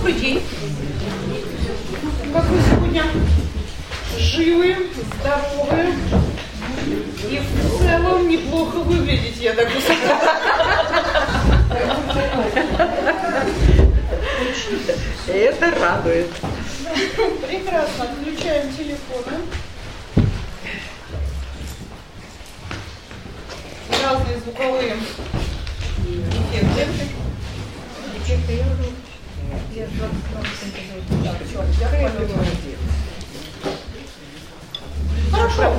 Добрый день. Как вы сегодня живы, здоровы и в целом неплохо выглядите, я так посмотрю. Это радует. Прекрасно. Отключаем телефоны. Разные звуковые эффекты. Хорошо.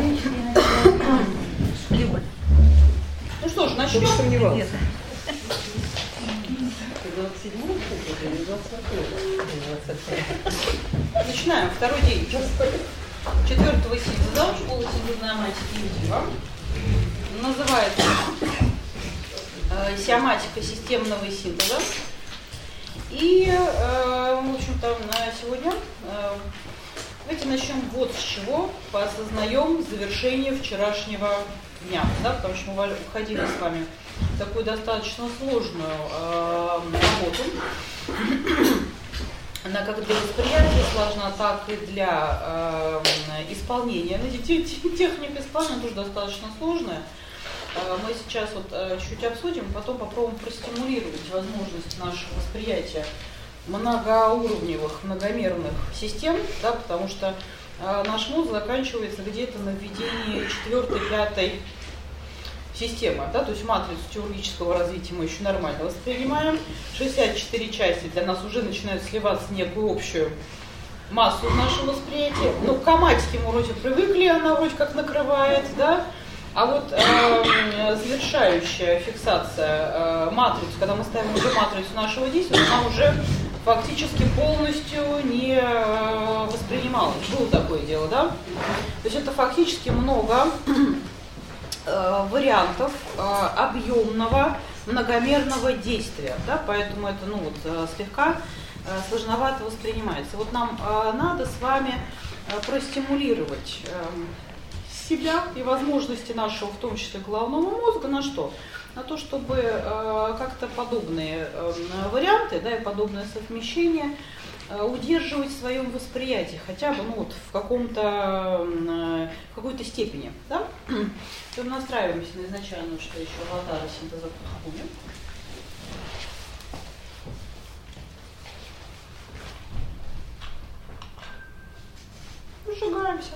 Ну что ж, начнем. Начинаем. Второй день. 4-го синтеза школы синтезной Юдива. Называется сиоматика системного синтеза. И, в общем-то, на сегодня давайте начнем вот с чего. Осознаем завершение вчерашнего дня. Да, потому что мы входили с вами в такую достаточно сложную работу. Она как для восприятия сложна, так и для исполнения. Техника исполнения тоже достаточно сложная. Мы сейчас вот чуть обсудим, потом попробуем простимулировать возможность нашего восприятия многоуровневых, многомерных систем, да, потому что наш мозг заканчивается где-то на введении 4-5 системы, да, то есть матрицу теорического развития мы еще нормально воспринимаем, 64 части для нас уже начинают сливаться в некую общую массу нашего восприятия. Ну, к коматике мы вроде привыкли, она вроде как накрывает, да. А вот завершающая фиксация матрицы, когда мы ставим уже матрицу нашего действия, она уже фактически полностью не воспринималась. Было такое дело, да? То есть это фактически много вариантов объемного многомерного действия, да? Поэтому это слегка сложновато воспринимается. Вот нам надо с вами простимулировать себя и возможности нашего, в том числе головного мозга, на что? На то, чтобы как-то подобные варианты, да, и подобное совмещение удерживать в своем восприятии, хотя бы в какой-то степени. Да? Мы настраиваемся на изначальную, что еще аватара синтеза Кутхуми. Сжигаемся.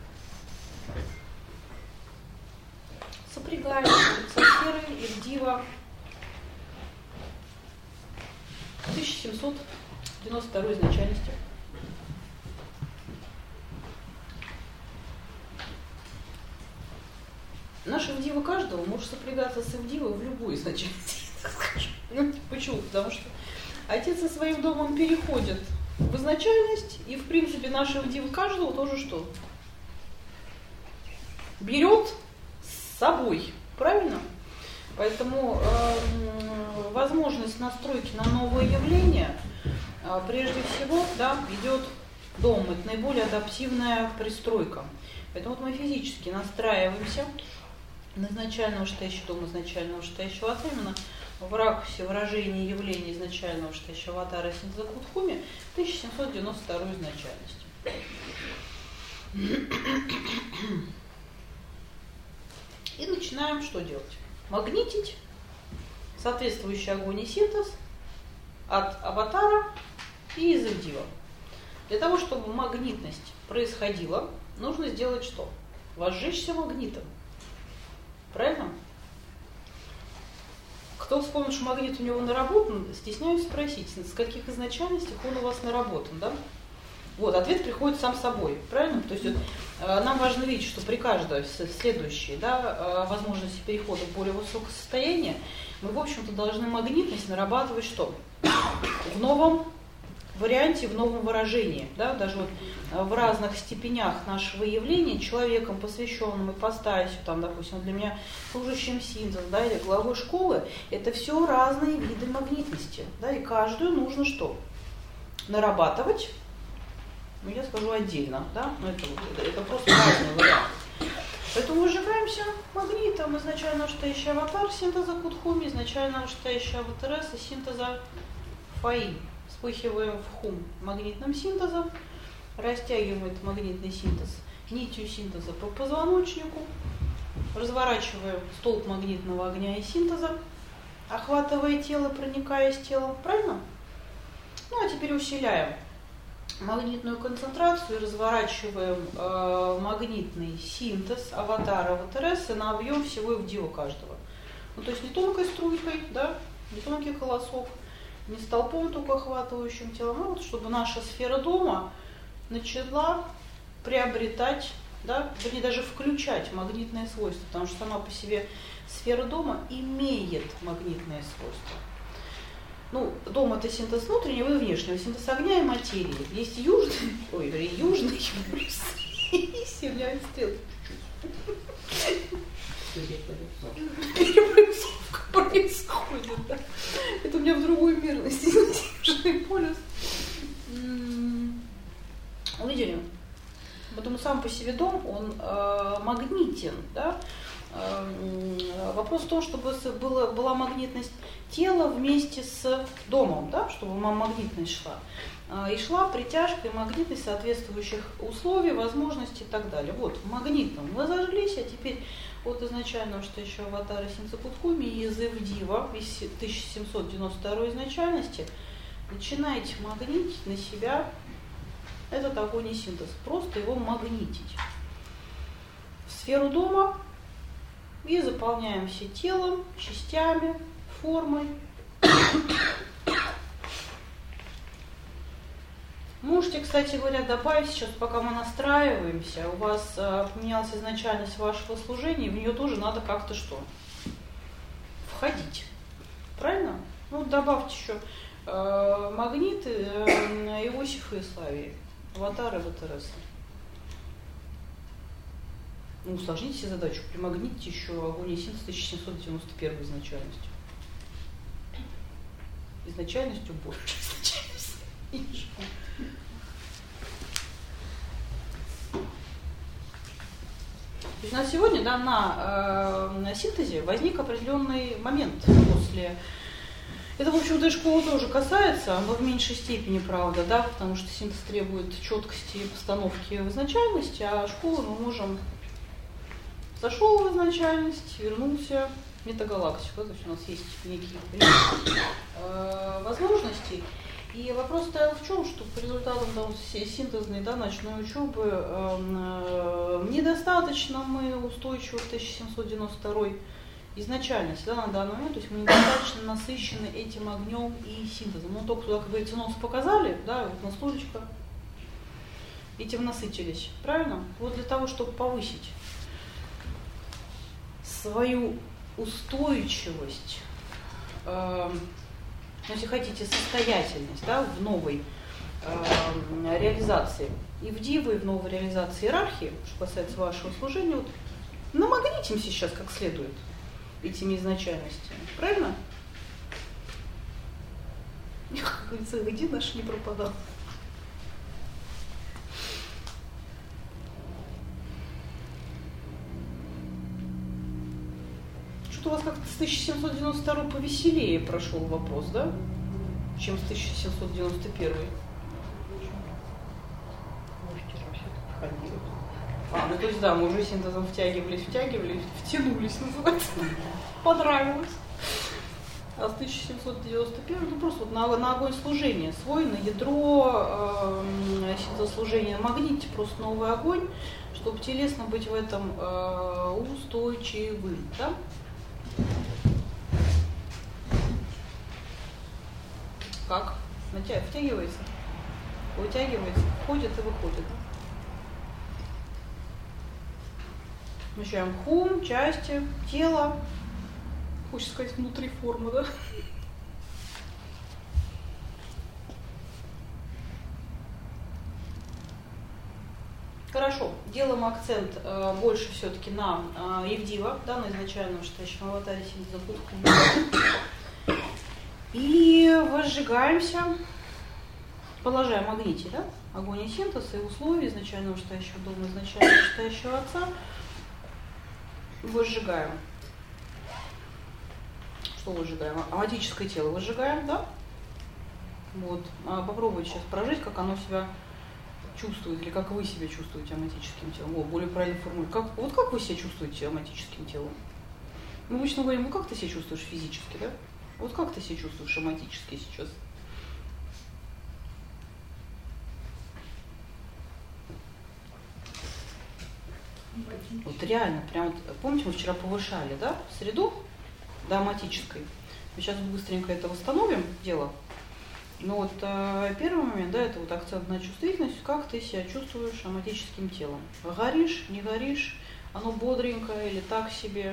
Сопрягаем со сферой Юдива 1792 изначальности. Наша Юдива каждого может сопрягаться с Юдивой в любой изначальности, так скажем. Почему? Потому что отец со своим домом переходит в изначальность, и в принципе наша Юдива каждого тоже что? Берет с собой, правильно? Поэтому возможность настройки на новое явление прежде всего, да, идет дом. Это наиболее адаптивная пристройка. Поэтому вот мы физически настраиваемся на изначального штейща дома, изначального штейща аватара, именно в ракурсе выражения явления изначального штейща аватара синтеза Кутхуми 1792 изначальности. И начинаем что делать? Магнитить соответствующий огонь и синтез от аватара и из Юдива. Для того, чтобы магнитность происходила, нужно сделать что? Возжечься магнитом. Правильно? Кто вспомнит, что магнит у него наработан, стесняюсь спросить, с каких изначальностях он у вас наработан, да? Вот, ответ приходит сам собой, правильно? То есть нам важно видеть, что при каждой следующей, да, возможности перехода в более высокое состояние мы, в общем-то, должны магнитность нарабатывать что? В новом варианте, в новом выражении. Да? Даже вот в разных степенях нашего явления человеком, посвященным ипостасию, там, допустим, для меня служащим синтез, да, или главой школы, это все разные виды магнитности. Да? И каждую нужно что? Нарабатывать. Ну, я скажу отдельно, да, это просто разный вариант. Поэтому выжигаемся магнитом изначально штейща аватар синтеза Кутхуми, изначально штейща аватареса синтеза Фаи. вспыхиваем в хум магнитным синтезом, растягиваем этот магнитный синтез нитью синтеза по позвоночнику, разворачиваем столб магнитного огня и синтеза, охватывая тело, проникая с телом, правильно? Ну а теперь усиляем магнитную концентрацию и разворачиваем магнитный синтез аватара ВТРС на объем всего и в диво каждого. Ну, то есть не тонкой струйкой, да, не тонкий колосок, не столпом только охватывающим телом, а вот чтобы наша сфера дома начала приобретать, да, вернее даже включать магнитные свойства, потому что сама по себе сфера дома имеет магнитные свойства. Ну, дом это синтез внутреннего и внешнего, синтез огня и материи. Есть южный, южный полюс и северный стрелки. Перепрессовка происходит, да. Это у меня в другую мерность. Южный полюс. Увидели? Поэтому сам по себе дом, он магнитен, да. Вопрос в том, чтобы была магнитность тела вместе с домом, да, чтобы магнитность шла. И шла притяжка и магнитность соответствующих условий, возможностей и так далее. Вот, магнитом мы зажглись, а теперь от изначального, что еще аватара Синцепуткуми из Ивдива, из 1792 изначальности, начинаете магнитить на себя этот огонь и синтез, просто его магнитить в сферу дома и заполняем все телом, частями, формой. Можете, кстати говоря, добавить сейчас, пока мы настраиваемся, у вас поменялась изначальность вашего служения, в нее тоже надо как-то что? Входить. Правильно? Ну, добавьте еще магниты Иосифа и Славии, аватары ВТРС. Ну, усложните себе задачу, примагните еще огонь и синтез 1791 изначальностью. Изначальностью больше. То есть у нас сегодня, да, на синтезе возник определенный момент после. Это, в общем-то, и школу тоже касается, но в меньшей степени, правда, да, потому что синтез требует четкости и постановки в изначальности, а школу мы можем зашел в изначальность, вернулся в метагалактику. Да, то есть у нас есть некие возможности. И вопрос стоял в чем, что по результатам там, всей синтезной, да, ночной учебы недостаточно мы устойчивы в 1792 изначальности, да, на данный момент, то есть мы недостаточно насыщены этим огнем и синтезом. Ну, только туда, как говорится, нос показали, да, вот на стульчика, этим насытились, правильно? Вот для того, чтобы повысить свою устойчивость, если хотите, состоятельность, да, в новой реализации и в дивы, и в новой реализации иерархии, что касается вашего служения, вот, намагнитимся сейчас как следует этими изначальностями. Правильно? Как говорится, где наш не пропадал. Что-то у вас как-то с 1792 повеселее прошел вопрос, да? Чем с 1791. Ну то есть да, мы уже синтезом втягивались, втянулись, называется. Понравилось. А с 1791, ну просто вот на огонь служения свой, на ядро синтезослужения магните просто новый огонь, чтобы телесно быть в этом устойчивым, да? Как? Втягивается, вытягивается, входит и выходит. Включаем хум, части, тело. Хочется сказать, внутри формы, да? Хорошо, делаем акцент больше все-таки на Евдива, да, на изначальном считающем аватаре синтеза. И возжигаемся, положая магнитий, да, огонь и синтез, и условия изначального считающего дома, изначального считающего отца, возжигаем. Что возжигаем? Аматическое тело возжигаем, да? Вот. А попробуйте сейчас прожить, как оно себя чувствует, или как вы себя чувствуете оматическим телом. О, более правильно формулирую. Вот как вы себя чувствуете оматическим телом? Мы обычно говорим, ну как ты себя чувствуешь физически, да? Вот как ты себя чувствуешь оматически сейчас? Вот реально, прям, помните, мы вчера повышали, да, среду до оматической. Мы сейчас быстренько это восстановим, дело. Но вот первый момент, да, это вот акцент на чувствительность, как ты себя чувствуешь оматическим телом. Горишь, не горишь, оно бодренькое или так себе.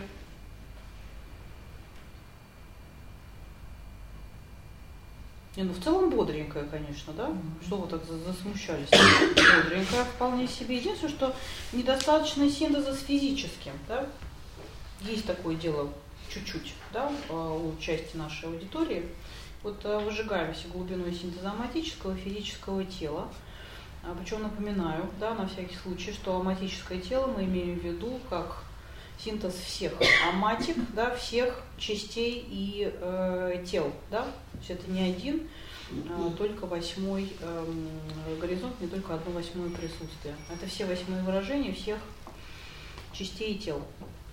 Не, ну в целом бодренькая, конечно, да? Что вы так засмущались? Бодренькая вполне себе. Единственное, что недостаточно синтеза с физическим, да? Есть такое дело чуть-чуть, да, у части нашей аудитории. Вот выжигаемся глубиной синтеза оматического и физического тела. Причем напоминаю, да, на всякий случай, что оматическое тело мы имеем в виду как синтез всех оматик, да, всех частей и тел, да, то есть это не один, только восьмой горизонт, не только 1/8 присутствие. Это все 8 выражения всех частей и тел.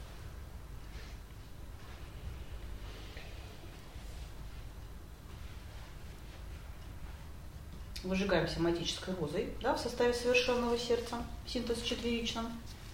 Выжигаемся оматической розой, да, в составе совершенного сердца, синтез в четверичном.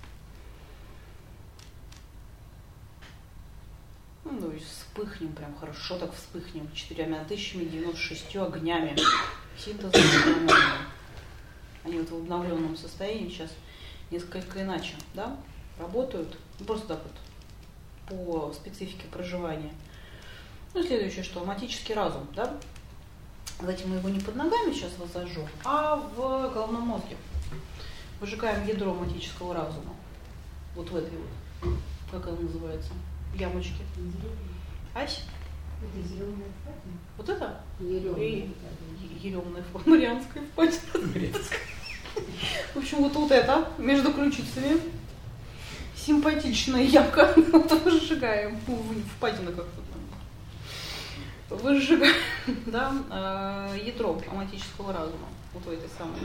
Ну и вспыхнем, прям хорошо так вспыхнем 4096 огнями. Синтез они вот в обновленном состоянии сейчас несколько иначе, да, работают. Ну, просто так вот по специфике проживания. Ну и следующее, что оматический разум, да. Давайте мы его не под ногами сейчас воссажу, а в головном мозге. Выжигаем ядро оматического разума. Вот в этой вот, как она называется? Ямочки. Ась? Это зеленая впадина? Вот это? Еремная впадина. Марианская впадина. В общем, вот это между ключицами. Симпатичная ямка. Вот выжигаем. Впадина как-то там. Выжигаем, да, ядро оматического разума. Вот в этой самой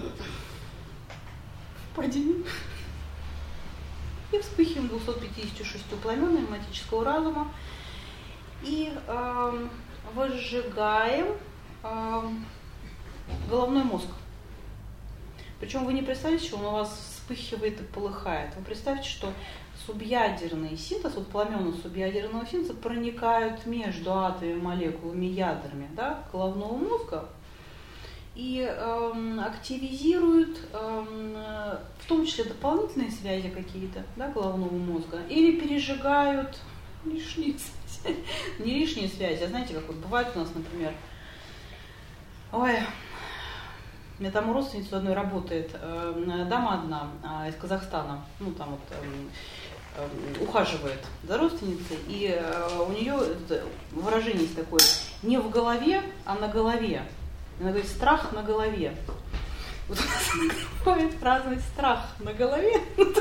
впадине. И вспыхиваем 256 пламенами оматического разума. И выжигаем головной мозг. Причем вы не представьте, что он у вас вспыхивает и полыхает. Вы представьте, что субъядерный синтез, вот пламена субъядерного синтеза проникают между атомами, молекулами, ядрами, да, головного мозга и активизируют в том числе дополнительные связи какие-то, да, головного мозга, или пережигают лишние связи. Не лишние связи, а знаете, как вот бывает у нас, например, ой, у меня там родственница одной работает, дама одна из Казахстана, ну там вот ухаживает за родственницей, и у нее выражение есть такое: не в голове, а на голове. Она говорит: страх на голове. Вот у нас бывает праздновать страх на голове.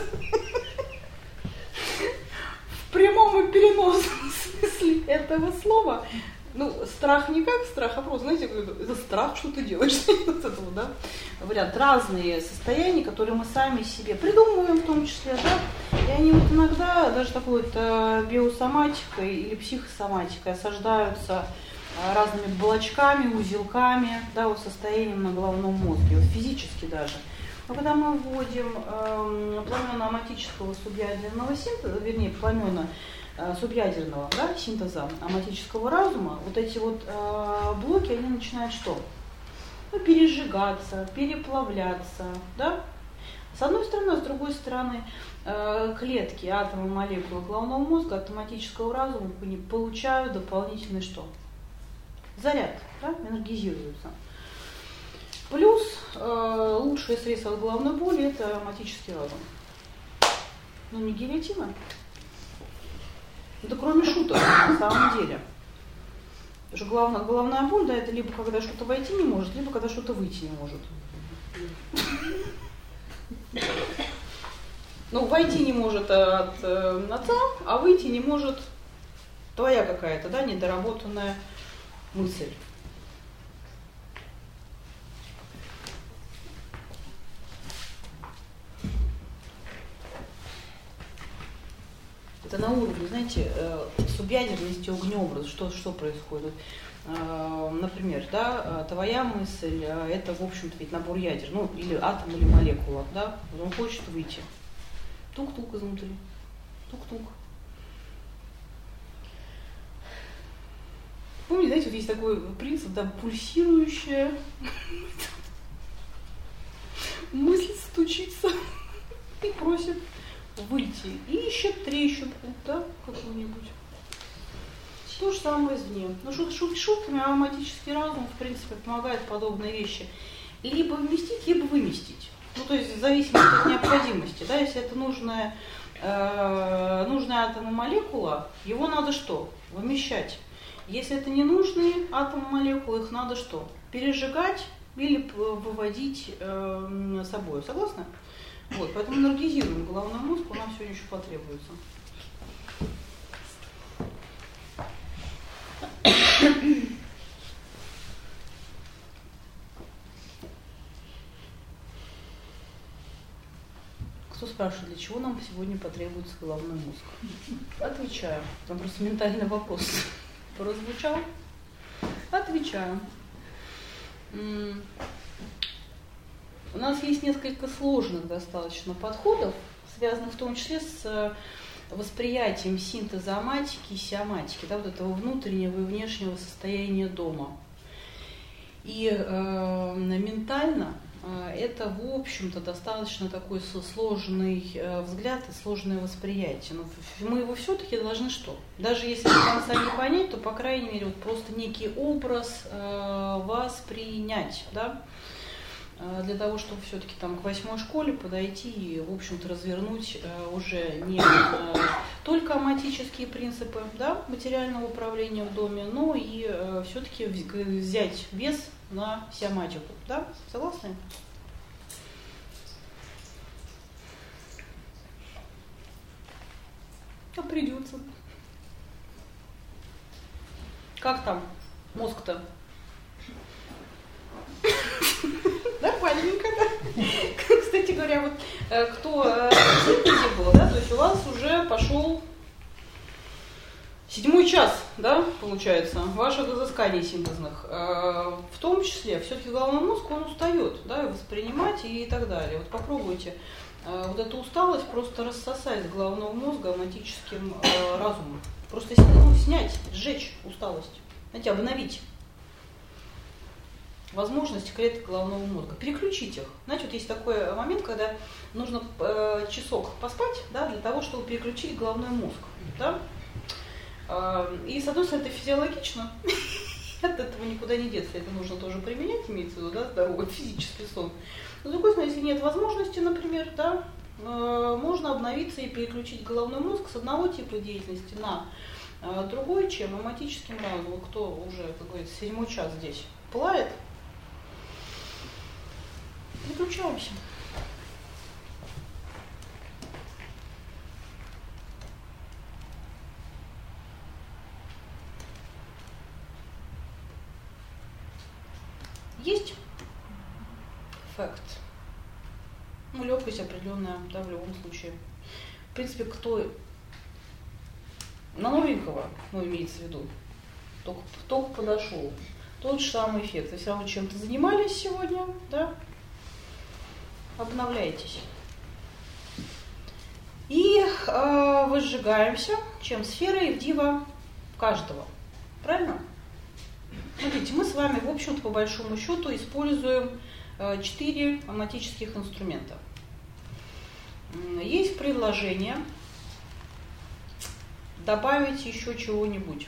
В прямом и переносном смысле этого слова. Ну, страх не как страх, а просто, знаете, это страх, что ты делаешь. Вот этого, да? Вариант. Разные состояния, которые мы сами себе придумываем в том числе, да? И они вот иногда даже такой вот биосоматикой или психосоматикой осаждаются разными блочками, узелками, да, вот состоянием на головном мозге, вот физически даже. Но когда мы вводим пламена оматического субъядерного синтеза, вернее, пламена субъядерного, да, синтеза оматического разума, вот эти вот блоки, они начинают что? Ну, пережигаться, переплавляться, да? С одной стороны, а с другой стороны, клетки, атомы, молекулы головного мозга от оматического разума получают дополнительный что? Заряд, да, энергизируются. Плюс лучшее средство от головной боли – это оматический разум. Ну, не гильотина. Это кроме шуток, на самом деле. Потому что головная боль, да, это либо когда что-то войти не может, либо когда что-то выйти не может. Ну, войти не может от отца, а выйти не может твоя какая-то, да, недоработанная мысль. это на уровне, знаете, субъядерности огнеобраза, что происходит. Например, да, твоя мысль, это, в общем-то, ведь набор ядер, ну, или атом, или молекула, да, он хочет выйти. Тук-тук изнутри, тук-тук. Помните, знаете, вот есть такой принцип, да, пульсирующая мысль стучится и просит выйти. И ищет трещинку, да, какую-нибудь. То же самое извне. Ну, шутками автоматический разум, в принципе, помогает в подобные вещи. Либо вместить, либо выместить. Ну, то есть в зависимости от необходимости. Да, если это нужная атом и молекула, его надо что? Вымещать. Если это не нужные атомы и молекулы, их надо что? Пережигать или выводить собой. Согласны? Вот, поэтому энергизируем головной мозг, у нас сегодня еще потребуется. Кто спрашивает, для чего нам сегодня потребуется головной мозг? Отвечаю. Там просто ментальный вопрос прозвучал. Отвечаю. У нас есть несколько сложных достаточно подходов, связанных в том числе с восприятием синтеза аматики и сиоматики, да, вот этого внутреннего и внешнего состояния дома. И ментально это, в общем-то, достаточно такой сложный взгляд и сложное восприятие. Но мы его все-таки должны что? Даже если до конца не понять, то, по крайней мере, вот просто некий образ воспринять, да? Для того, чтобы все-таки там к 8 школе подойти и, в общем-то, развернуть уже не только аматические принципы, да, материального управления в доме, но и все-таки взять вес на сиоматику. Да? Согласны? А придется. Как там мозг-то? Нормальненько, да? Кстати говоря, вот кто в синтезе был, да, то есть у вас уже пошел 7 час, да, получается, ваших изысканий синтезных. В том числе, все-таки головной мозг, он устает, да, воспринимать и так далее. Вот попробуйте вот эту усталость просто рассосать с головного мозга аматическим разумом. Просто снять, сжечь усталость, знаете, обновить возможности клеток головного мозга, переключить их. Знаете, вот есть такой момент, когда нужно часок поспать, да, для того, чтобы переключить головной мозг. Да? И, с одной стороны, это физиологично, от этого никуда не деться, это нужно тоже применять, имеется в виду, да, здоровый физический сон. Но, с другой стороны, если нет возможности, например, да, можно обновиться и переключить головной мозг с одного типа деятельности на другой, чем аматическим разумом. Кто уже, как говорится, 7 час здесь пылает, переключаемся. Есть эффект. Ну, легкость определенная, да, в любом случае. В принципе, кто на новенького, ну, имеется в виду, только подошел, тот же самый эффект. Вы все равно чем-то занимались сегодня, да? Обновляйтесь. И возжигаемся, чем сферой дива каждого. Правильно? Смотрите, мы с вами, в общем-то, по большому счету, используем 4 аматических инструмента. Есть предложение добавить еще чего-нибудь.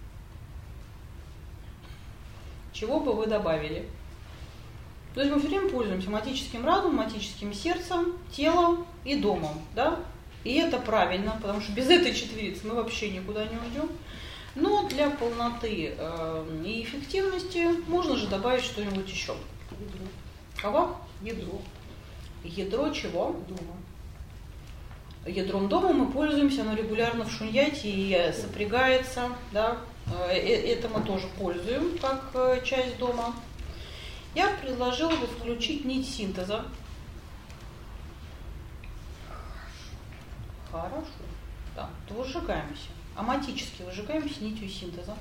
Чего бы вы добавили? То есть мы все время пользуемся аматическим разумом, аматическим сердцем, телом и домом. Да? И это правильно, потому что без этой четверицы мы вообще никуда не уйдем. Но для полноты и эффективности можно же добавить что-нибудь еще. Ядро. Кого? Ядро. Ядро чего? Дома. Ядром дома мы пользуемся, оно регулярно в шуньяте и сопрягается. Да? Это мы тоже пользуем как часть дома. Я предложила бы включить нить синтеза. Хорошо. да, то выжигаемся. Аматически выжигаемся нитью синтеза.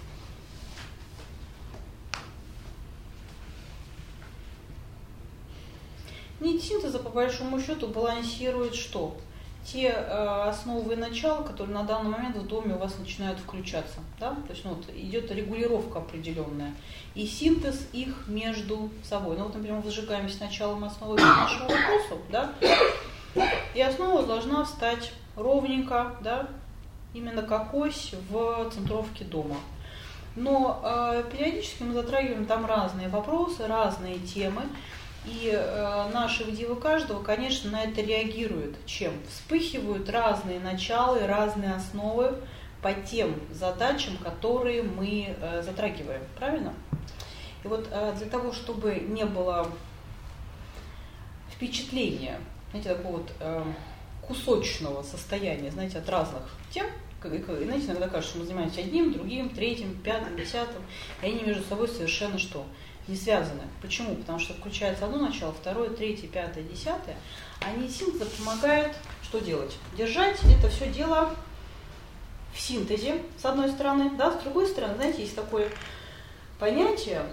Нить синтеза, по большому счету, балансирует что? Те основы и начала, которые на данный момент в доме у вас начинают включаться. Да? То есть вот, идет регулировка определенная. И синтез их между собой. Ну вот, например, мы зажигаемся началом основы к нашему вопросу. Да? И основа должна встать ровненько, да? Именно как ось в центровке дома. Но периодически мы затрагиваем там разные вопросы, разные темы. И наши дивы каждого, конечно, на это реагируют. Чем? Вспыхивают разные начала, разные основы по тем задачам, которые мы затрагиваем. Правильно? И вот для того, чтобы не было впечатления, знаете, такого вот кусочного состояния, знаете, от разных тем, знаете, иногда кажется, что мы занимаемся одним, другим, третьим, пятым, десятым, и они между собой совершенно что? Не связаны. Почему? Потому что включается одно начало, второе, третье, пятое, десятое. А нить синтеза помогает что делать? Держать это все дело в синтезе, с одной стороны, да, с другой стороны, знаете, есть такое понятие,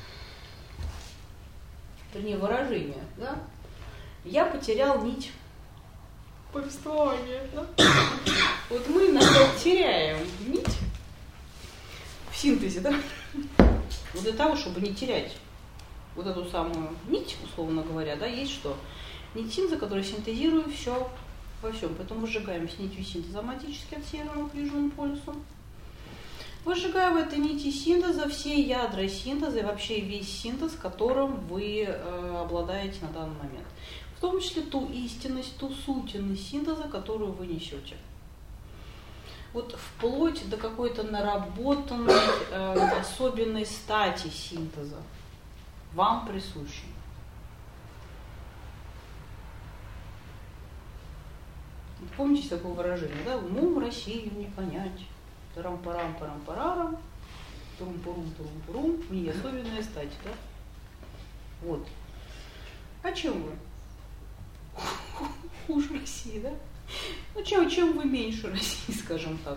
вернее, выражение, да? Я потерял нить повествования. Да? Вот мы иногда теряем нить в синтезе, да? Вот для того, чтобы не терять вот эту самую нить, условно говоря, да, есть что? Нить синтеза, которая синтезирует все во всем. Поэтому выжигаем с нитью синтеза аматически от северного к южному полюсу. Выжигая в этой нити синтеза все ядра синтеза и вообще весь синтез, которым вы обладаете на данный момент. В том числе ту истинность, ту сутенность синтеза, которую вы несете. Вот вплоть до какой-то наработанной особенной стати синтеза, вам присущей. Помните такое выражение, да? Умом Россию не понять. Тарам-парам-парам-парарам, турум-пурум-турум-пурум, не особенная стать, да? Вот. А чем вы? Хуже России, да? Ну, чем вы меньше России, скажем так.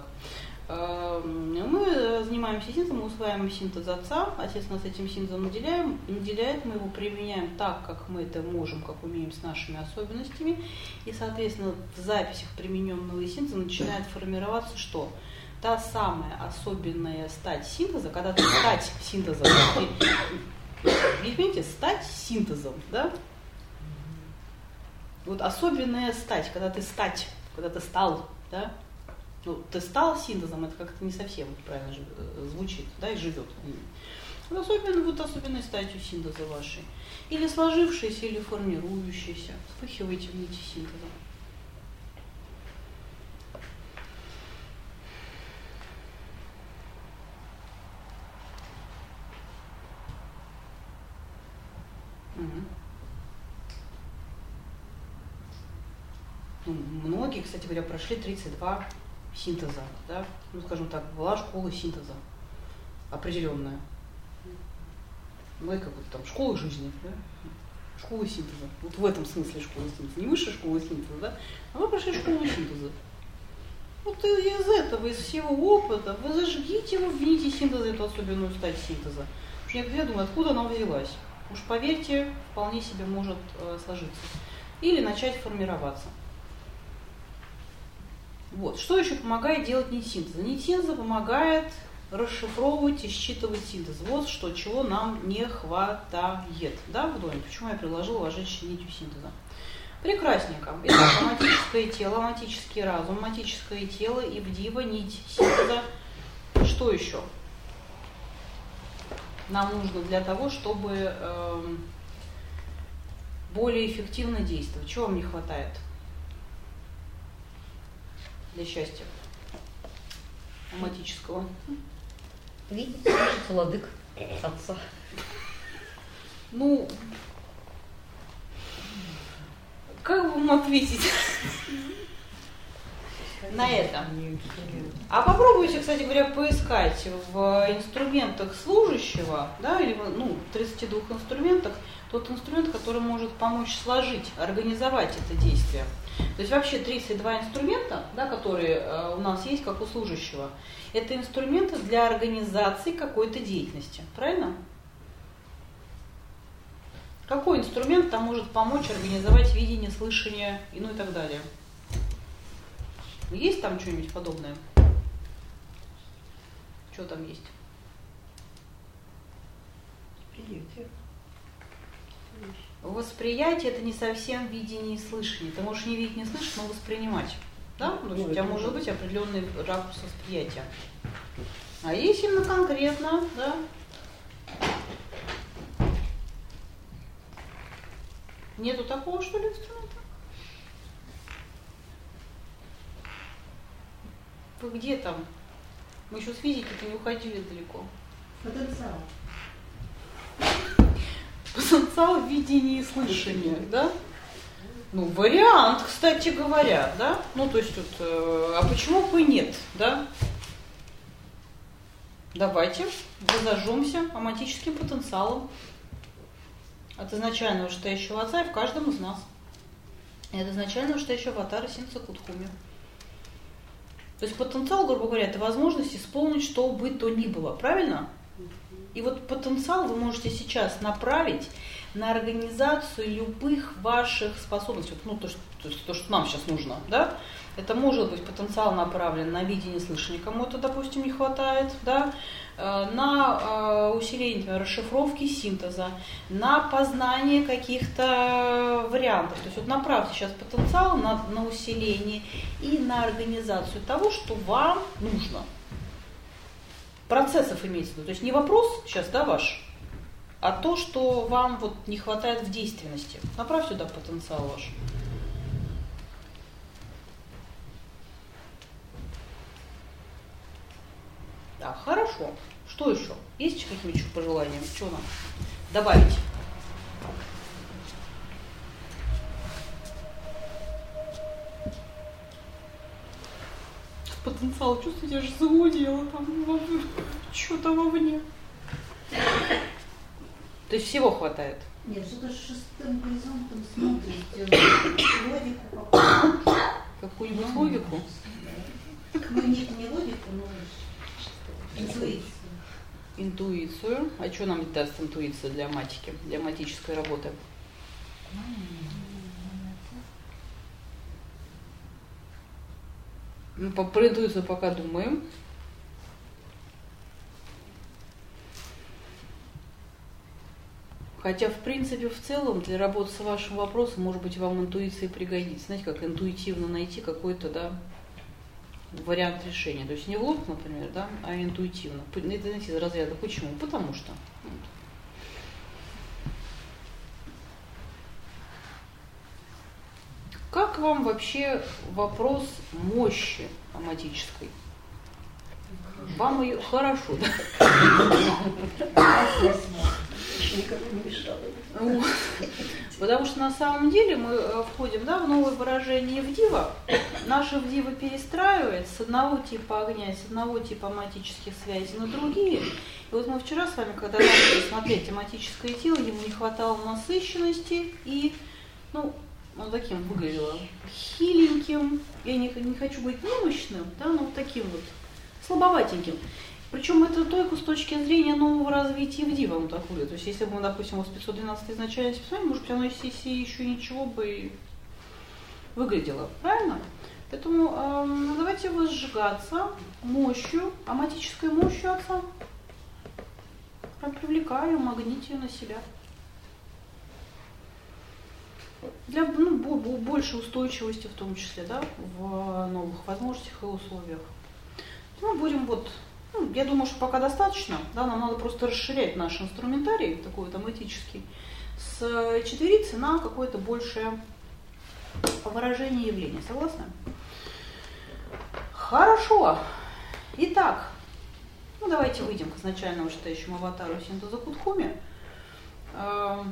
Мы занимаемся синтезом, мы усваиваем синтез отца, отец нас этим синтезом наделяет, мы его применяем так, как мы это можем, как умеем, с нашими особенностями. И, соответственно, в записях примененного синтеза начинает формироваться что? Та самая особенная стать синтеза, когда ты стать синтезом, видите, стать синтезом, да? Вот особенная стать, когда ты стал, да? Ну, ты стал синтезом, это как-то не совсем правильно звучит, да, и живет. Вот особенной статью синтеза вашей. Или сложившейся, или формирующейся. Вспыхиваете в нити синтеза. Многие, кстати говоря, прошли 32 синтеза, да? Ну, скажем так, была школа синтеза определенная. Ну, и как вот там школа жизни, да? Школа синтеза. Вот в этом смысле школа синтеза. Не высшая школа синтеза, да? А вы прошли школу синтеза. Вот из этого, из всего опыта, вы зажгите его в нити синтеза, эту особенную стать синтеза. Потому что некоторые думают, откуда она взялась. Уж поверьте, вполне себе может сложиться. Или начать формироваться. Вот. Что еще помогает делать нить синтеза? Нить синтеза помогает расшифровывать и считывать синтез. Вот что, чего нам не хватает. Да, в доме? Почему я предложила вожечь нитью синтеза? Прекрасненько. Итак, аматическое тело, аматический разум, аматическое тело и вдива, нить синтеза. Что еще нам нужно для того, чтобы более эффективно действовать? Чего вам не хватает для счастья аматического? Видите, слышится ладык отца. Ну, как вам ответить на это? А попробуйте, кстати говоря, поискать в инструментах служащего, да, или в 32 инструментах, тот инструмент, который может помочь сложить, организовать это действие. То есть вообще 32 инструмента, да, которые у нас есть, как у служащего, это инструменты для организации какой-то деятельности. Правильно? Какой инструмент там может помочь организовать видение, слышание, и так далее? Есть там что-нибудь подобное? Что там есть? Восприятие – это не совсем видение и слышание. Ты можешь не видеть, не слышать, но воспринимать. Да? То есть у тебя может быть определенный ракурс восприятия. А есть именно конкретно, да? Нету такого, что ли, инструмента? Вы где там? Мы еще с физики-то не уходили далеко. Потенциал. Потенциал видения и слышания, да? Вариант, кстати говоря, да? То есть вот, а почему бы и нет, да? Давайте зажжемся оматическим потенциалом от изначального вышестоящего отца и в каждом из нас. И от изначального вышестоящего аватара Синца Кудхуми. То есть потенциал, грубо говоря, это возможность исполнить что бы то ни было, правильно? И вот потенциал вы можете сейчас направить на организацию любых ваших способностей. То, что нам сейчас нужно, да? Это может быть потенциал направлен на видение, слышание, кому-то, допустим, не хватает, да? На усиление, например, расшифровки синтеза, на познание каких-то вариантов. То есть вот направьте сейчас потенциал на усиление и на организацию того, что вам нужно. Процессов имеется в виду. То есть не вопрос сейчас, да, ваш, а то, что вам вот не хватает в действенности. Направь сюда потенциал ваш. Так, хорошо. Что еще? Есть еще какие-нибудь пожелания? Что нам добавить? Потенциал, чувствуете, аж загудело там что-то вовне. То есть всего хватает? Нет, что-то шестым горизонтом смотрите, логику какую-то. Какую-нибудь логику? Не логику, но интуицию. Интуицию. А что нам даст интуиция для матики, для матической работы? Про интуицию пока думаем. Хотя, в принципе, в целом, для работы с вашим вопросом, может быть, вам интуиция пригодится. Знаете, как интуитивно найти какой-то, да, вариант решения. То есть не в лоб, например, да, а интуитивно. Это, знаете, из разряда почему? Потому что. Как вам вообще вопрос мощи оматической? Вам ее хорошо, да? Никому не мешало. Потому что на самом деле мы входим, да, в новое выражение вдива. Наша вдива перестраивает с одного типа огня, с одного типа оматических связей на другие. И вот мы вчера с вами, когда начали смотреть оматическое тело, ему не хватало насыщенности и, он таким выглядело хиленьким, я не хочу быть немощным, да, но вот таким вот слабоватеньким. Причем это только с точки зрения нового развития вдива он так выглядит. То есть если бы мы, допустим, у вас 512 изначально списали, может быть, оно еще ничего бы и выглядело. Правильно? Поэтому давайте возжигаться мощью, оматической мощью отца. Прям привлекаю, магните ее на себя. Для большей устойчивости в том числе, да, в новых возможностях и условиях. Мы будем я думаю, что пока достаточно, да, нам надо просто расширять наш инструментарий, такой вот оматический, с четверицы на какое-то большее выражение явления. Согласны? Хорошо. Итак, давайте выйдем к изначальному вышестоящему аватару Синтеза Кудхуми. В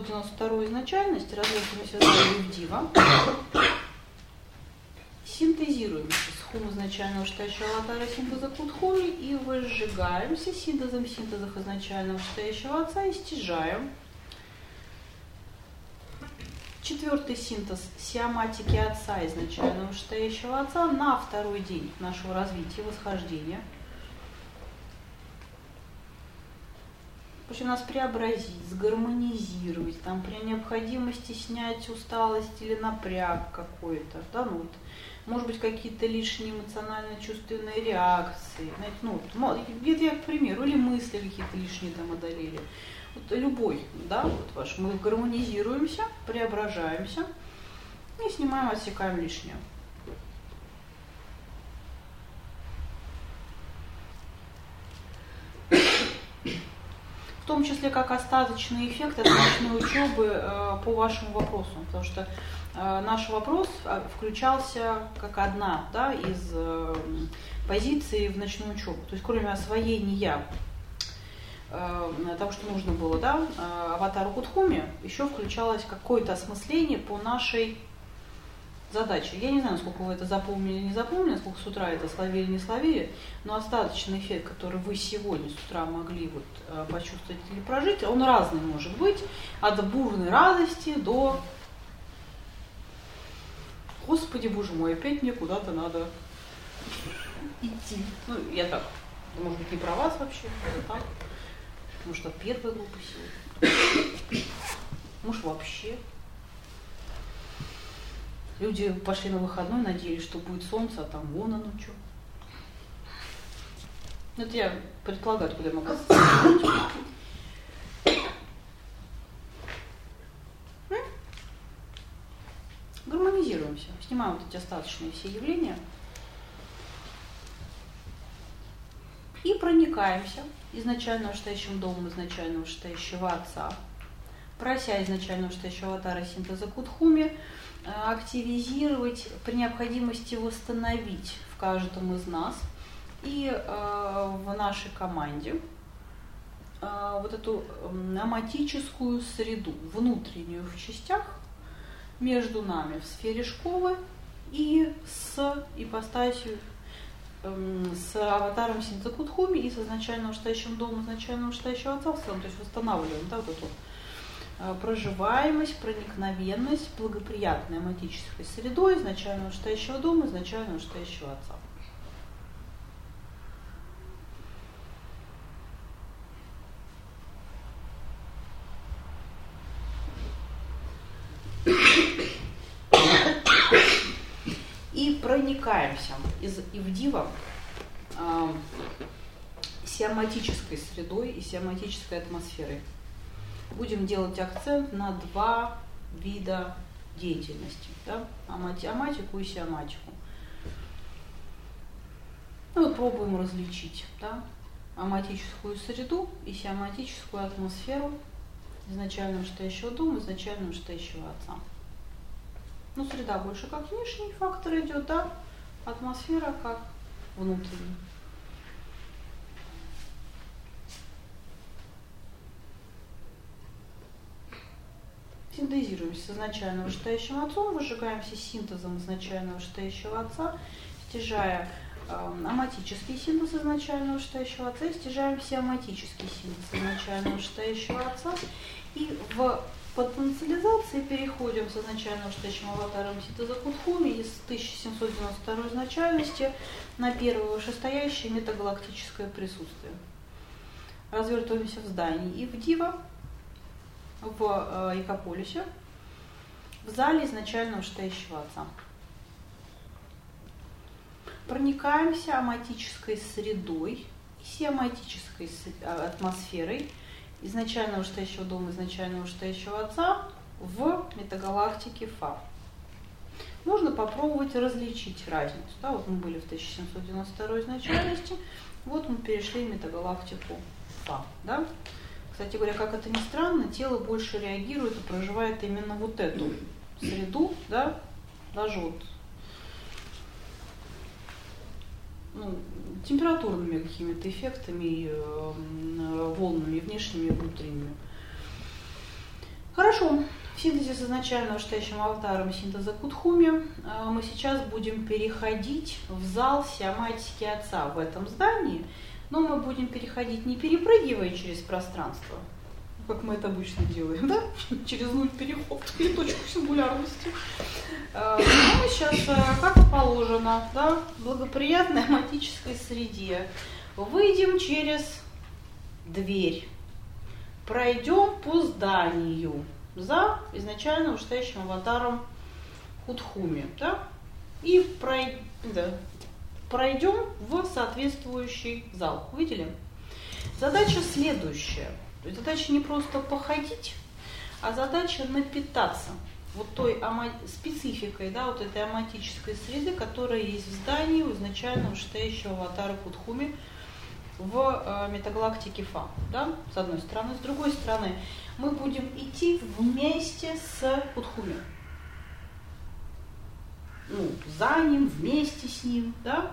1792 изначальность развившемуся в Дива синтезируем синтезируемся с хум изначального вышестоящего аватара синтеза кудхуми и выжигаемся синтезом синтезов изначального вышестоящего отца и стяжаем. Четвертый синтез сиаматики отца изначального вышестоящего отца на второй день нашего развития, восхождения. Пусть нас преобразить, сгармонизировать, там, при необходимости снять усталость или напряг какой-то, да, ну, вот, может быть, какие-то лишние эмоционально-чувственные реакции, знаете, ну, где-то я, к примеру, или мысли какие-то лишние там одолели. Вот любой, да, вот ваш, мы гармонизируемся, преображаемся и снимаем, отсекаем лишнее. В том числе как остаточный эффект от ночной учебы по вашему вопросу, потому что наш вопрос включался как одна, да, из позиций в ночную учебу. То есть кроме освоения того, что нужно было, да, аватару Кудхуми, еще включалось какое-то осмысление по нашей задаче. Я не знаю, сколько вы это запомнили или не запомнили, сколько с утра это словили, не словили, но остаточный эффект, который вы сегодня с утра могли вот почувствовать или прожить, он разный может быть, от бурной радости до «Господи, Боже мой, опять мне куда-то надо идти». Ну, я так, может быть, не про вас вообще, это так. Может, от первой группы сегодня. Может, вообще. Люди пошли на выходной, надеялись, что будет солнце, а там вон оно что. Это я предполагаю, куда я могу. Гармонизируемся, снимаем вот эти остаточные все явления и проникаемся изначально вышестоящим домом изначально вышестоящего отца, прося изначально вышестоящего аватара синтеза Кудхуми активизировать, при необходимости восстановить в каждом из нас и в нашей команде вот эту аматическую среду, внутреннюю в частях, между нами в сфере школы и с ипостасью, с аватаром синтеза Кудхуми и с изначально вышестоящим домом изначально вышестоящего отца в целом, то есть восстанавливаем, да, вот эту проживаемость, проникновенность, благоприятной аматической средой изначально вышестоящего дома, изначально вышестоящего отца. И проникаемся из Ивдива сиаматической средой и сиаматической атмосферой. Будем делать акцент на два вида деятельности, да? Аматику и сиаматику. Ну, вот пробуем различить, да? Аматическую среду и сиаматическую атмосферу изначально вышестоящего дома, изначально вышестоящего отца. Ну, среда больше как внешний фактор идет, да? Атмосфера как внутренний. Синтезируемся с изначально вышестоящим отцом, выжигаемся синтезом изначально вышестоящего отца, стяжая аматический синтез изначально вышестоящего отца и стяжаем сиаматический синтез изначально вышестоящего отца. И в потенциализации переходим с изначально вышестоящим аватаром синтеза Кудхуми из 1792 изначальности на первое вышестоящее метагалактическое присутствие. Развертываемся в здании Ивдива, в Экополисе, в зале изначально вышестоящего отца. Проникаемся аматической средой и сиаматической атмосферой изначально вышестоящего дома, изначально вышестоящего отца в метагалактике Фа. Можно попробовать различить разницу. Да, вот мы были в 1792 изначальности, вот мы перешли в метагалактику Фа. Да? Кстати говоря, как это ни странно, тело больше реагирует и проживает именно вот эту среду, да, даже вот, ну, температурными какими-то эффектами, волнами внешними и внутренними. Хорошо, В синтезе с изначально вышестоящим аватаром синтеза Кутхуми мы сейчас будем переходить в зал сиаматики Отца в этом здании, но мы будем переходить не перепрыгивая через пространство, как мы это обычно делаем, да? Через нуль переход или точку сингулярности. Мы сейчас, как и положено, да, в благоприятной аматической среде выйдем через дверь, пройдем по зданию за изначально вышестоящим аватаром Кутхуми, да, и пройдем в соответствующий зал. Видели? Задача следующая. То есть задача не просто походить, а задача напитаться вот той спецификой, да, вот этой аматической среды, которая есть в здании у изначально вышестоящего аватара Кутхуми в метагалактике Фа, да, с одной стороны. С другой стороны, мы будем идти вместе с Кутхуми. Ну, за ним, вместе с ним, да.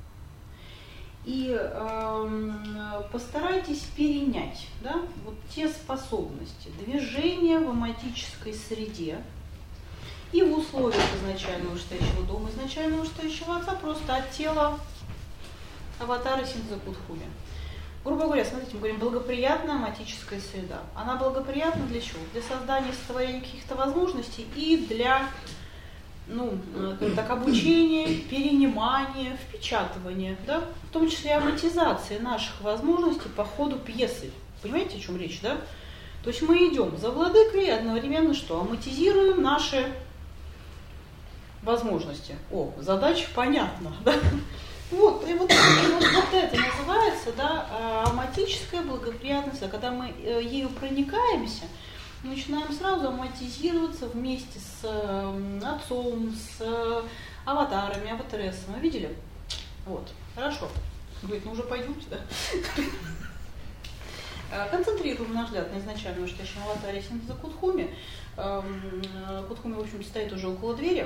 И постарайтесь перенять, да, вот те способности движения в аматической среде и в условиях изначально вышестоящего дома, изначально вышестоящего Отца, просто от тела аватара синтеза Кутхуми. Грубо говоря, смотрите, мы говорим благоприятная аматическая среда. Она благоприятна для чего? Для создания и сотворения каких-то возможностей и для, ну, так, обучения, перенимания, впечатывания, да? В том числе аматизации наших возможностей по ходу пьесы. Понимаете, о чем речь, да? То есть мы идем за владыкой и одновременно что? Аматизируем наши возможности. О, задача понятна, да? Вот, и вот это называется, да, аматическая благоприятность, когда мы ею проникаемся, начинаем сразу аматизироваться вместе с Отцом, с аватарами, аватарессами. Видели? Вот, хорошо. Говорит, ну уже пойдемте, да? Концентрируем наш взгляд на изначально вышестоящем аватаре синтеза Кутхуми. Кутхуми, в общем, стоит уже около двери,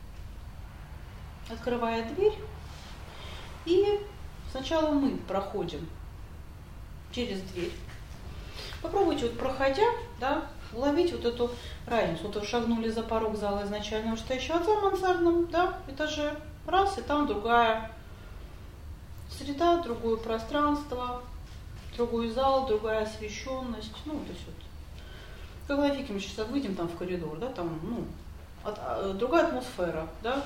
открывает дверь. И сначала мы проходим через дверь. Попробуйте, вот проходя, да, уловить вот эту разницу. Вот вы шагнули за порог зала изначально вышестоящего Отца в мансардном, да, этаже. Раз, и там другая среда, другое пространство, другой зал, другая освещенность. Ну, то есть вот. Как на фике мы сейчас выйдем там в коридор, да, там, ну, другая атмосфера, да.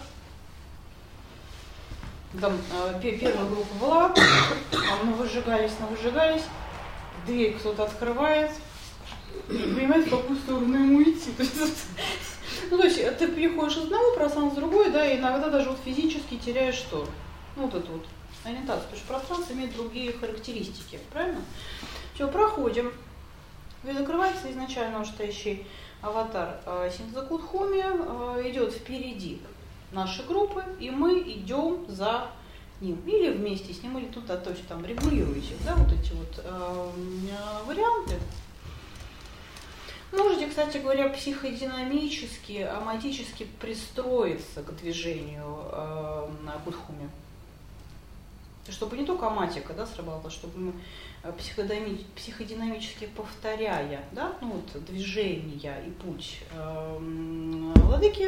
Там первая группа была, навыжигались, дверь кто-то открывает, понимаете, в какую сторону ему идти. Ну, то есть ты переходишь из одного пространства в другое, да, и иногда даже вот физически теряешь что? Ну, вот эту вот ориентацию, потому что пространство имеет другие характеристики, правильно? Все, проходим. Закрывается изначально вышестоящий аватар синтеза Кутхуми, идет впереди нашей группы, и мы идем за ним. Или вместе с ним, или тут, то есть там регулируете, да, вот эти вот варианты. Можете, кстати говоря, психодинамически, аматически пристроиться к движению на Кутхуми. Чтобы не только аматика, да, сработала, чтобы мы психодинамически повторяя, да, ну вот движения и путь владыки,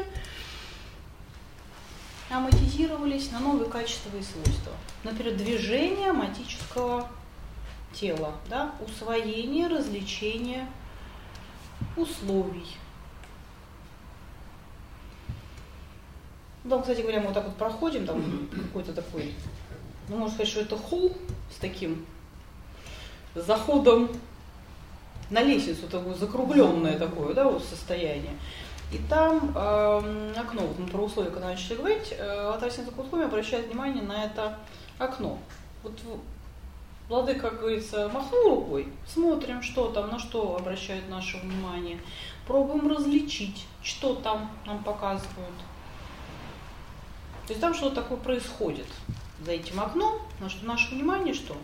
аматизировались на новые качества и свойства. Например, движение аматического тела, да, усвоение, развлечение условий. Там, кстати говоря, мы вот так вот проходим, там какой-то такой, ну, можно сказать, что это холл с таким заходом на лестницу, такое закругленное такое, да, вот состояние. И там окно, вот мы про условия, когда начали говорить, аватар синтеза Кутхуми обращает внимание на это окно. Вот владыка, как говорится, махнул рукой, смотрим, что там, на что обращает наше внимание, пробуем различить, что там нам показывают. То есть там что-то такое происходит за этим окном, на что наше внимание что?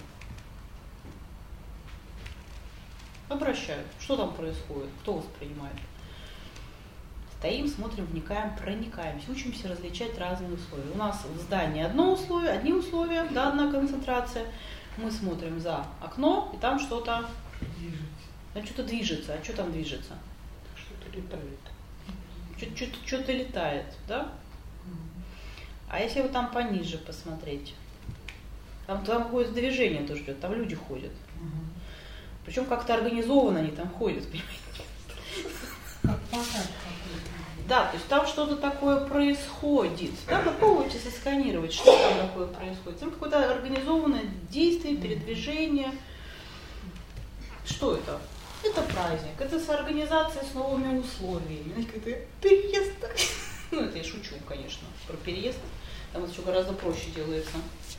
Обращают. Что там происходит, кто воспринимает. Стоим, смотрим, вникаем, проникаемся, учимся различать разные условия. У нас в здании одни условия, да, одна концентрация. Мы смотрим за окно, и там что-то движется. А что там движется? Что-то летает, да? А если вот там пониже посмотреть? Там какое-то движение тоже идет, там люди ходят. Причем как-то организованно они там ходят, понимаете? Как показ какой-то. Да, то есть там что-то такое происходит. Да, попробуйте сосканировать, что там такое происходит. Там какое-то организованное действие, передвижение. Что это? Это праздник, это организация с новыми условиями. Это переезд. Ну, это я шучу, конечно, про переезд. Там это еще гораздо проще делается.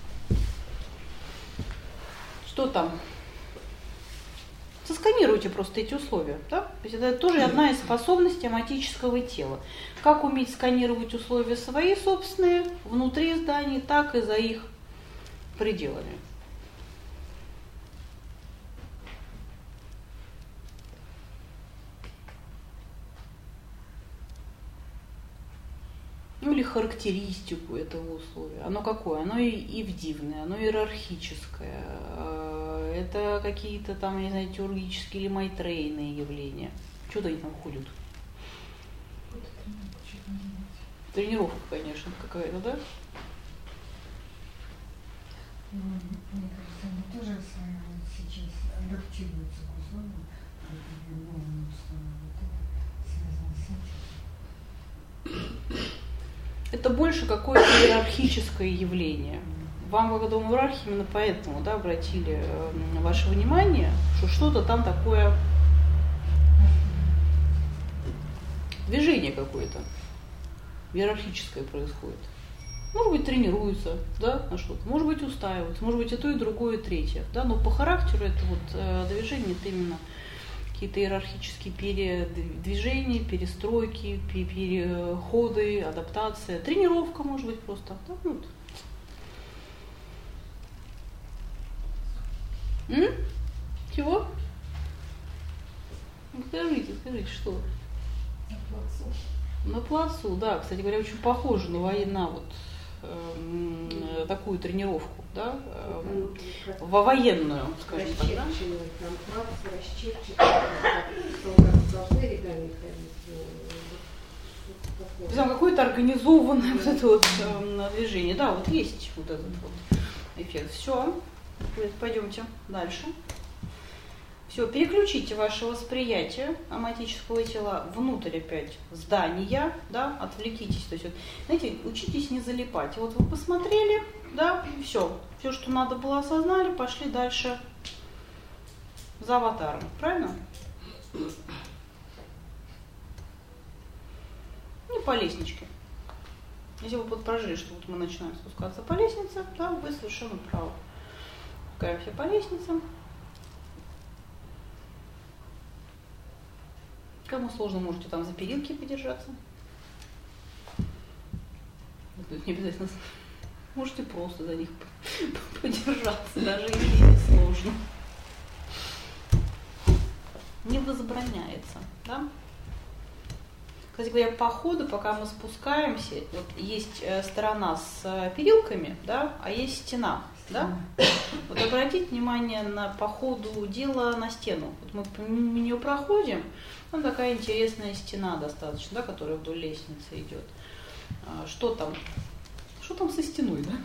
Что там? Сосканируйте просто эти условия. Да? То есть это тоже одна из способностей оматического тела. Как уметь сканировать условия свои собственные внутри зданий, так и за их пределами. Ну или характеристику этого условия. Оно какое? Оно и дивное, оно иерархическое. Это какие-то там, я не знаю, теургические или майтрейные явления. Что-то они там ходят. Тренировка, конечно, какая-то, да? Мне кажется, они тоже сейчас адаптируются к условиям, к новым условиям. Вот это связано с этим. Это больше какое-то иерархическое явление. Вам во Дом иерархии именно поэтому, да, обратили ваше внимание, что что-то там такое, движение какое-то иерархическое происходит. Может быть, тренируются, да, на что-то, может быть, устаиваются, может быть, и то, и другое, и третье. Да, но по характеру это вот движение, это именно какие-то иерархические передвижения, перестройки, переходы, адаптация, тренировка, может быть, просто. Да, ну, вот. Чего? Ну, скажите, что? На плацу. На плацу, да, кстати говоря, очень похоже на вот такую тренировку, да, во военную, скажем так, да? Расчерчивают, там плац расчерчивают, что у нас должны рядами ходить. Там какое-то организованное вот это вот движение, да, вот есть вот этот вот эффект. Все, пойдемте дальше. Все, переключите ваше восприятие оматического тела внутрь опять здания, да, отвлекитесь. То есть, вот, знаете, учитесь не залипать. Вот вы посмотрели, да, все, что надо было осознали, пошли дальше за аватаром, правильно? И по лестничке. Если вы вот прожили, что вот мы начинаем спускаться по лестнице, да, вы совершенно правы. Спускаемся по лестнице. Кому сложно, можете там за перилки подержаться. Не обязательно. Можете просто за них подержаться, даже если не сложно. Не возбраняется, да? Кстати говоря, по ходу, пока мы спускаемся, вот есть сторона с перилками, да, а есть стена, да? Вот обратите внимание по ходу дела на стену. Вот мы по нее проходим, там такая интересная стена достаточно, да, которая вдоль лестницы идет. Что там? Что там со стеной, да?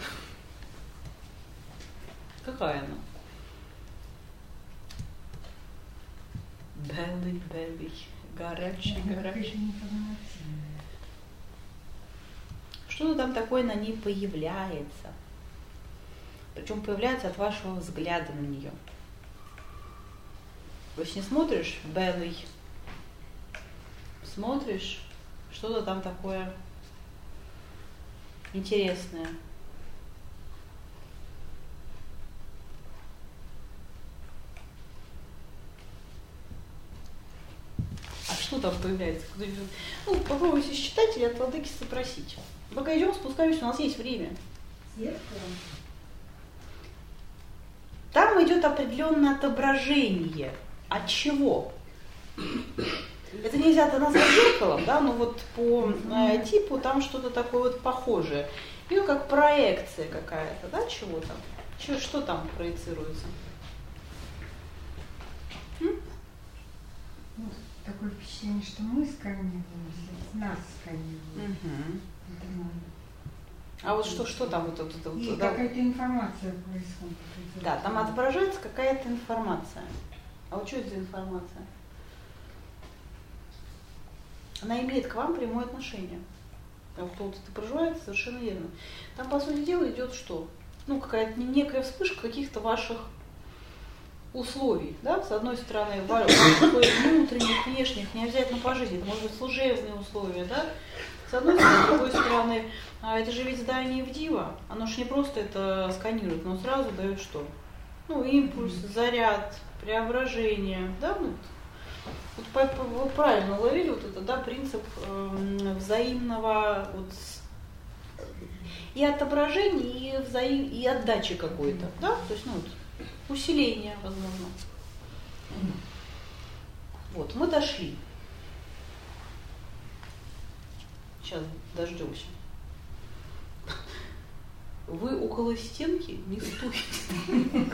Какая она? Белый, горячий. Что-то там такое на ней появляется. Причем появляется от вашего взгляда на нее. То есть не смотришь белый, смотришь, что-то там такое интересное. А что там появляется? Ну, попробуйте считать или от владыки спросить. Пока идем, спускаемся, у нас есть время. Там идет определенное отображение. От чего? Это нельзя назвать зеркалом, да, но вот по типу там что-то такое вот похожее. И как проекция какая-то, да, чего-то. Что там проецируется? такое впечатление, что мы сканируемся, нас сканируют. Мгм. Это надо. А вот что там вот это И да, какая-то информация происходит. да, там отображается какая-то информация. А вот что это за информация? Она имеет к вам прямое отношение. Там кто-то это проживает, совершенно верно. Там, по сути дела, идет что? Ну, какая-то некая вспышка каких-то ваших условий, да, с одной стороны, внутренних, внешних, не обязательно по жизни, это может быть служебные условия, да, с одной стороны, с другой стороны, это же ведь здание Ивдива, оно же не просто это сканирует, но сразу дает что? Ну, импульс, заряд, преображение, да, ну, вот вы правильно уловили вот это, да, принцип взаимного вот, и отображения, и отдачи какой-то, да, то есть, ну, вот, усиление, возможно. Вот, мы дошли. Сейчас дождемся. Вы около стенки не стойте.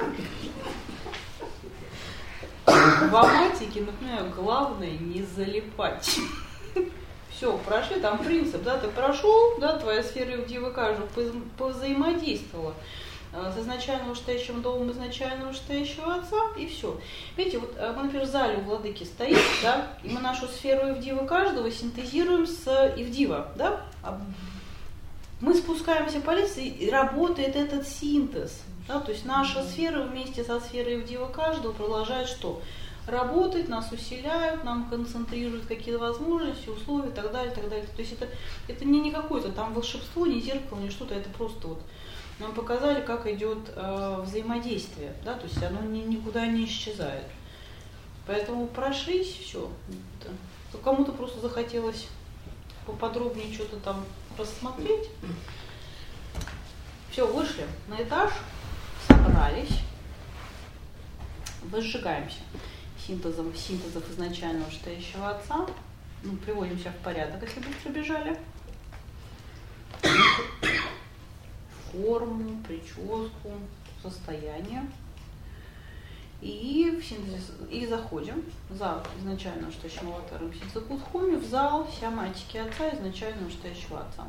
В аматике, например, главное не залипать. Все, прошли, там принцип, да, ты прошел, да, твоя сфера Ивдивы каждого повзаимодействовала с изначального вышестоящим домом изначального вышестоящего отца, и все. Видите, вот мы, например, в зале у владыки стоим, да, и мы нашу сферу Ивдивы каждого синтезируем с Ивдива, да, мы спускаемся по лестнице, и работает этот синтез, да, то есть наша сфера вместе со сферой Ивдива каждого продолжает что? Работать, нас усиляют, нам концентрируют какие-то возможности, условия и так далее, и так далее. То есть это не какое-то там волшебство, не зеркало, не что-то, это просто вот нам показали, как идет взаимодействие, да, то есть оно никуда не исчезает. Поэтому прошлись, все. Кому-то просто захотелось поподробнее что-то там рассмотреть. Все, вышли на этаж, собрались, возжигаемся синтезов изначального вышестоящего отца. Ну, приводим себя в порядок, если быстро бежали. Форму, прическу, состояние. И заходим за изначально вышестоящим аватаром Сидзакудхуми в зал сиаматики отца изначально вышестоящего отца.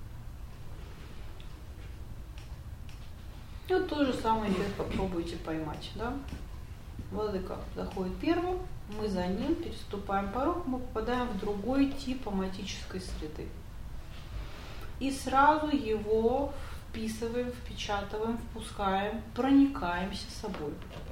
И вот тот же самый эффект попробуйте поймать, да? Владыка заходит первым, мы за ним переступаем порог, мы попадаем в другой тип аматической среды. И сразу его вписываем, впечатываем, впускаем, проникаемся собой.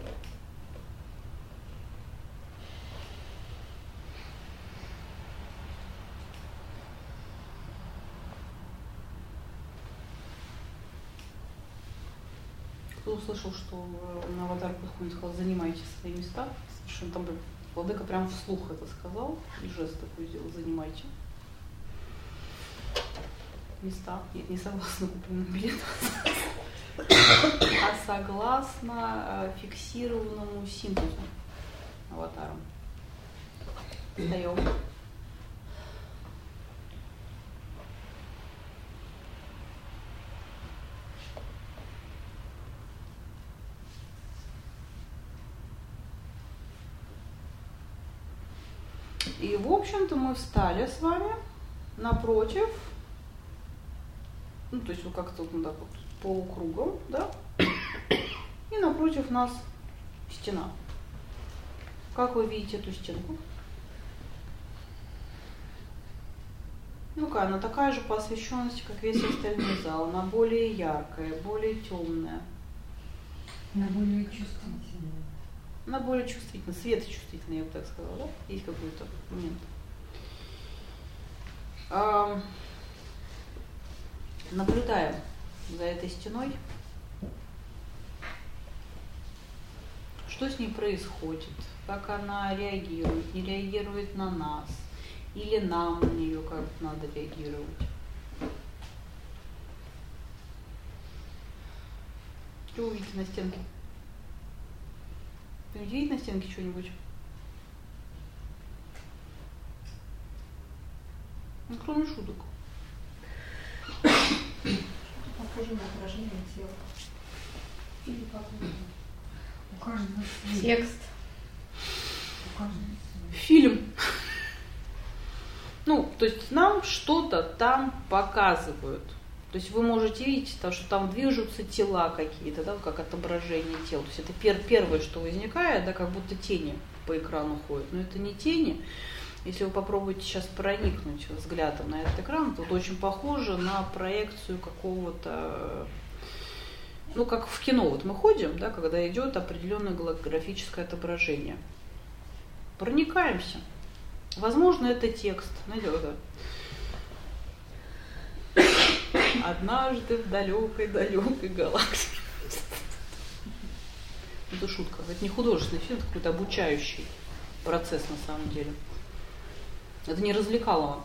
Кто услышал, что на аватар подходит, сказал, занимайте свои места. Совершенно там владыка прям вслух это сказал, и жест такой сделал, занимайте места. Нет, не согласно купленному билету, а согласно фиксированному синтезу аватаром. Встаем. И, в общем-то, мы встали с вами напротив, ну, то есть вот как-то вот так вот полукругом, да, и напротив нас стена. Как вы видите эту стенку? Ну-ка, она такая же по освещенности, как весь остальной зал. Она более яркая, более темная. Она более чувствительная. Она более чувствительна, светочувствительная, я бы так сказала, да? Есть какой-то момент. Наблюдаем за этой стеной. Что с ней происходит? Как она реагирует? Не реагирует на нас? Или нам на нее как-то надо реагировать? Что вы видите на стенке? Вы видите на стенке что-нибудь? Ну, кроме шуток. Похоже на отражение тела. Или какой-то. У каждого свой. Текст. У каждого свой. Фильм. Ну, то есть нам что-то там показывают. То есть вы можете видеть, что там движутся тела какие-то, да, как отображение тел. То есть это первое, что возникает, да, как будто тени по экрану ходят. Но это не тени. Если вы попробуете сейчас проникнуть взглядом на этот экран, то это очень похоже на проекцию какого-то, ну, как в кино. Вот мы ходим, да, когда идет определенное голографическое отображение. Проникаемся. Возможно, это текст. Знаете, вот однажды в далекой галактике. Это шутка. Это не художественный фильм, это какой-то обучающий процесс на самом деле. Это не развлекалово.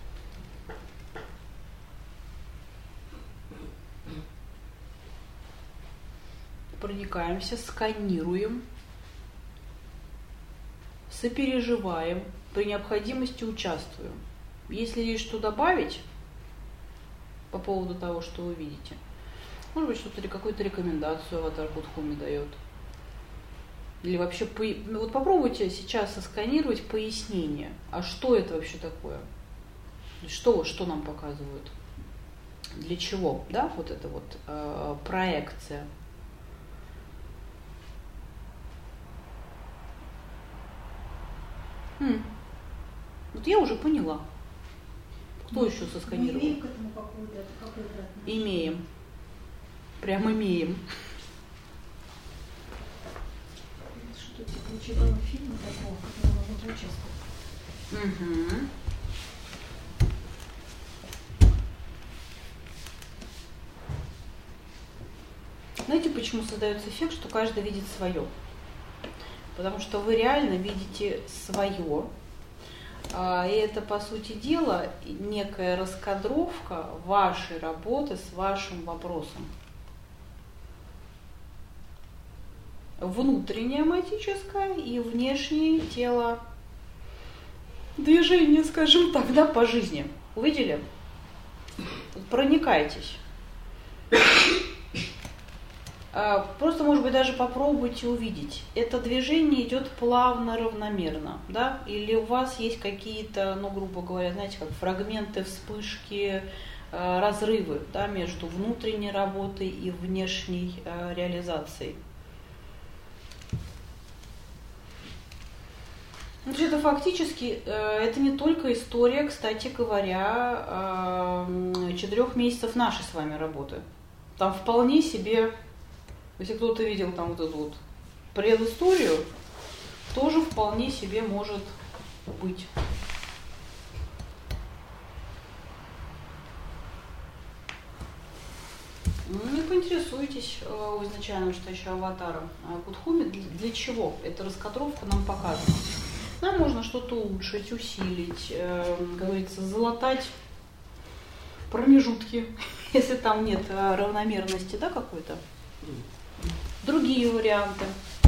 Проникаемся, сканируем, сопереживаем, при необходимости участвуем. Если есть что добавить по поводу того, что вы видите, может быть, что-то или какую-то рекомендацию аватар Кутхуми дает. Или вообще, ну вот попробуйте сейчас сосканировать пояснение. А что это вообще такое? Что нам показывают? Для чего? Да, вот эта вот проекция. Вот я уже поняла. Кто еще сосканировал? Мы имеем к этому какое-то отношение? Имеем. Прям имеем. Это что-то типа ключевого фильма такого, в котором можно участвовать. Угу. Знаете, почему создается эффект, что каждый видит свое? Потому что вы реально видите свое. И это, по сути дела, некая раскадровка вашей работы с вашим вопросом. Внутреннее матическое и внешнее тело. Движение, скажем так, да, по жизни. Увидели? Проникайтесь. Просто, может быть, даже попробуйте увидеть. Это движение идет плавно, равномерно, да? Или у вас есть какие-то, ну, грубо говоря, знаете, как фрагменты, вспышки, разрывы, да, между внутренней работой и внешней реализацией. Значит, это фактически, это не только история, кстати говоря, 4 месяцев нашей с вами работы. Там вполне себе, если кто-то видел там вот эту вот предысторию, тоже вполне себе может быть. Не поинтересуйтесь у изначально читающего аватара Кутхуми, для чего эта раскадровка нам показана. Нам можно что-то улучшить, усилить, как говорится, залатать промежутки, если там нет равномерности, да, какой-то. Другие варианты.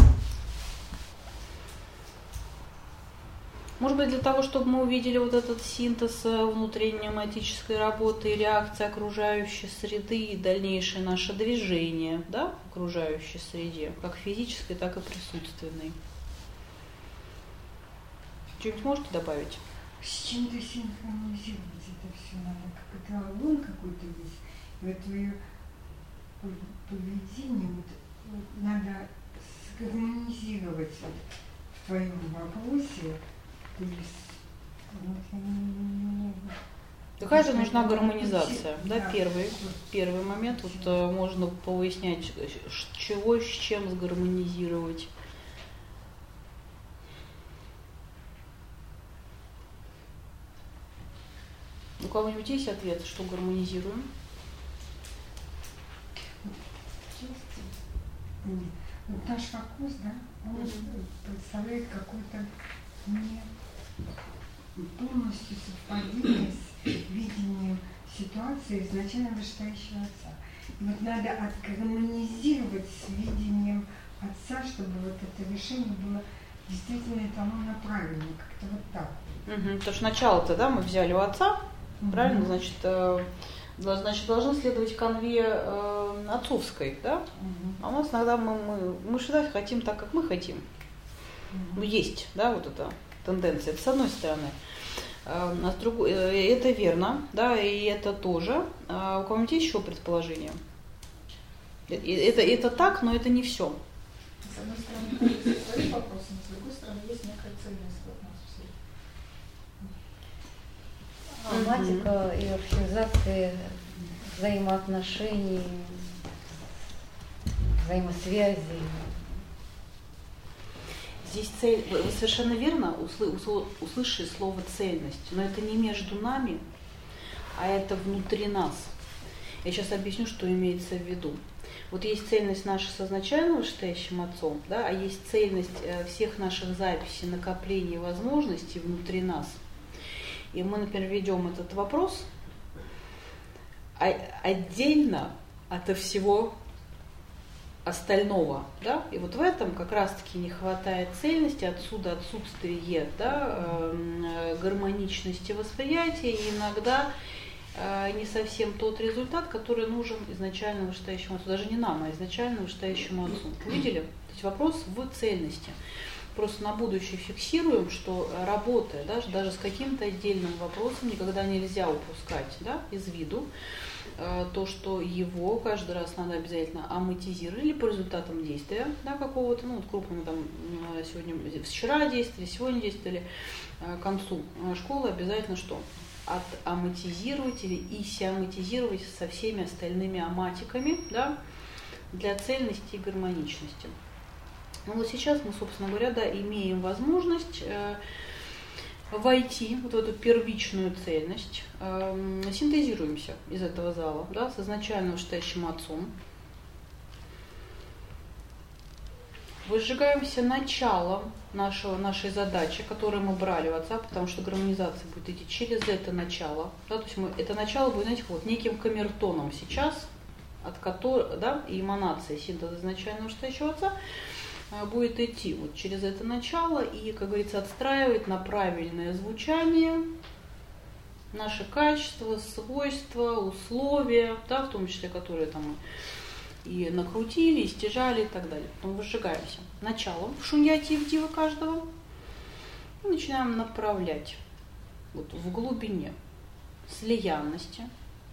Может быть, для того, чтобы мы увидели вот этот синтез внутренней матической работы и реакции окружающей среды и дальнейшее наше движение, да, в окружающей среде, как физической, так и присутственной. Что-нибудь можете добавить? С чем-то синхронизировать это все надо, как это огонь какой-то есть. И вот твое поведение вот надо сгармонизировать вот в твоем вопросе. То есть, какая-то нужна гармонизация, да, первый момент. Вот можно повыяснять, чего с чем сгармонизировать. У кого-нибудь есть ответ, что гармонизируем? Вот наш фокус, да, он представляет какой-то не полностью совпадение с видением ситуации изначально вышестоящего отца. И вот надо отгармонизировать с видением отца, чтобы вот это решение было действительно эталонно правильно, как-то вот так. Потому что начало-то, да, мы взяли у отца, правильно, значит, должны следовать канве отцовской, да? А у нас иногда мы всегда хотим так, как мы хотим. Ну, есть, да, вот эта тенденция. Это с одной стороны. Это верно, да, и это тоже. У кого-нибудь есть еще предположение? Это так, но это не все. С одной стороны, есть свои вопросы, но с другой стороны, есть некая цельность от нас всех. Грамматика и организация взаимоотношений, взаимосвязи. Здесь цель, вы совершенно верно услышали слово цельность, но это не между нами, а это внутри нас. Я сейчас объясню, что имеется в виду. Вот есть цельность наша с изначально вышестоящим отцом, да, а есть цельность всех наших записей, накоплений, возможностей внутри нас. И мы, например, ведем этот вопрос отдельно от всего остального, да, и вот в этом как раз-таки не хватает цельности, отсюда отсутствие, да, гармоничности восприятия, и иногда не совсем тот результат, который нужен изначально вышестоящему отцу, даже не нам, а изначально вышестоящему отцу. Увидели? То есть вопрос в цельности. Просто на будущее фиксируем, что работая, даже с каким-то отдельным вопросом никогда нельзя упускать, да, из виду то, что его каждый раз надо обязательно амортизировать или по результатам действия, да, какого-то, ну вот крупного там вчера действовали, сегодня действовали, к концу школы обязательно что? Отаматизировать или исиаматизировать со всеми остальными аматиками, да, для цельности и гармоничности. Ну вот сейчас мы, собственно говоря, да, имеем возможность войти вот в эту первичную цельность, синтезируемся из этого зала, да, с изначально вышестоящим отцом, выжигаемся началом нашей задачи, которую мы брали в отца, потому что гармонизация будет идти через это начало, да, то есть это начало будет, знаете, вот неким камертоном сейчас, от которого, да, и эманация синтеза изначально вышестоящего отца будет идти вот через это начало и, как говорится, отстраивать на правильное звучание наши качества, свойства, условия, да, в том числе, которые там и накрутили, и стяжали и так далее. Потом выжигаемся началом в шуньяти и в дива каждого и начинаем направлять вот в глубине слиянности,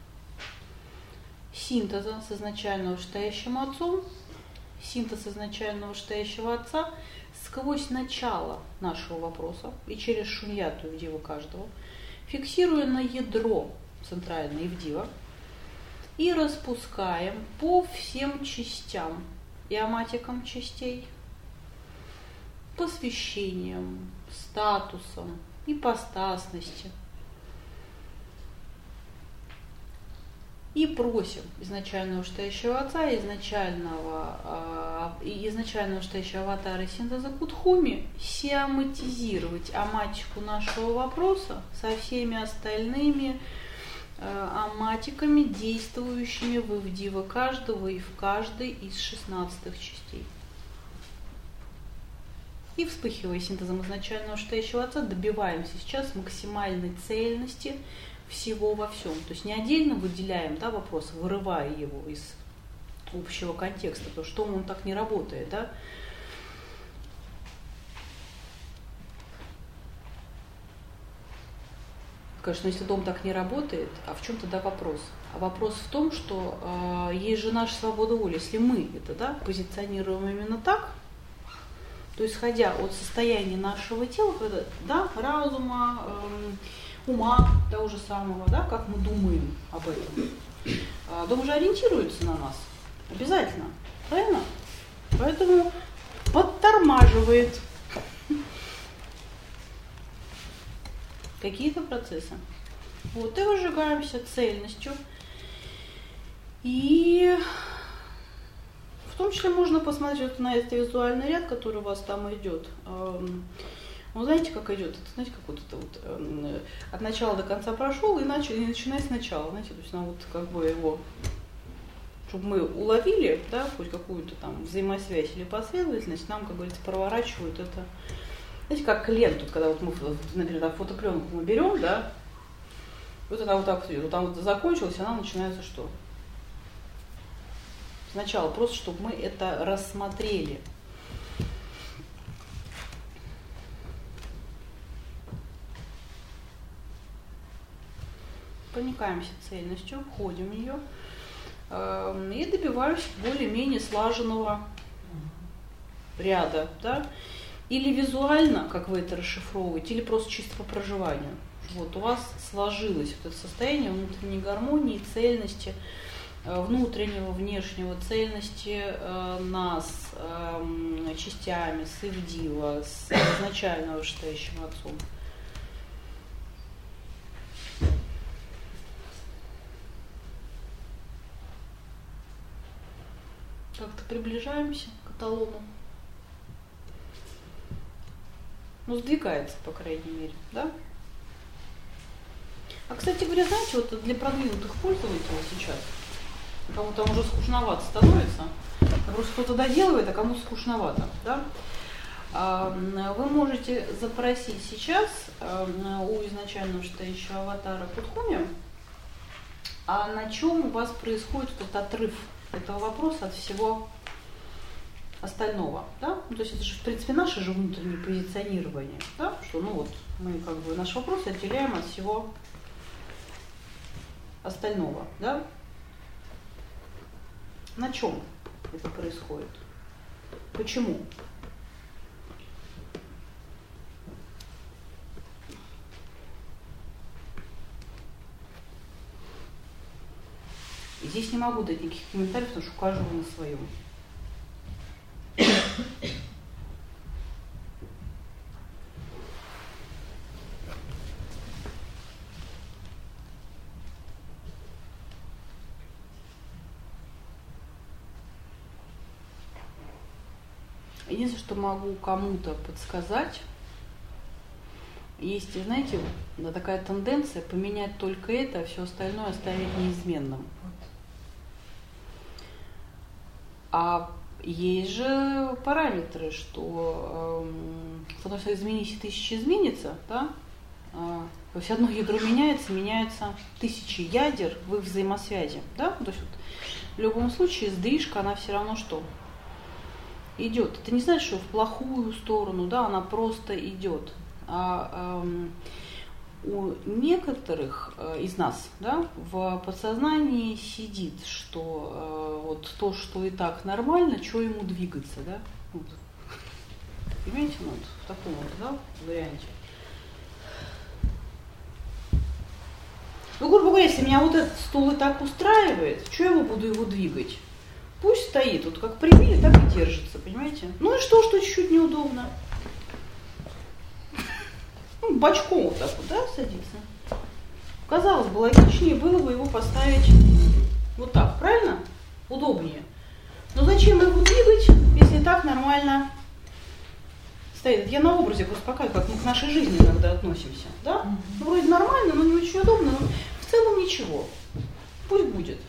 синтеза с изначально вышестоящим отцом, синтез изначального вышестоящего отца сквозь начало нашего вопроса и через шуньяту и вдиву каждого, фиксируя на ядро центральное и вдива, и распускаем по всем частям и аматикам частей, посвящениям, статусам, ипостасности. И просим изначального вышестоящего отца, изначального вышестоящего аватара синтеза Кудхуми сиаматизировать аматику нашего вопроса со всеми остальными аматиками, действующими в ивдива каждого и в каждой из 16 частей. И вспыхивая синтезом изначального вышестоящего отца, добиваемся сейчас максимальной цельности всего во всем. То есть не отдельно выделяем, да, вопрос, вырывая его из общего контекста, потому что он так не работает, да. Конечно, если дом так не работает, а в чем тогда вопрос? А вопрос в том, что есть же наша свобода воли. Если мы это, да, позиционируем именно так, то исходя от состояния нашего тела, когда, да, разума, ума того же самого, да, как мы думаем об этом. Дом же ориентируется на нас. Обязательно. Правильно? Поэтому подтормаживает какие-то процессы. Вот, и выжигаемся цельностью. И в том числе можно посмотреть на этот визуальный ряд, который у вас там идет. Ну, знаете, как идет? Это, знаете, как вот это вот от начала до конца прошел и начинай сначала. Знаете, то есть нам вот как бы его, чтобы мы уловили, да, хоть какую-то там взаимосвязь или последовательность, нам, как говорится, проворачивают это. Знаете, как ленту, когда вот мы, например, фотопленку мы берем, да, вот она вот так вот идет, вот там вот закончилась, она начинается что? Сначала просто, чтобы мы это рассмотрели. проникаемся цельностью, входим в нее и добиваюсь более-менее слаженного ряда, да? Или визуально, как вы это расшифровываете, или просто чисто по проживанию. Вот у вас сложилось вот это состояние внутренней гармонии, цельности, внутреннего, внешнего, цельности нас частями, с Ивдива, с изначально вышестоящим отцом. Как-то приближаемся к эталону. Ну, сдвигается, по крайней мере, да? А, кстати говоря, знаете, вот для продвинутых пользователей сейчас, кому там уже скучновато становится, просто кто-то доделывает, а кому скучновато, да? Вы можете запросить сейчас у изначально вышестоящего аватара Кутхуми, а на чем у вас происходит этот отрыв этого вопроса от всего остального, да? Ну, то есть это же, в принципе, наше же внутреннее позиционирование, да? Что, ну вот, мы как бы наш вопрос отделяем от всего остального, да? На чем это происходит? Почему? И здесь не могу дать никаких комментариев, потому что у каждого на своем. Единственное, что могу кому-то подсказать, есть, знаете, такая тенденция поменять только это, а все остальное оставить неизменным. А есть же параметры, что изменись, и 1000 изменится, да? То есть одно ядро меняется, меняются 1000 ядер в их взаимосвязи, да? То есть вот, в любом случае сдвижка, она все равно что? Идет. Это не значит, что в плохую сторону, да, она просто идет. У некоторых из нас, да, в подсознании сидит, что вот то, что и так нормально, что ему двигаться, да? Вот. Понимаете, ну, вот в таком вот, да, варианте. Ну, грубо говоря, если меня вот этот стул и так устраивает, что я буду его двигать? Пусть стоит, вот как прибили, так и держится, понимаете? Ну и что чуть-чуть неудобно? Ну, бочком вот так вот, да, садится. Казалось бы, логичнее было бы его поставить вот так, правильно? Удобнее. Но зачем его двигать, если так нормально стоит? Я на образе просто показываю, как мы к нашей жизни иногда относимся, да? Ну, вроде нормально, но не очень удобно, но в целом ничего. Пусть будет.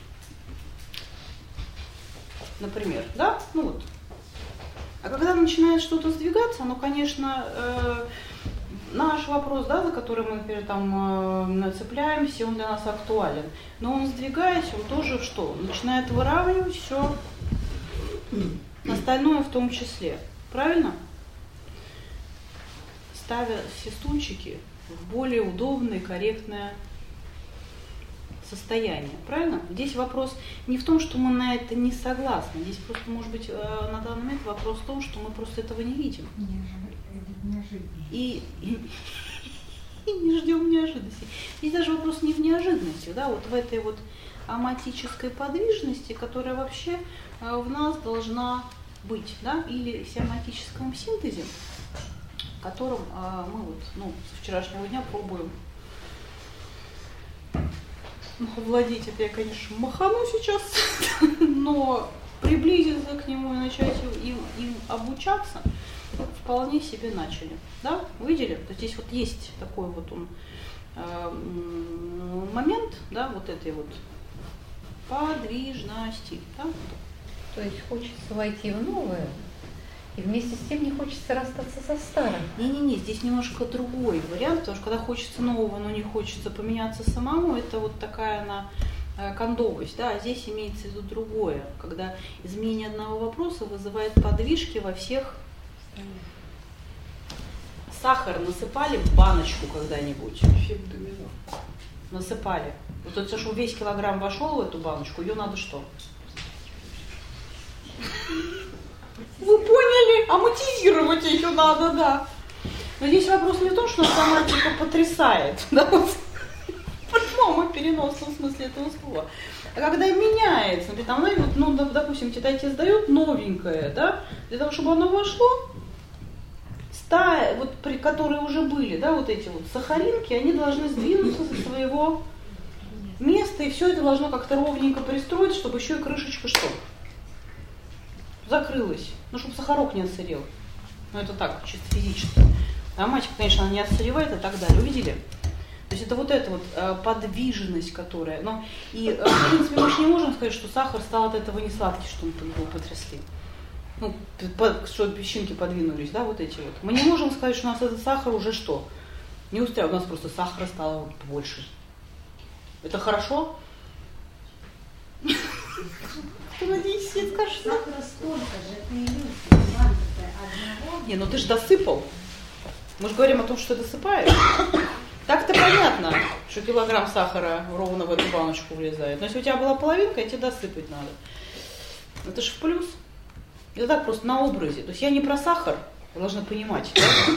Например, да? Ну вот. А когда начинает что-то сдвигаться, ну, конечно, наш вопрос, да, за который мы, например, там цепляемся, он для нас актуален. Но он, сдвигаясь, он тоже что? Начинает выравнивать все остальное в том числе. Правильно? Ставя все стульчики в более удобное, корректное состояние. Правильно? Здесь вопрос не в том, что мы на это не согласны. Здесь просто, может быть, на данный момент вопрос в том, что мы просто этого не видим. И не ждем неожиданности. Здесь даже вопрос не в неожиданности, да, вот в этой вот аматической подвижности, которая вообще в нас должна быть, да, или сиаматическом синтезе, которым мы вот, ну, с вчерашнего дня пробуем овладеть. Это я, конечно, махану сейчас, но приблизиться к нему и начать им обучаться вполне себе начали. Да? Видели? То здесь вот есть такой вот он момент, да, вот этой вот подвижности. Да? То есть хочется войти в новое, и вместе с тем не хочется расстаться со старым. Не-не-не, здесь немножко другой вариант, потому что когда хочется нового, но не хочется поменяться самому, это вот такая она кондовость, да, а здесь имеется в виду другое, когда изменение одного вопроса вызывает подвижки во всех. Сахар насыпали в баночку когда-нибудь? Эффект домино. насыпали. Вот это, чтобы весь килограмм вошел в эту баночку, ее надо что? Вы поняли? Амортизировать ее надо, да. Но здесь вопрос не в том, что соматика потрясает, да, вот, в прямом и переносном смысле этого слова. А когда меняется, там, ну, допустим, тебе сдают новенькое, да, для того, чтобы оно вошло, стая, вот, которые уже были, да, вот эти вот сахаринки, они должны сдвинуться со своего места, и все это должно как-то ровненько пристроить, чтобы еще и крышечка что? Закрылась. Ну, чтобы сахарок не отсырел. Ну, это так, чисто физически. А мачка, конечно, она не отсыревает и так далее. Увидели? То есть это вот эта вот подвижность, которая... Ну, и, в принципе, мы же не можем сказать, что сахар стал от этого не сладкий, что мы его потрясли. Ну, что песчинки подвинулись, да, вот эти вот. Мы не можем сказать, что у нас этот сахар уже что? Не устраивает. У нас просто сахара стало вот больше. Это хорошо? Надеюсь, все скажут. Сахара столько же, это иллюзия. Банка-то одного. Не, ну ты же досыпал. Мы же говорим о том, что ты досыпаешь. Так-то понятно, что килограмм сахара ровно в эту баночку влезает. Но если у тебя была половинка, тебе досыпать надо. Это же в плюс. Это так просто на образе. То есть я не про сахар, вы должны понимать.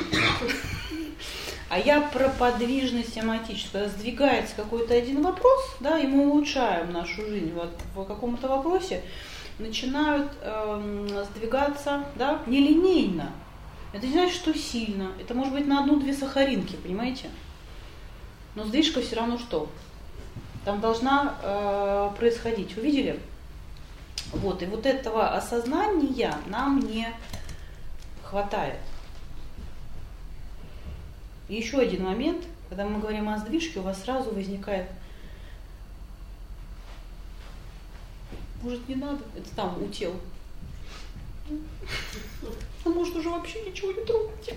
А я про подвижность семантическую. Когда сдвигается какой-то один вопрос, да, и мы улучшаем нашу жизнь в каком-то вопросе, начинают сдвигаться, да, нелинейно. Это не значит, что сильно. Это может быть на 1-2 сахаринки, понимаете? Но сдвижка все равно что? Там должна происходить. Увидели? Вот. И вот этого осознания нам не хватает. И еще один момент, когда мы говорим о сдвижке, у вас сразу возникает, может, не надо, это там у тел. А может, уже вообще ничего не трогайте.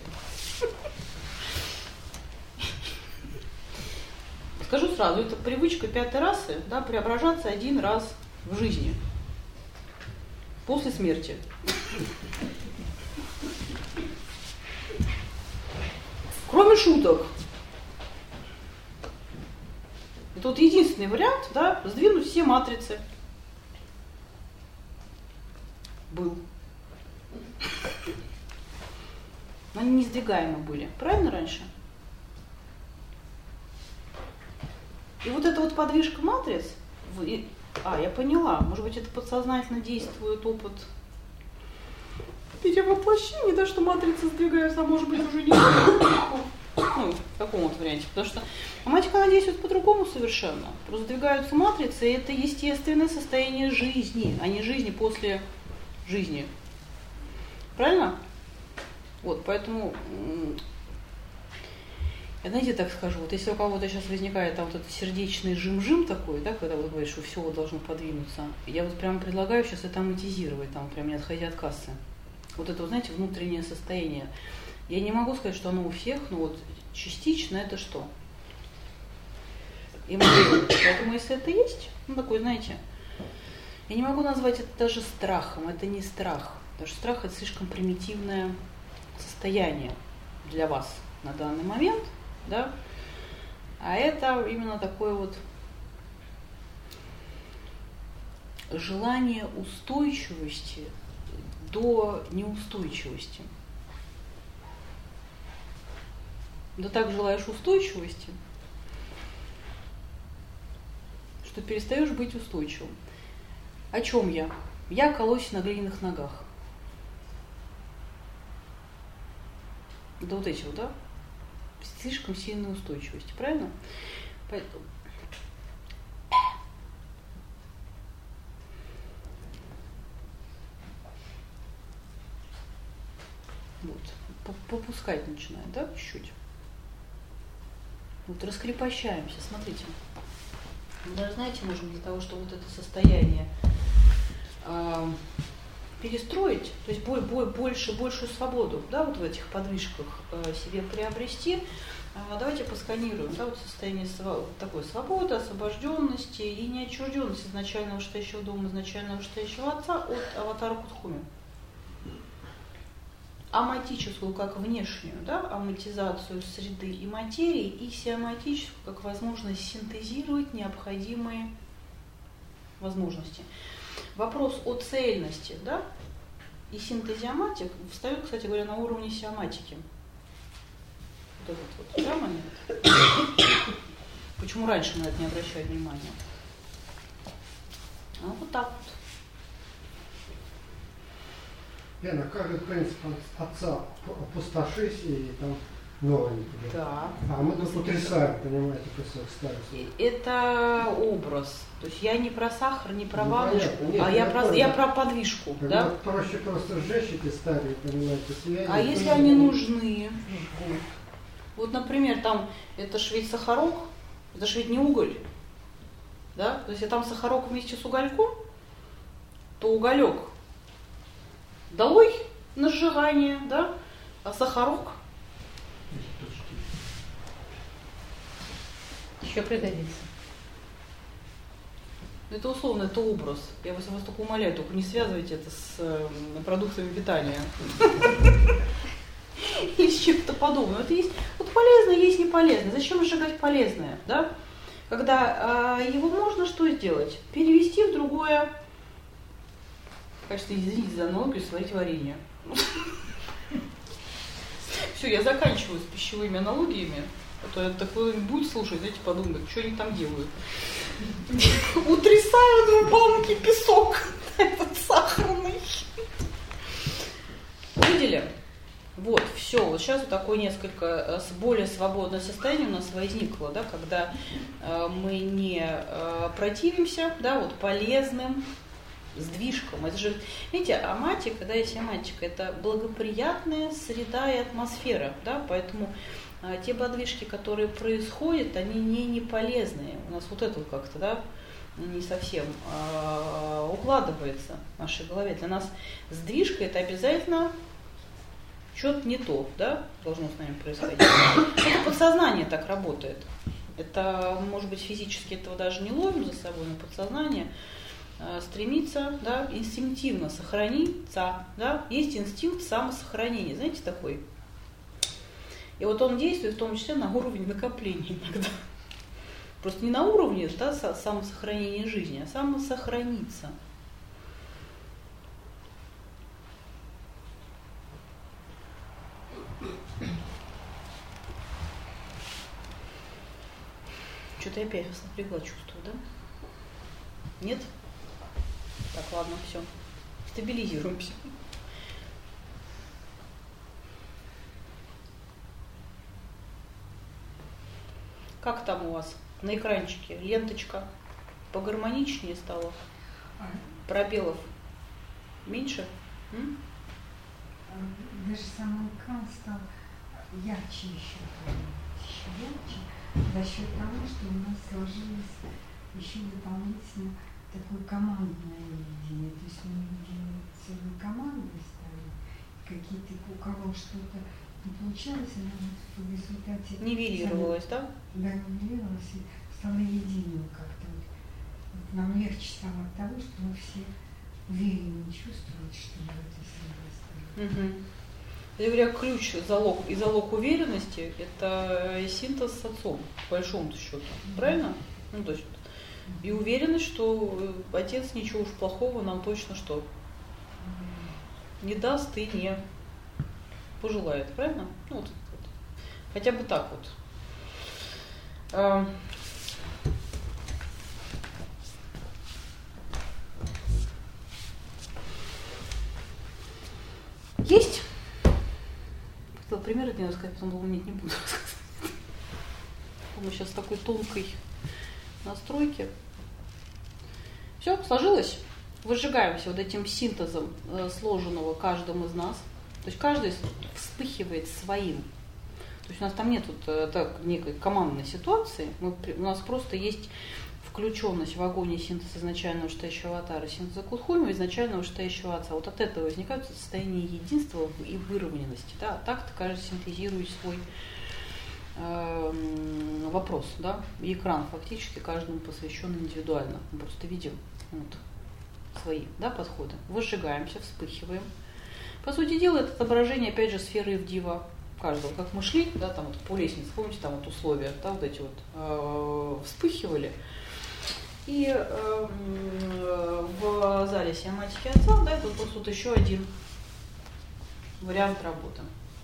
Скажу сразу, это привычка 5-й расы, да, преображаться 1 раз в жизни. После смерти. Кроме шуток. Это вот единственный вариант, да, сдвинуть все матрицы. Был. Но они несдвигаемы были. Правильно раньше? И вот эта вот подвижка матриц, я поняла, может быть, это подсознательно действует опыт перевоплощения, да, что матрицы сдвигаются, а может быть уже не в таком вот варианте. Потому что математика, она действует по-другому совершенно. Просто сдвигаются матрицы, и это естественное состояние жизни, а не жизни после жизни. Правильно? Вот, поэтому, я, знаете, так скажу, вот если у кого-то сейчас возникает там вот этот сердечный жим-жим такой, да, когда вы говорите, что все вот должно подвинуться, я вот прямо предлагаю сейчас это амортизировать, там, прям не отходя от кассы. Вот это, знаете, внутреннее состояние. Я не могу сказать, что оно у всех, но вот частично это что? Эмоции. Поэтому если это есть, ну такой, знаете, я не могу назвать это даже страхом, это не страх. Потому что страх — это слишком примитивное состояние для вас на данный момент, да? А это именно такое вот желание устойчивости до неустойчивости. Да так желаешь устойчивости, что перестаешь быть устойчивым. О чем я? Я колось на глиняных ногах. Да вот эти вот, да? Слишком сильная устойчивость, правильно? Поэтому вот, попускать начинает, да, чуть-чуть. Вот раскрепощаемся, смотрите. Мы даже, знаете, можем для того, чтобы вот это состояние перестроить, то есть большую свободу, да, вот в этих подвижках себе приобрести. Давайте посканируем, да, вот состояние такой свободы, освобожденности и неотчужденности изначального вышестоящего дома, изначального вышестоящего отца от аватара Кутхуми. аматическую как внешнюю, да, аматизацию среды и материи, и сиаматическую как возможность синтезировать необходимые возможности. Вопрос о цельности, да, и синтезиоматик встает, кстати говоря, на уровне сиаматики. Вот этот вот, да, момент. Почему раньше на это не обращали внимания? А вот так вот. Лена, как же принцип отца опустошись и там новенький? Да. А мы тут утрясаем, понимаете, кусок старости. Это образ. То есть я не про сахар, не про бабушку, нет, а я про подвижку. Так Да? вот проще просто сжечь эти старые, понимаете, связи. А если они нужны? Вот, например, там, это ж ведь сахарок, это ж ведь не уголь. Да? То есть, если там сахарок вместе с угольком, то уголек долой на сжигание, да? А сахарок Еще пригодится. это условно, это образ. Я вас только умоляю, только не связывайте это с продуктами питания. Или с чем-то подобным. Это есть вот полезное, есть не полезное. Зачем сжигать полезное, да? Когда его можно что сделать? Перевести в другое, кажется, извините за аналогию, сварить варенье. Все, я заканчиваю с пищевыми аналогиями, а то кто-нибудь будет слушать, знаете, подумает, что они там делают. Утрясают в банке песок, этот сахарный. Видели? Вот, все, вот сейчас вот такое несколько более свободное состояние у нас возникло, да, когда мы не противимся, да, вот полезным сдвижкам. Это же, видите, аматика, да, и сиаматика, это благоприятная среда и атмосфера, да, поэтому те подвижки, которые происходят, они не полезные. У нас вот это вот как-то, да, не совсем укладывается в нашей голове. Для нас сдвижка это обязательно что-то не то, да, должно с нами происходить. Это подсознание так работает. Это, может быть, физически этого даже не ловим за собой, но подсознание стремится, да, инстинктивно сохраниться, да. Есть инстинкт самосохранения, знаете, такой. И вот он действует в том числе на уровне накопления иногда. Просто не на уровне, да, самосохранения жизни, а самосохраниться. Что-то я опять вас напрягла, чувствую, да? Нет? Так, ладно, все. Стабилизируемся. Как там у вас на экранчике? Ленточка погармоничнее стала? Пробелов меньше? Даже сам экран стал ярче еще ярче, за счет того, что у нас сложилось еще дополнительно такое командное видение. То есть мы видим целую команду ставим, какие-то, у кого что-то не получалось, она в результате Нивелировалось, да? Да, нивелировалось и стало единым как-то. Вот нам легче стало от того, что мы все уверенно чувствуем, что мы в этой среде стоим. Я говорю, ключ, залог уверенности – это синтез с отцом, по большому счету. Правильно? Ну, то есть, и уверенность, что отец ничего уж плохого нам точно что не даст и не пожелает. Правильно? Ну, вот. Хотя бы так вот. Есть? Хотела пример один рассказать, потом думала, нет, не буду рассказывать. Мы сейчас в такой тонкой настройке. Все, сложилось? Выжигаемся вот этим синтезом сложенного каждым из нас. То есть каждый вспыхивает своим. То есть у нас там нет некой командной ситуации. У нас просто есть включенность в огонь синтеза изначального вышестоящего аватара, синтеза Кутхуми, изначального вышестоящего отца. Вот от этого возникают состояние единства и выровненности. Да? Так ты, кажется, синтезируешь свой вопрос. Да? И экран фактически каждому посвящен индивидуально. Мы просто видим вот свои, да, подходы. Выжигаемся, вспыхиваем. По сути дела, это отображение, опять же, сферы Ивдива каждого. Как мы шли, да, там вот по лестнице, помните, там вот условия, да, вот эти вот вспыхивали. И в зале сиаматики отца, да, это просто вот еще один вариант работы.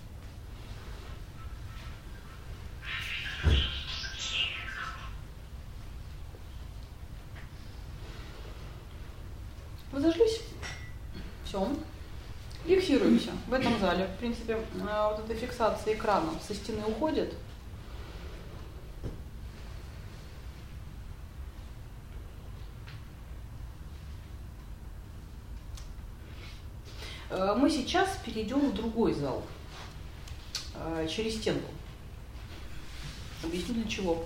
Вы зашлись? Все. Фиксируемся в этом зале. В принципе, вот эта фиксация экрана со стены уходит. Мы сейчас перейдем в другой зал, через стенку. Объясню для чего.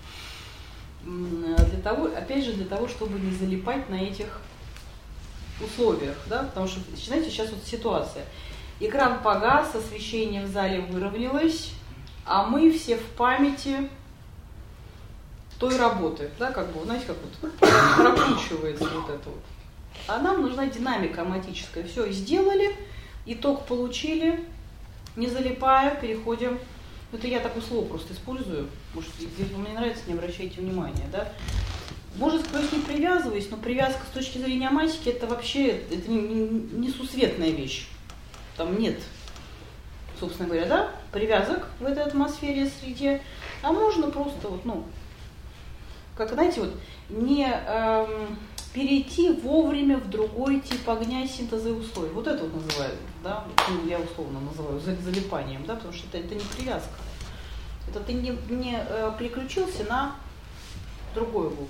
Для того, опять же, для того, чтобы не залипать на этих условиях, да, потому что, знаете, сейчас вот ситуация. Экран погас, освещение в зале выровнялось, а мы все в памяти той работы, да, как бы, знаете, как вот прокручивается вот это вот. А нам нужна динамика аматическая. Все, сделали, итог получили, не залипая, переходим. Это я такое слово просто использую. Может, если вам не нравится, не обращайте внимания, да. Может, к не привязываясь, но привязка с точки зрения аматики это вообще это несусветная вещь. Там нет, собственно говоря, да, привязок в этой атмосфере, среде. А можно просто вот, ну, как, знаете, вот не перейти вовремя в другой тип огня, синтеза и условий. Вот это вот называют, да, ну, я условно называю залипанием, да, потому что это не привязка. Это ты не переключился на другое вовремя.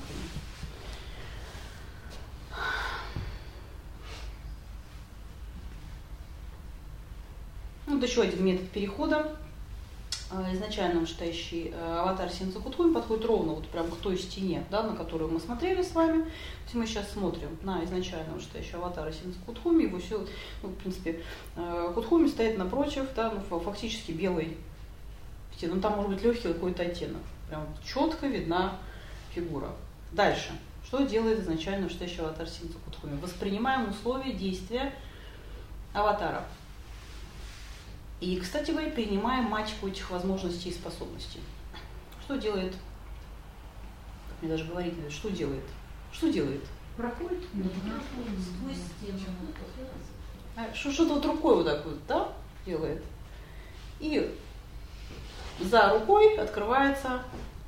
Вот еще один метод перехода. Изначально вышестоящий аватар Синцукутхуми подходит ровно вот прям к той стене, да, на которую мы смотрели с вами. То есть мы сейчас смотрим на изначально вышестоящего аватара Синцукутхуми. Его все, ну, в принципе, Кутхуми стоит напротив, да, ну, фактически белой стены. Ну, там может быть легкий какой-то оттенок. Прям четко видна фигура. Дальше. Что делает изначально вышестоящий аватар Синцукутхуми? Воспринимаем условия действия аватара. И, кстати говоря, принимаем матику этих возможностей и способностей. Что делает? Как мне даже говорить надо, что делает? Что делает? Проходит? Сквозь стену. Что-то вот рукой вот так вот, да, делает. И за рукой открывается,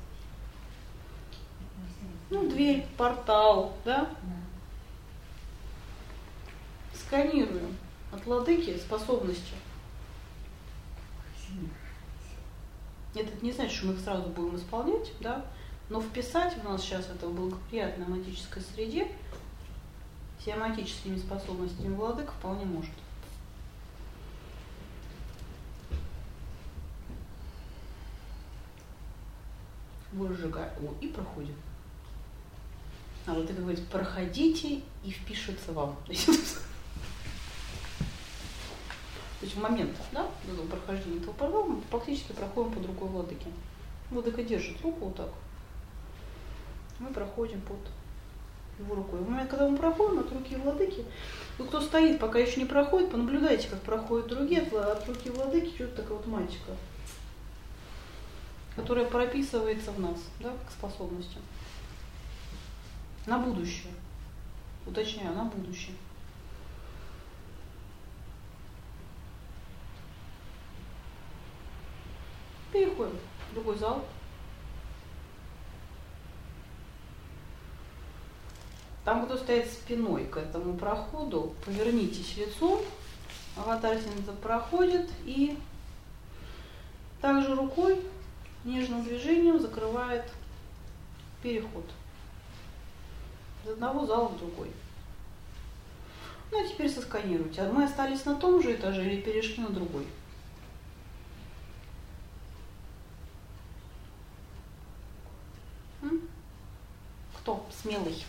ну, дверь, портал, да? Сканируем от владыки способности. Это не значит, что мы их сразу будем исполнять, да? Но вписать у нас сейчас это в благоприятной аматической среде сиаматическими способностями владыка вполне может. Выжигаем. И проходим. А вот это говорит, проходите и впишется вам. То есть в момент, да, прохождения этого портала мы фактически проходим по другой владыке. Владыка держит руку вот так. Мы проходим под его рукой. В момент, когда мы проходим от руки владыки, ну, кто стоит, пока еще не проходит, понаблюдайте, как проходят другие от руки владыки, что-то такая вот матика, которая прописывается в нас, да, к способностям. На будущее. Уточняю, на будущее. Переходим в другой зал. Там, кто стоит спиной к этому проходу, повернитесь лицом, аватар Синца проходит и также рукой нежным движением закрывает переход из одного зала в другой. Ну а теперь сосканируйте. Мы остались на том же этаже или перешли на другой? Кто смелый?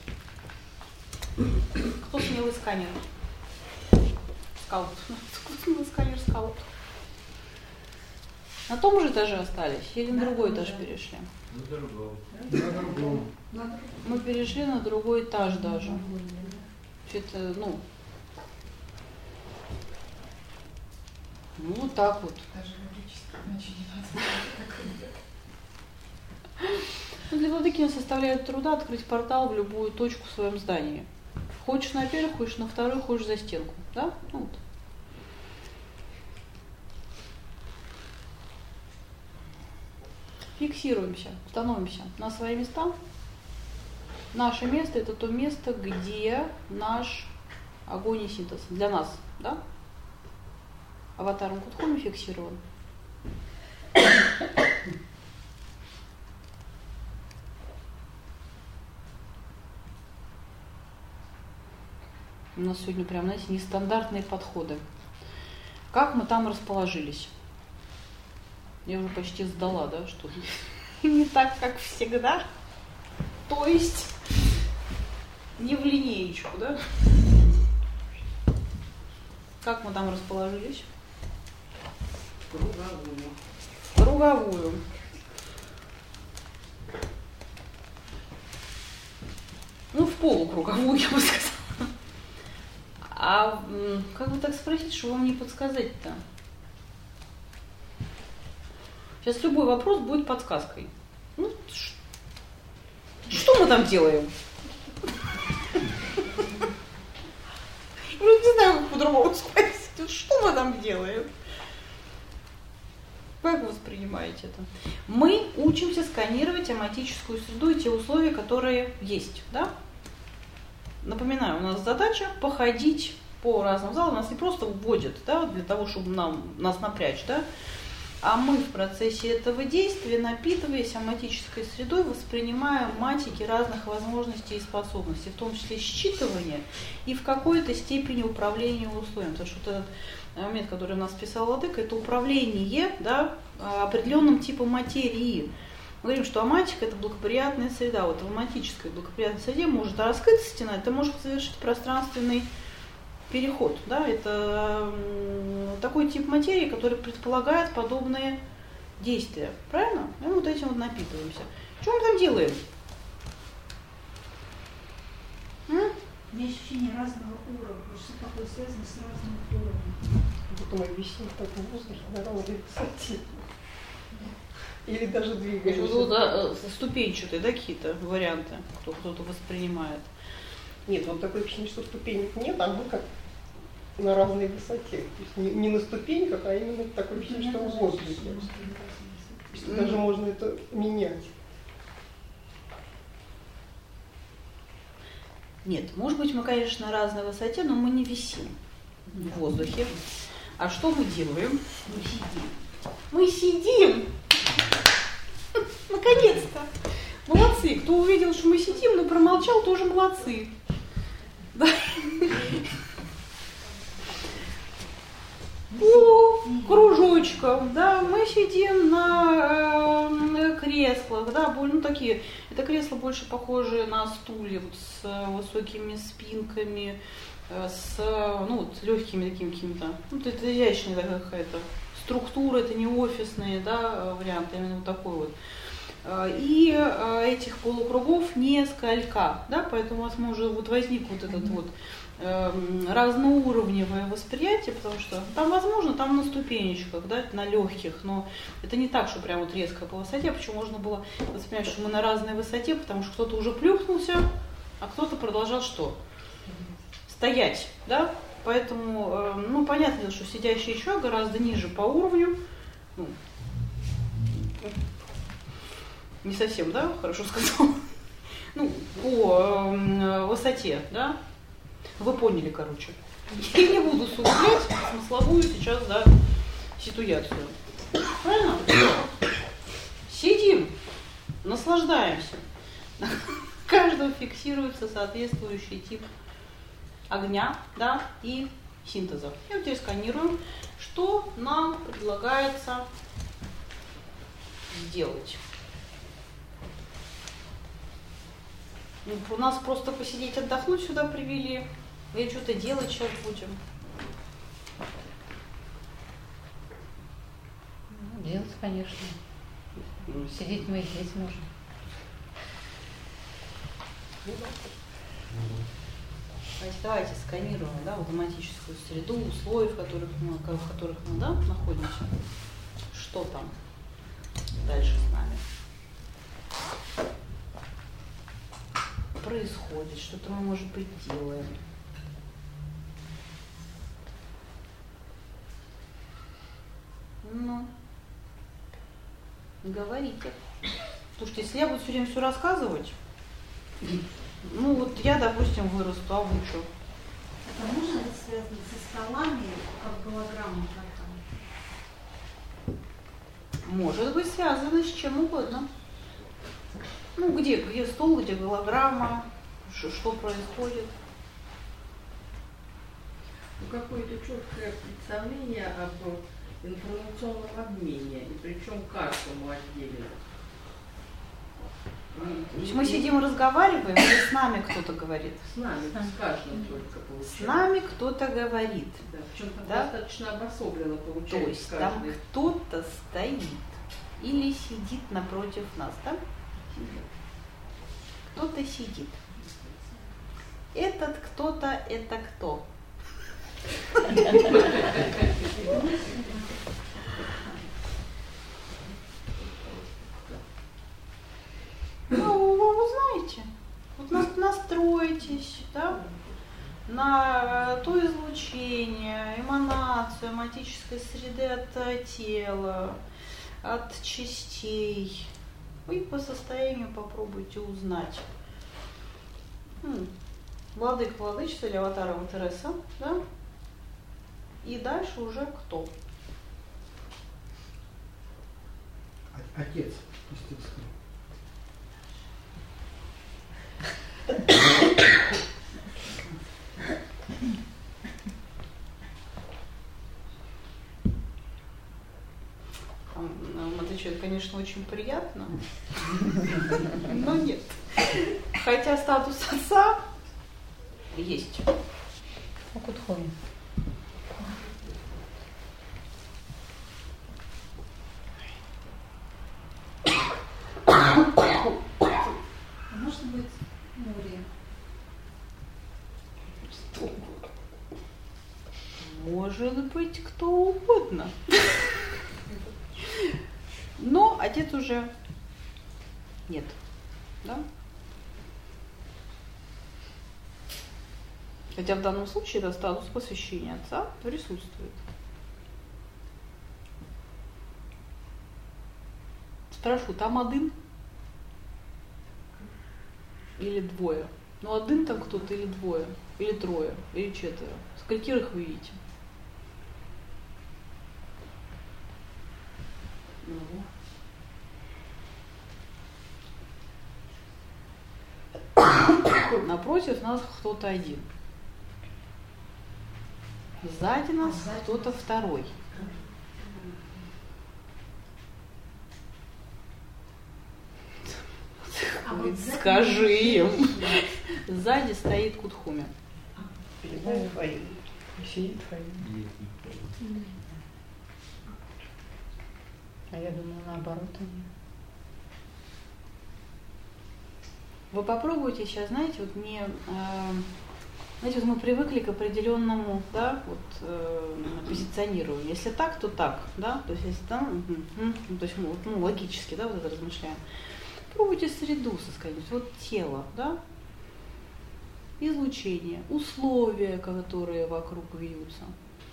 Кто смелый сканер? Скаут. Кто смелый сканер скаут? На том же этаже остались или на другой этаж перешли? На другом. На другом. Мы перешли на другой этаж даже. Это, ну, Ну, вот так вот. Даже логически, иначе не надо. Ну, для владыки не составляет труда открыть портал в любую точку в своем здании. Хочешь на первый, хочешь на второй, хочешь за стенку. Да? Ну, вот. Фиксируемся, становимся на свои места. Наше место – это то место, где наш огонь и синтез. Для нас, да? Аватаром Кудхуми фиксирован. У нас сегодня прям, знаете, нестандартные подходы. Как мы там расположились? Я уже почти сдала, да, что не так, как всегда. То есть не в линеечку, да? Как мы там расположились? Круговую. Круговую. Ну, в полукруговую, я бы сказала. А как бы так спросить, что вам не подсказать-то? Сейчас любой вопрос будет подсказкой. Ну, что мы там делаем? Я не знаю, как по-другому спросить. Что мы там делаем? Как вы воспринимаете это? Мы учимся сканировать аматическую среду и те условия, которые есть, да? Напоминаю, у нас задача походить по разным залам. Нас не просто вводят, да, для того, чтобы нас напрячь, да, а мы в процессе этого действия, напитываясь аматической средой, воспринимаем матики разных возможностей и способностей, в том числе считывание и в какой-то степени управление условием. Потому что вот этот момент, который у нас писал Владыка, это управление, да, определенным типом материи. Мы говорим, что аматика – это благоприятная среда. Вот в аматической благоприятной среде может раскрыться стена, ты можешь совершить пространственный переход. Да? Это такой тип материи, который предполагает подобные действия. Правильно? И мы вот этим вот напитываемся. Что мы там делаем? У меня ощущение разного уровня, что такое связано с разным уровнем. Вот мы висим в таком воздухе на разной высоте. Или даже двигаемся. Вот, ступенчатые, да, какие-то варианты, кто-то воспринимает. Нет, вот такое ощущение, что ступенек нет, а мы как на разной высоте. То есть не на ступеньках, а именно такое ощущение, что в воздухе. Что даже можно это менять. Нет, может быть, мы, конечно, на разной высоте, но мы не висим в воздухе. А что мы делаем? Мы сидим. Наконец-то. Молодцы. Кто увидел, что мы сидим, но промолчал, тоже молодцы. Да. По кружочкам, да, мы сидим на креслах, да, ну такие, это кресла больше похожи на стулья вот, с высокими спинками, с, ну, вот, легкими такими какими-то, ну, это изящная такая какая-то структура, это не офисные, да, варианты, именно вот такой вот. И этих полукругов несколько, да, поэтому у вас может вот возник вот этот вот разноуровневое восприятие, потому что там, возможно, там на ступенечках, да, на легких, но это не так, что прям вот резко по высоте, почему можно было воспринять, что мы на разной высоте, потому что кто-то уже плюхнулся, а кто-то продолжал что? Стоять, да, поэтому, ну, понятно, что сидящий человек гораздо ниже по уровню, ну, не совсем, да, хорошо сказала, ну, по высоте, да. Вы поняли, короче. Я не буду усугублять смысловую сейчас, да, ситуацию. Правильно? Сидим, наслаждаемся. Каждого фиксируется соответствующий тип огня, да, и синтеза. И вот теперь сканируем, что нам предлагается сделать. У нас просто посидеть, отдохнуть сюда привели. Или что-то делать сейчас будем. Делать, конечно. Сидеть мы и здесь можем. Давайте сканируем, да, автоматическую среду, условия, в которых мы да, находимся. Что там дальше с нами происходит, что-то мы, может быть, делаем. Ну, говорите. Слушайте, если я буду все время все рассказывать, ну вот я, допустим, вырасту, а вы что? Это можно быть связано со столами, как голограмма такая? Может быть связано с чем угодно. Ну, где стол, где голограмма, что происходит. Какое-то четкое представление об информационном обмене, и причем каждому отдельно. То есть мы сидим и разговариваем, или с нами кто-то говорит? С нами, с каждым только получается. С нами кто-то говорит. Да, причем там да? достаточно обособленно получается. То есть там кто-то стоит или сидит напротив нас, да? Кто-то сидит. Этот кто-то — это кто? Ну, вы знаете, вот настроитесь, да, на то излучение, эманацию эматической среды от тела, от частей. Вы по состоянию попробуйте узнать. Владык, владычица или аватар, аватаресса, да? И дальше уже кто? Отец, естественно. Нам отвечают, конечно, очень приятно, но нет. Хотя статус отца есть. Кутхуми. Может быть, море. Может быть, кто угодно. Но отец уже нет. Да? Хотя в данном случае это статус посвящения отца присутствует. Спрошу, там один? Или двое? Ну, один там кто-то или двое? Или трое? Или четверо? Скольких вы видите? Напротив нас кто-то один. Сзади нас кто-то второй. Скажи им. Сзади стоит Кутхуми. Перед нами Фаин. Сидит Фаин. А я думала, наоборот они. Вы попробуйте сейчас, знаете, вот знаете, вот мы привыкли к определенному, да, вот позиционированию. Если так, то так, да, то есть если там, то есть мы логически, да, вот это размышляем. Пробуйте среду сосканировать, вот тело, да, излучение, условия, которые вокруг вьются.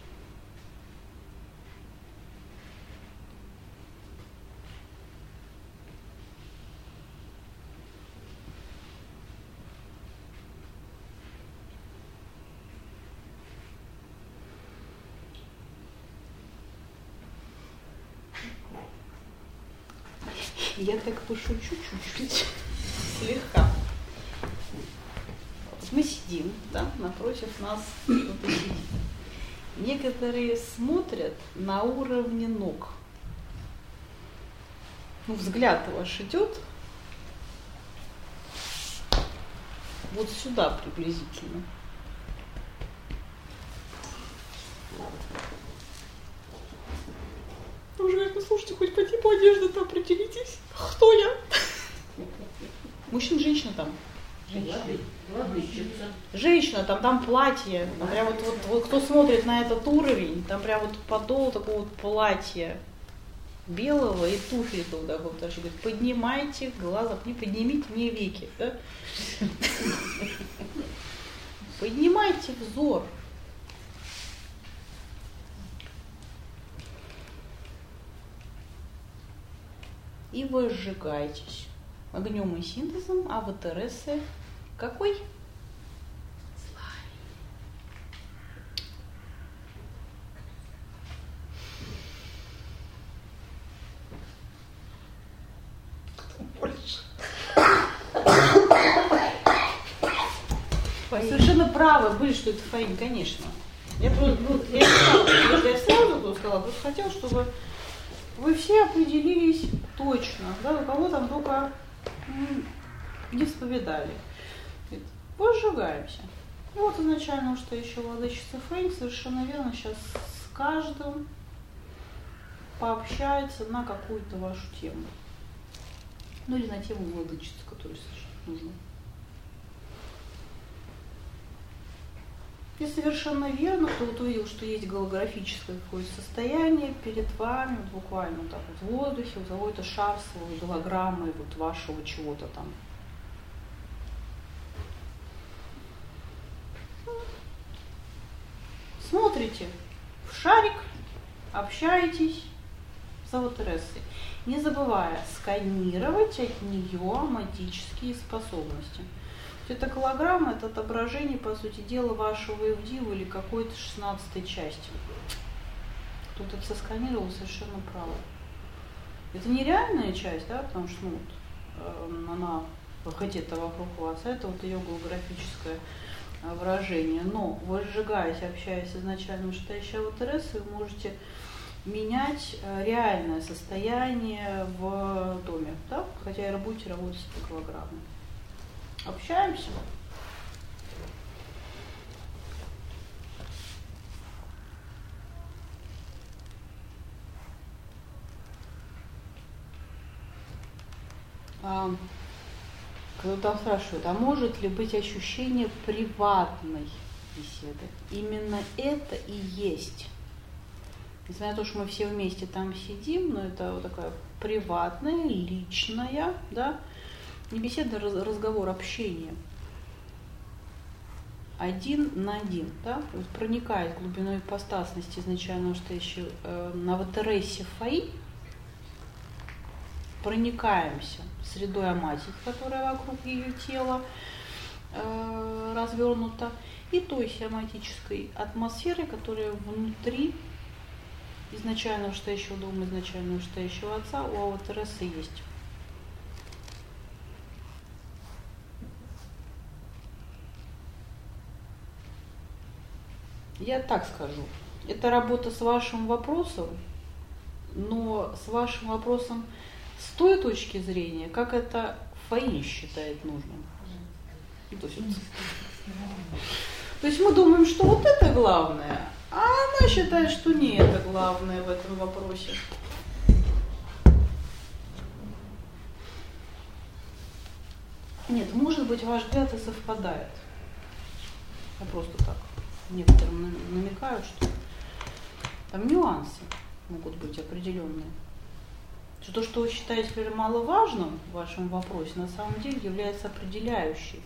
Я так пошучу чуть-чуть, слегка. Мы сидим, да, напротив нас кто-то сидит. Некоторые смотрят на уровне ног. Ну, взгляд ваш идет вот сюда приблизительно. Уже говорит, ну слушайте, хоть по типу одежды-то определитесь, кто я. Мужчина, женщина там. Владычица. Женщина, там платье, там прям вот кто смотрит на этот уровень, там прям вот подол такого вот платья белого и туфли туда вот даже говорит, поднимайте глаза, не поднимите мне веки, да? Поднимайте взор. И возжигайтесь огнем и синтезом, а ВТРС какой? Вы совершенно правы были, что это Фаин, конечно. Я сразу сказала, просто хотела, чтобы вы все определились точно, да, у кого там только не вспоминали. Возжигаемся. И вот изначально, что еще владычица Фэнь совершенно верно сейчас с каждым пообщается на какую-то вашу тему. Ну или на тему владычицы, которую совершенно нужно. И совершенно верно, кто вот увидел, что есть голографическое какое-то состояние перед вами, вот буквально вот так вот в воздухе, вот какой-то шар с голограммой вот вашего чего-то там. Смотрите в шарик, общаетесь с ВТРСой, не забывая сканировать от нее магические способности. Это голограмма, это отображение, по сути дела, вашего ИВДИВа или какой-то 16-й части. Кто-то это сосканировал, совершенно право. Это не реальная часть, да, потому что она где-то вокруг вас, а это вот ее голографическое выражение. Но возжигаясь, общаясь изначально с настоящей ВТРС, вы можете менять реальное состояние в доме, да? Хотя и будете работать с голограммой. Общаемся. Кто там спрашивает, а может ли быть ощущение приватной беседы? Именно это и есть. Несмотря на то, что мы все вместе там сидим, но это вот такая приватная, личная, да, не беседа, а разговор, общение. Один на один, да, вот проникает глубиной ипостасности изначально, что еще на ВТРСе Фаи, проникаемся средой аматики, которая вокруг ее тела развернута, и той сиаматической атмосферой, которая внутри изначально вышестоящего дома, изначально вышестоящего отца у ВТРСа есть. Я так скажу, это работа с вашим вопросом, но с вашим вопросом с той точки зрения, как это Фаин считает нужным. То есть мы думаем, что вот это главное, а она считает, что не это главное в этом вопросе. Нет, может быть, ваш взгляд и совпадает. Я просто так некоторым намекаю, что там нюансы могут быть определенные. Что то, что вы считаете, например, маловажным в вашем вопросе, на самом деле является определяющей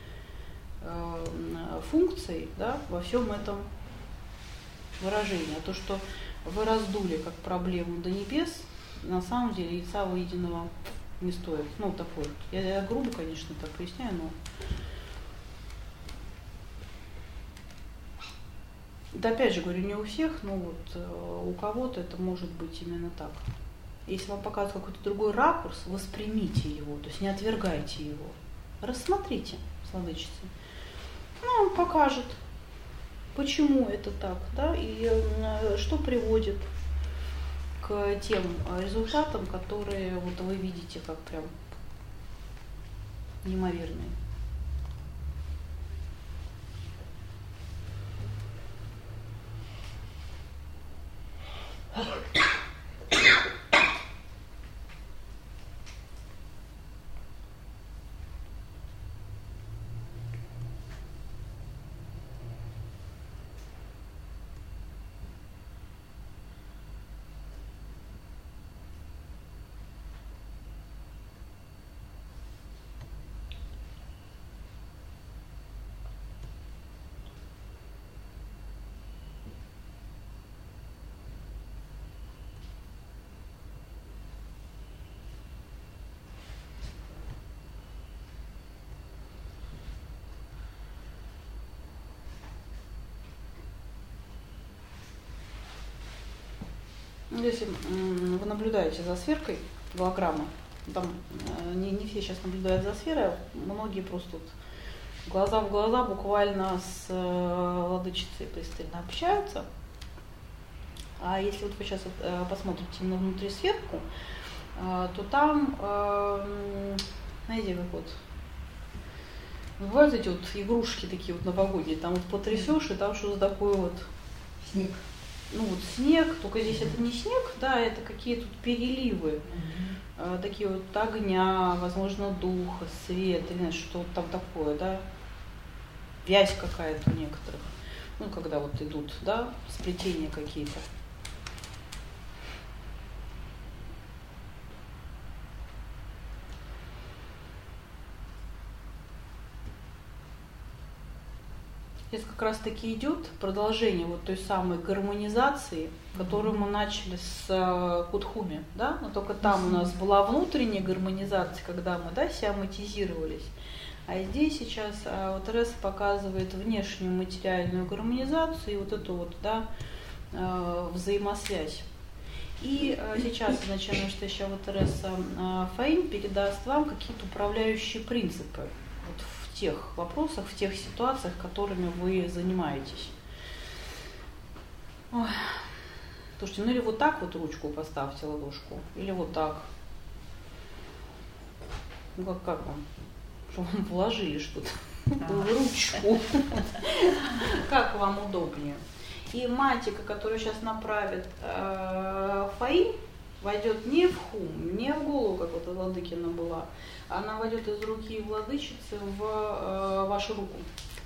функцией, да, во всем этом выражении. А то, что вы раздули как проблему до небес, на самом деле яйца выеденного не стоит. Ну, такой. Я грубо, конечно, так поясняю, но да, опять же говорю, не у всех, но вот у кого-то это может быть именно так. Если вам показывают какой-то другой ракурс, воспримите его, то есть не отвергайте его. Рассмотрите с владычицей. Ну, он покажет, почему это так, да, и что приводит к тем результатам, которые вот вы видите как прям неимоверные. Если вы наблюдаете за сферкой голограммы, там не все сейчас наблюдают за сферой, а многие просто вот глаза в глаза буквально с владычицей пристально общаются. А если вот вы сейчас вот, посмотрите на внутрисферку, то там, знаете, как вот бывают эти вот игрушки такие вот новогодние, там вот потрясешь, и там что-то такое вот. Снег. Ну вот снег, только здесь это не снег, да, это какие-то тут переливы, такие вот огня, возможно, духа, свет, или что вот там такое, да, вязь какая-то у некоторых, ну когда вот идут, да, сплетения какие-то. Здесь как раз таки идет продолжение вот той самой гармонизации, которую мы начали с Кутхуми, да, но только там у нас была внутренняя гармонизация, когда мы, да, сиаматизировались, а здесь сейчас вот Тереса показывает внешнюю материальную гармонизацию и вот эту вот, да, взаимосвязь. И сейчас изначально, что еще вот Тереса Фаин передаст вам какие-то управляющие принципы вот в тех вопросах, в тех ситуациях, которыми вы занимаетесь. Ой. Слушайте, ну или вот так вот ручку поставьте, ладошку, или вот так. Ну как вам? Что вам вложили что-то в ручку? Как вам удобнее? И матика, которую сейчас направит Фаин, войдет не в хум, не в голову, как вот у Владыкина была, она войдет из руки владычицы в вашу руку.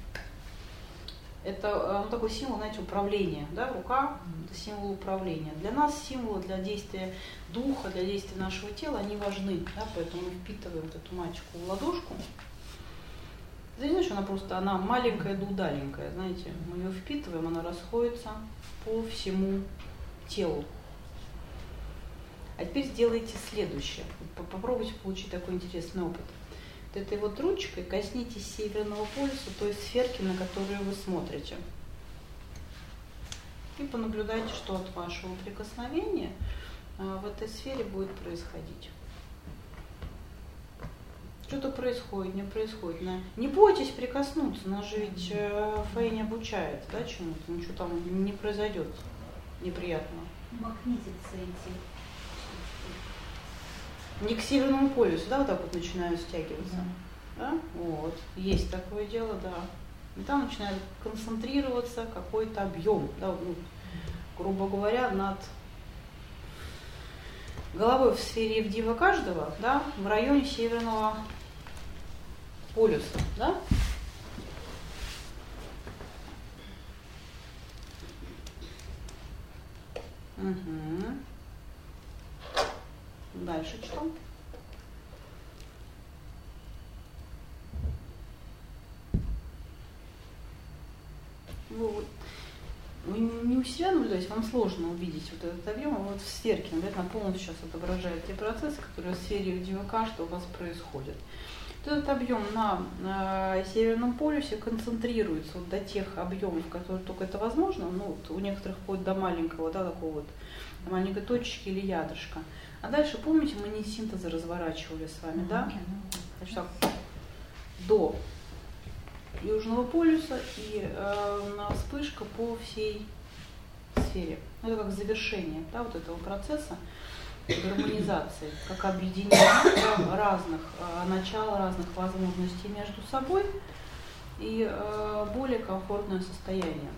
Это такой символ, знаете, управления, да, рука – это символ управления. Для нас символы для действия духа, для действия нашего тела, они важны, да, поэтому мы впитываем вот эту матику в ладошку. Знаете, она маленькая да удаленькая, знаете, мы ее впитываем, она расходится по всему телу. А теперь сделайте следующее. Попробуйте получить такой интересный опыт. Вот этой вот ручкой коснитесь северного полюса, той сферки, на которую вы смотрите. И понаблюдайте, что от вашего прикосновения в этой сфере будет происходить. Что-то происходит, не происходит. Не бойтесь прикоснуться, нас же ведь Фаин обучает, да, чему-то, ничего там не произойдет неприятного. Магнитится эти. Не к северному полюсу, да, вот так вот начинают стягиваться. Да? Вот, есть такое дело, да. И там начинает концентрироваться какой-то объем, да, ну, грубо говоря, над головой в сфере Евдива каждого, да, в районе северного полюса, да. Угу. Дальше что? Вы не у себя наблюдаете, вам сложно увидеть вот этот объем, а вот в сферке, наверное, полностью сейчас отображает те процессы, которые в сфере Евдива каждого у вас происходят. Вот этот объем на Северном полюсе концентрируется вот до тех объемов, которые только это возможно, ну, вот у некоторых вплоть до маленького, да, такого вот маленькой точечки или ядрышка. А дальше, помните, мы не синтезы разворачивали с вами, да? Значит, так, до Южного полюса и вспышка по всей сфере. Это как завершение, да, вот этого процесса гармонизации, как объединение разных начал, разных возможностей между собой и более комфортное состояние.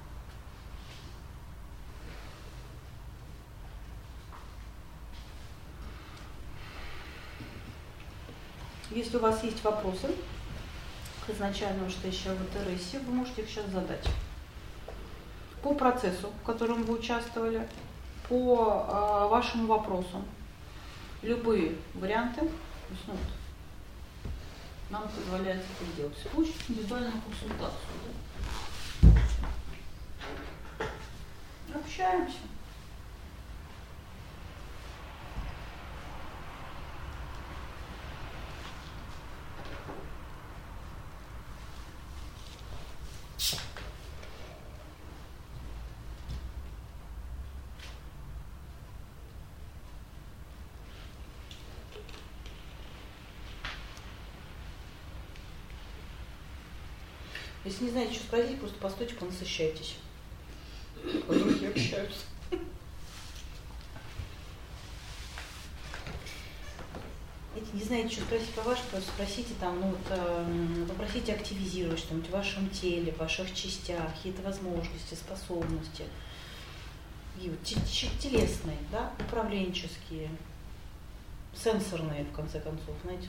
Если у вас есть вопросы к изначальному штейща в Тересе, вы можете их сейчас задать. По процессу, в котором вы участвовали, по вашему вопросу. Любые варианты. То есть, ну, вот, нам позволяет это делать. Получить индивидуальную консультацию. Да? Общаемся. Если не знаете, что спросить, просто постойте, понасыщайтесь. Другие общаются. Если не знаете, что спросить по-вашему, просто спросите там, попросите активизировать что-нибудь в вашем теле, в ваших частях, какие-то возможности, способности. И вот телесные, да, управленческие, сенсорные, в конце концов, знаете,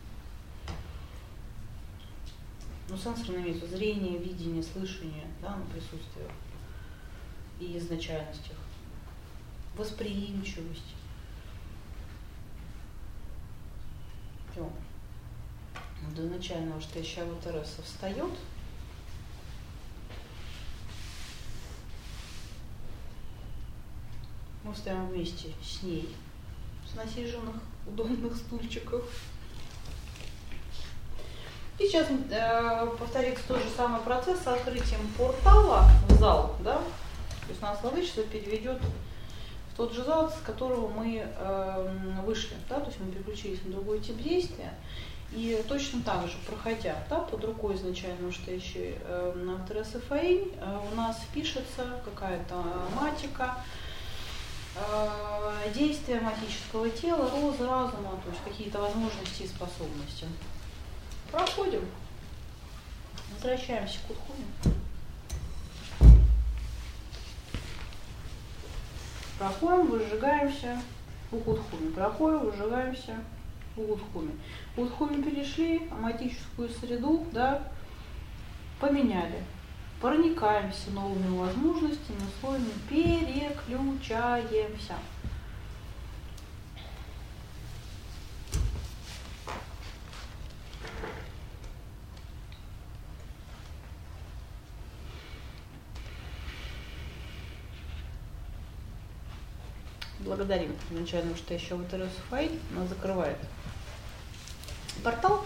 сенсорные имеются зрение, видение, слышание, да, на присутствие и изначальностях, восприимчивость. Все. До начального штаща Тереса встает. Мы встаем вместе с ней, с насиженных удобных стульчиков. И сейчас повторится тот же самый процесс с открытием портала в зал, да? То есть нас владычество переведет в тот же зал, с которого мы вышли, да? То есть мы переключились на другой тип действия. И точно так же, проходя, да, под рукой изначально стоящей Тересы Фаинь, у нас пишется какая-то матика, действия матического тела, розы разума, то есть какие-то возможности и способности. Проходим. Возвращаемся к Удхуме. Проходим, выжигаемся у Удхуме. Проходим, выжигаемся у Удхуме. У Удхуме перешли, аматическую среду, да, поменяли. Проникаемся новыми возможностями, условиями, переключаемся. Благодарим изначально, что еще вот Тересу Фаинь нас закрывает портал.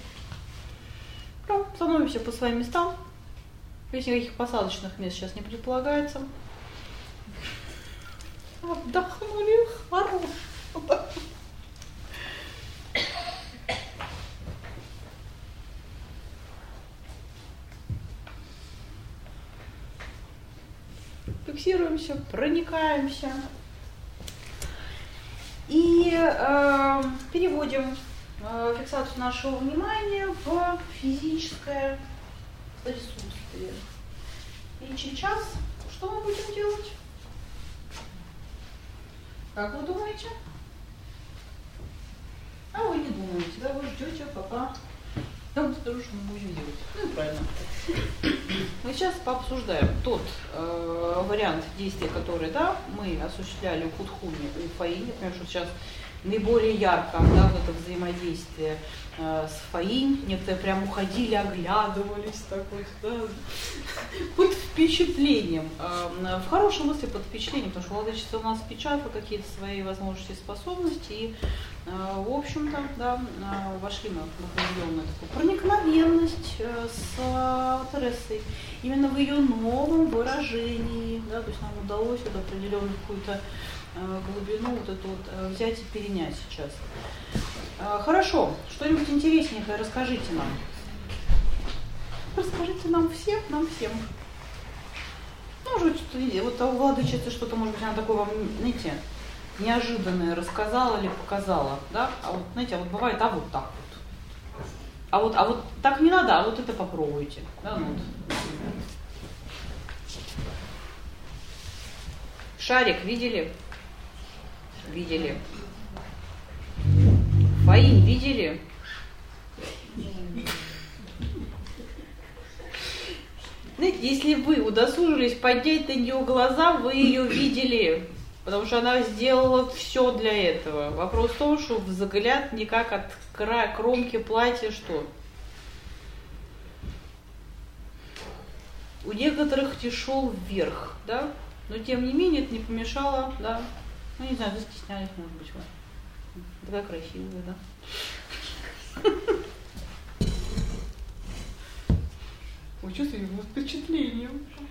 Становимся по своим местам. Здесь никаких посадочных мест сейчас не предполагается. Отдохнули, хорошо. Фиксируемся, проникаемся и переводим фиксацию нашего внимания в физическое присутствие. И сейчас что мы будем делать? Как вы думаете? А вы не думаете, да? Вы ждете, пока там что мы будем делать. Ну, правильно. Мы сейчас пообсуждаем тот вариант действия, который, да, мы осуществляли у Удхуме, у Фаинь. Я понимаю, что сейчас наиболее ярко, да, вот это взаимодействие с Фаинь. Некоторые прям уходили, оглядывались так вот, да, под впечатлением. В хорошем смысле под впечатлением, потому что владычество у нас печатало какие-то свои возможности и способности. И, в общем-то, да, вошли мы в определенную такую проникновенность с Тересой. Именно в ее новом выражении, да, то есть нам удалось вот определенную какую-то глубину вот эту вот взять и перенять сейчас. Хорошо, что-нибудь интересненькое расскажите нам. Расскажите нам всем, нам всем. Ну, может быть, вот у владычицы что-то, может быть, она такое вам, знаете, неожиданное рассказала или показала, да? А вот, знаете, а вот бывает, а вот так вот. А вот так не надо, а вот это попробуйте. Да, ну вот. Шарик видели? Видели. Фаинь видели? Знаете, если вы удосужились поднять на нее глаза, вы ее видели. Потому что она сделала все для этого. Вопрос в том, что взгляд никак от края кромки платья что? У некоторых шел вверх, да? Но тем не менее это не помешало, да? Ну не знаю, застеснялись, может быть, вы. Такая красивая, да? Вы чувствуете впечатление?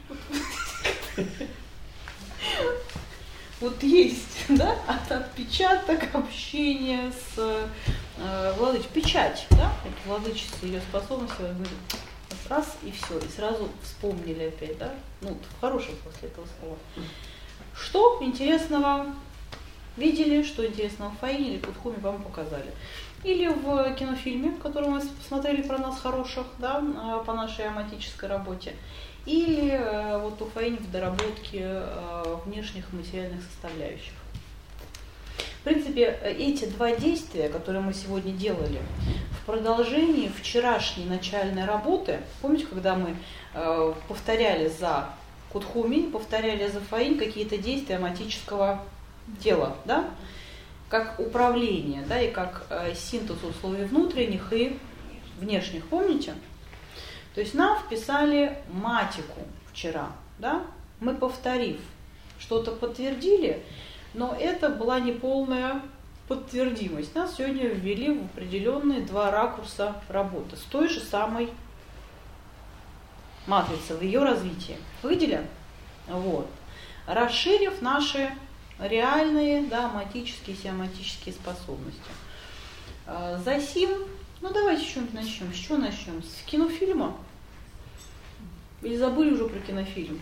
Вот есть, да, отпечаток общения с владычицей, печать, да, это владычица, ее способность раз и все, и сразу вспомнили опять, да? Ну, в хорошем после этого слова. Что интересного видели, что интересного в Фаине или Кутхуме вам показали? Или в кинофильме, который мы посмотрели про нас хороших, да, по нашей аматической работе. Или вот у Фаини в доработке внешних материальных составляющих. В принципе, эти два действия, которые мы сегодня делали, в продолжении вчерашней начальной работы, помните, когда мы повторяли за Кутхуми, повторяли за Фаин какие-то действия аматического тела, да? Как управление, да, и как синтез условий внутренних и внешних, помните? То есть нам вписали матику вчера, да? Мы, повторив, что-то подтвердили, но это была неполная подтвердимость. Нас сегодня ввели в определенные два ракурса работы с той же самой матрицей в ее развитии. Видели? Вот. Расширив наши реальные, да, аматические и сиаматические способности. Засим, ну давайте с чего-нибудь начнем. С чего начнем? С кинофильма? Или забыли уже про кинофильм?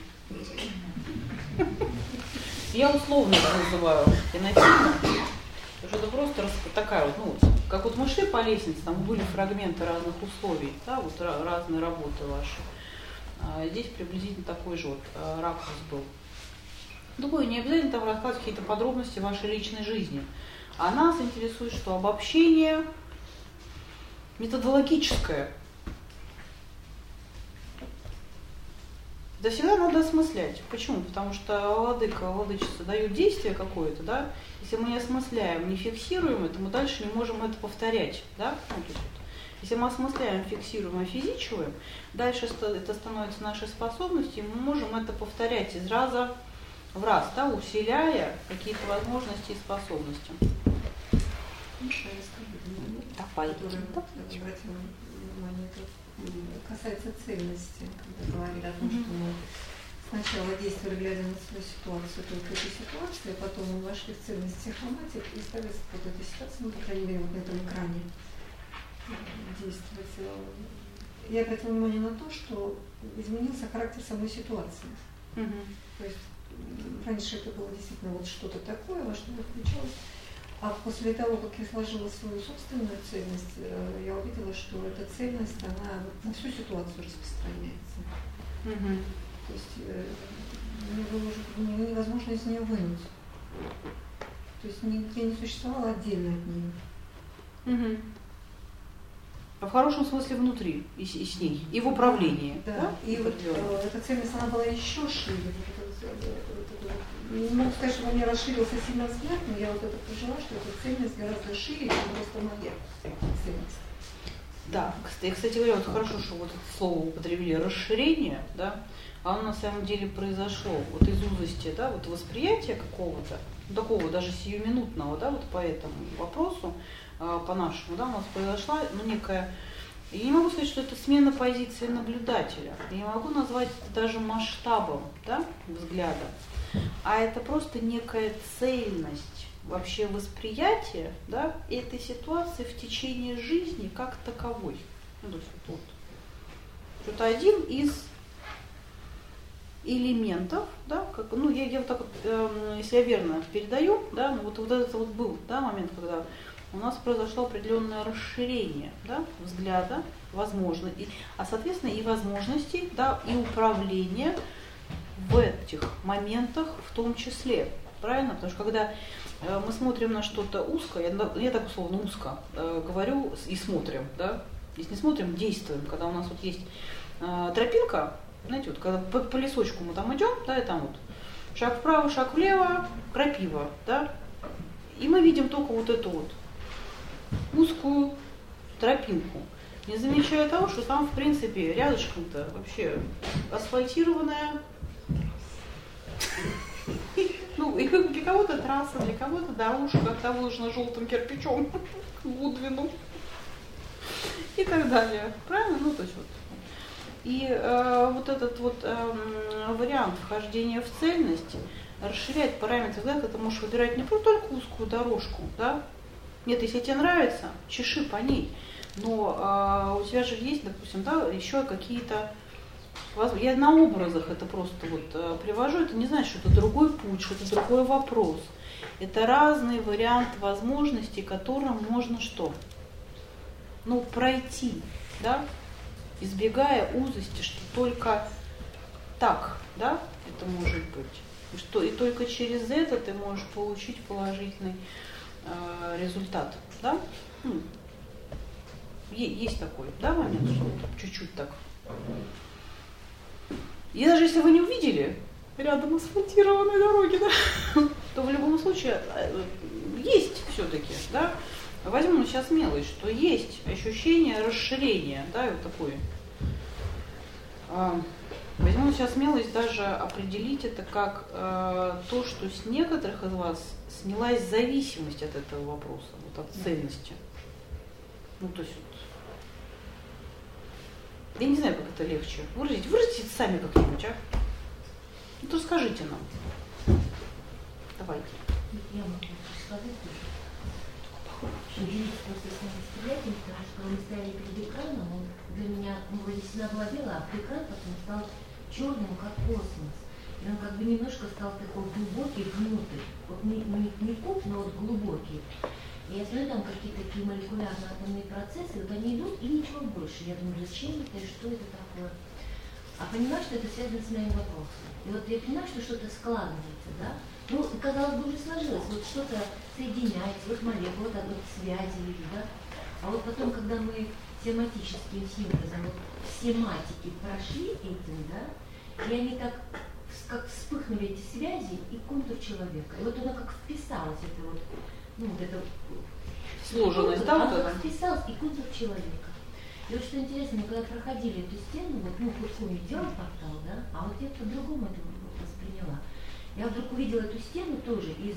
Я условно это называю кинофильмом, потому что это просто такая вот, ну, как вот мы шли по лестнице, там были фрагменты разных условий, да, вот разные работы ваши. Здесь приблизительно такой же вот ракурс был. Думаю, не обязательно там рассказывать какие-то подробности вашей личной жизни. А нас интересует, что обобщение методологическое. Да всегда надо осмыслять. Почему? Потому что владыка, владычица дают действие какое-то, да? Если мы не осмысляем, не фиксируем это, мы дальше не можем это повторять, да? Ну, то есть, вот, если мы осмысляем, фиксируем, офизичиваем, дальше это становится нашей способностью, и мы можем это повторять из раза в раз, да, усиляя какие-то возможности и способности. Касается цельности, когда говорили о том, что мы сначала действовали, глядя на свою ситуацию, только этой ситуации, а потом мы вошли в цельность психоматик и стали вот этой ситуации, ну, по крайней мере, вот на этом экране действовать. Я обратила внимание на то, что изменился характер самой ситуации. То есть раньше это было действительно вот что-то такое, во что я включалась. А после того, как я сложила свою собственную цельность, я увидела, что эта цельность, она вот на всю ситуацию распространяется. То есть невозможно из нее вынуть. То есть я не существовала отдельно от нее. А в хорошем смысле внутри и с ней, и в управлении. Да, да? И вот эта цельность, она была еще шире. Не могу сказать, что у меня расширился сильно взгляд, но я вот это прожила, что эта цельность гораздо шире, чем просто моя цельность. Да, кстати говоря, вот хорошо, что вот это слово употребили расширение, да, а оно на самом деле произошло вот из узости, да, вот восприятия какого-то, такого даже сиюминутного, да, вот по этому вопросу, по-нашему, да, у нас произошла, ну, некая, я не могу сказать, что это смена позиции наблюдателя, я не могу назвать это даже масштабом, да, взгляда, а это просто некая цельность вообще восприятия, да, этой ситуации в течение жизни как таковой. Ну, то есть вот. Это один из элементов, да, как, ну, я вот так вот, если я верно передаю, да, ну, вот это вот был, да, момент, когда у нас произошло определенное расширение, да, взгляда, возможно, а соответственно и возможностей, да, и управления в этих моментах в том числе. Правильно? Потому что когда мы смотрим на что-то узкое, я так условно узко говорю и смотрим, да? Если не смотрим, действуем. Когда у нас вот есть тропинка, знаете, вот когда по лесочку мы там идем, да, и там вот шаг вправо, шаг влево, крапива, да? И мы видим только вот эту вот узкую тропинку, не замечая того, что там, в принципе, рядышком-то вообще асфальтированная. Ну, и для кого-то трасса, для кого-то дорожка, как-то выложена желтым кирпичом к Гудвину и так далее. Правильно? Ну, то есть вот. И вот этот вот вариант вхождения в цельность расширяет параметры взгляда, ты можешь выбирать не только узкую дорожку, да? Нет, если тебе нравится, чеши по ней. Но у тебя же есть, допустим, да, еще какие-то... Я на образах это просто вот привожу, это не значит, что это другой путь, что это другой вопрос. Это разный вариант возможностей, которым можно что? Ну, пройти, да, избегая узости, что только так, да, это может быть. И только через это ты можешь получить положительный результат, да? Есть такой, да, момент, что чуть-чуть так. И даже если вы не увидели рядом асфальтированной дороги, да, то в любом случае есть все-таки, да. Возьмем сейчас мелочь, что есть ощущение расширения, да, и вот такое. Возьмем сейчас мелочь, даже определить это как то, что с некоторых из вас снялась зависимость от этого вопроса, вот от ценности. Ну, то есть вот, я не знаю, как это легче выразить. Выразите это сами как-нибудь, а? Ну, то скажите нам. Давайте. Я могу сказать тоже. Делиться просто с нами восприятием, потому что когда мы стояли перед экраном, он для меня, вроде стена была белая, а экран потом стал черным, как космос. И он как бы немножко стал такой глубокий внутрь. Вот не куб, но вот глубокий. И я смотрю, там какие-то такие молекулярно-атомные процессы, вот они идут, и ничего больше. Я думаю, зачем это и что это такое? А понимаю, что это связано с моим вопросом. И вот я понимаю, что что-то складывается, да? Ну, казалось бы, уже сложилось, вот что-то соединяется, вот молекулы, вот связи, да? А вот потом, когда мы семантическим синтезом, вот семантики прошли этим, да, и они так, как вспыхнули эти связи и контур человека. И вот оно как вписалось, это вот, ну, вот это... Сложенность, да, вот это? Вписалось и контур человека. И вот что интересно, когда проходили эту стену, вот, ну, Куркуми делал портал, да, а вот я по-другому это восприняла. Я вдруг увидела эту стену тоже из,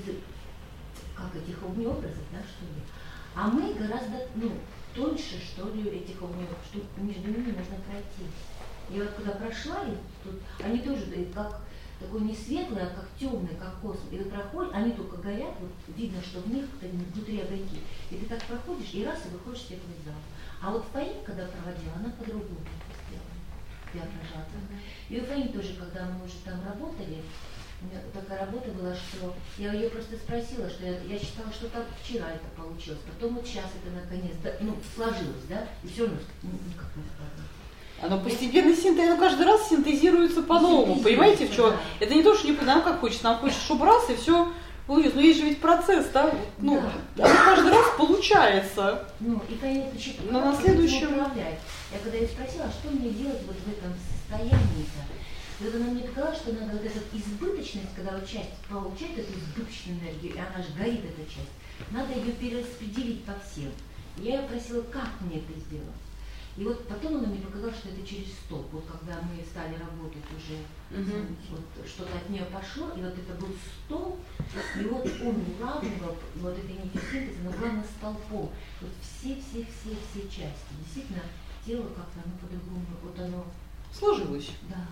как этих огнеобразов, да, что ли. А мы гораздо, ну, тоньше, что ли, этих огнеобразов, что между ними можно пройти. И вот когда прошла, и тут, они тоже как такой не светлый, а как темный, как космос. И вот проходят, они только горят, вот видно, что в них внутри огоньки. И ты так проходишь, и раз, и выходишь в светлый зал. А вот Фаин, когда проводила, она по-другому сделала. Я прожала. И у Фаин тоже, когда мы уже там работали, у меня такая работа была, что я ее просто спросила, что я считала, что так вчера это получилось, потом вот сейчас это наконец, да, ну, сложилось, да, и все равно никак не складывается. Оно постепенно оно каждый раз синтезируется по-новому, понимаете, в чем? Да. Это не то, что не нам как хочется, нам хочется, чтобы раз и все получилось. Но есть же ведь процесс, да? Ну, да. Оно каждый раз получается. Ну, и понятно, почему. Но на следующем... Я когда ее спросила, что мне делать вот в этом состоянии-то, и вот она мне сказала, что надо вот эту избыточность, когда вот часть получает эту избыточную энергию, и она же горит, эта часть, надо ее перераспределить по всем. Я ее просила, как мне это сделать. И вот потом она мне показала, что это через стоп. Вот когда мы стали работать уже, вот что-то от нее пошло, и вот это был столб, и вот он уравнивал, вот это не синтез, но главное столпом. Вот все части. Действительно, тело как-то оно по-другому, вот оно... Сложилось. Да.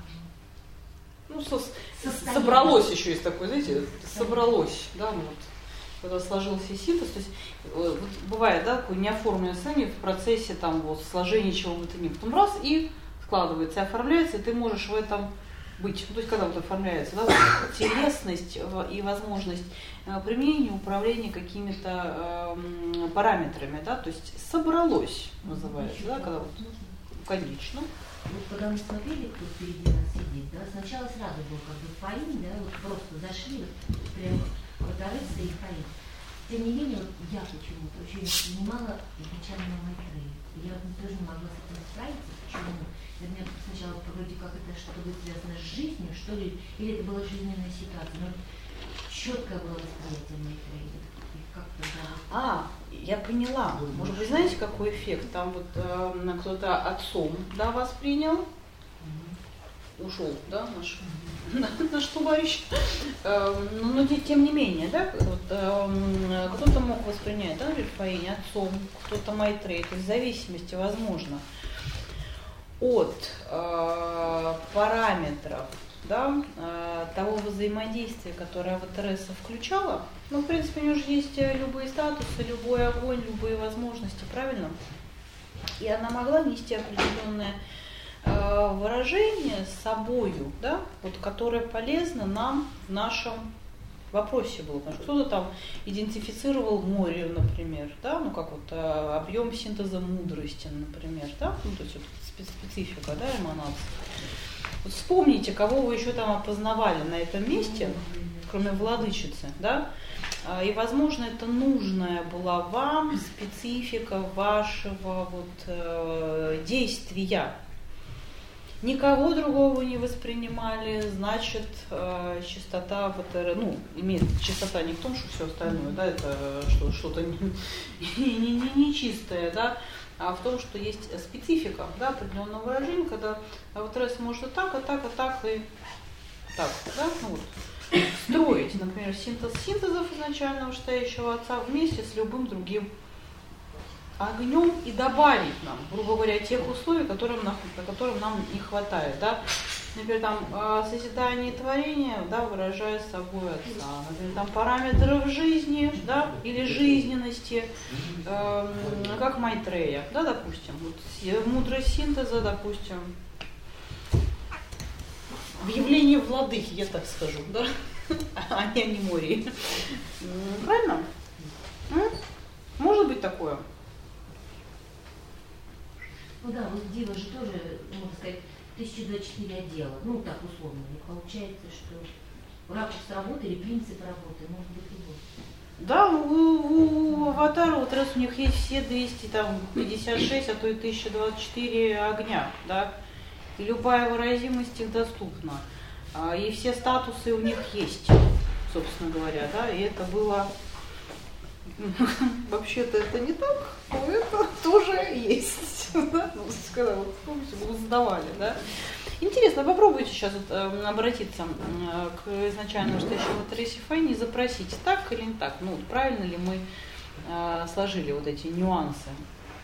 Ну, собралось еще из такой, знаете, собралось, да, вот. Когда сложился синтез, то есть вот, бывает, да, такое неоформленное состояние в процессе там вот сложения чего бы то ни было, потом раз и складывается, и оформляется, и ты можешь в этом быть. Ну, то есть когда вот оформляется, да, вот, телесность и возможность применения, управления какими-то параметрами, да, то есть собралось, называется, да, когда вот, конечно. Вот когда мы смотрели, кто впереди нас сидит, да, сначала сразу был как бы Фаин, да, вот просто зашли, вот, прям Подариться и Фаин. Тем не менее, вот я почему-то очень воспринимала изначально Майтрею. Я тоже не могла с этим справиться. Почему? Для меня сначала вроде как это что-то связано с жизнью, что ли, или это была жизненная ситуация. Но четкое было восприятие Майтреи. Я поняла. Может быть, знаете, какой эффект? Там вот кто-то отцом, да, воспринял, ушел, да, наш товарищ. Но тем не менее, да, вот, кто-то мог воспринять, да, Фаин отцом, кто-то Майтрея, то есть в зависимости, возможно, от параметров, да, того взаимодействия, которое АВТРС включала. Ну, в принципе, у него же есть любые статусы, любой огонь, любые возможности, правильно? И она могла нести определенное выражение с собою, да, вот, которое полезно нам в нашем вопросе было. Потому что кто-то там идентифицировал море, например, да, ну как вот объем синтеза мудрости, например, да, ну то есть вот специфика, да, эманации. Вот вспомните, кого вы еще там опознавали на этом месте, кроме владычицы, да, и, возможно, это нужная была вам специфика вашего вот действия. Никого другого не воспринимали, значит, чистота вот, ну, имеет чистота не в том, что все остальное, да, это что-то не чистое, да, а в том, что есть специфика, да, определенного выражения, когда вот раз может и так, и так, и так, и так, да, ну вот, строить, например, синтез синтезов изначального вышестоящего отца вместе с любым другим огнем и добавить нам, грубо говоря, тех условий, которым нам не хватает, да. Например, там созидание и творение, да, выражая собой отца. Например, там параметров жизни, да, или жизненности, как Майтрея, да, допустим. Вот, мудрость синтеза, допустим, в явлении владыки, я так скажу, да, а не Анимории. Правильно? Может быть такое? Ну да, вот Дива же тоже, можно сказать, 1024 отдела, ну так условно. И получается, что ракурс работы или принцип работы может быть любой. Да, у аватара вот раз у них есть все 256, а то и 1024 огня, да, и любая выразимость их доступна, и все статусы у них есть, собственно говоря, да, и это было, вообще-то это не так, но это тоже есть, да? Ну, когда вот, помните, вы узнавали, да. Интересно, попробуйте сейчас вот, обратиться к изначально вышестоящему Тересифайне и запросить, так или не так, ну, правильно ли мы сложили вот эти нюансы.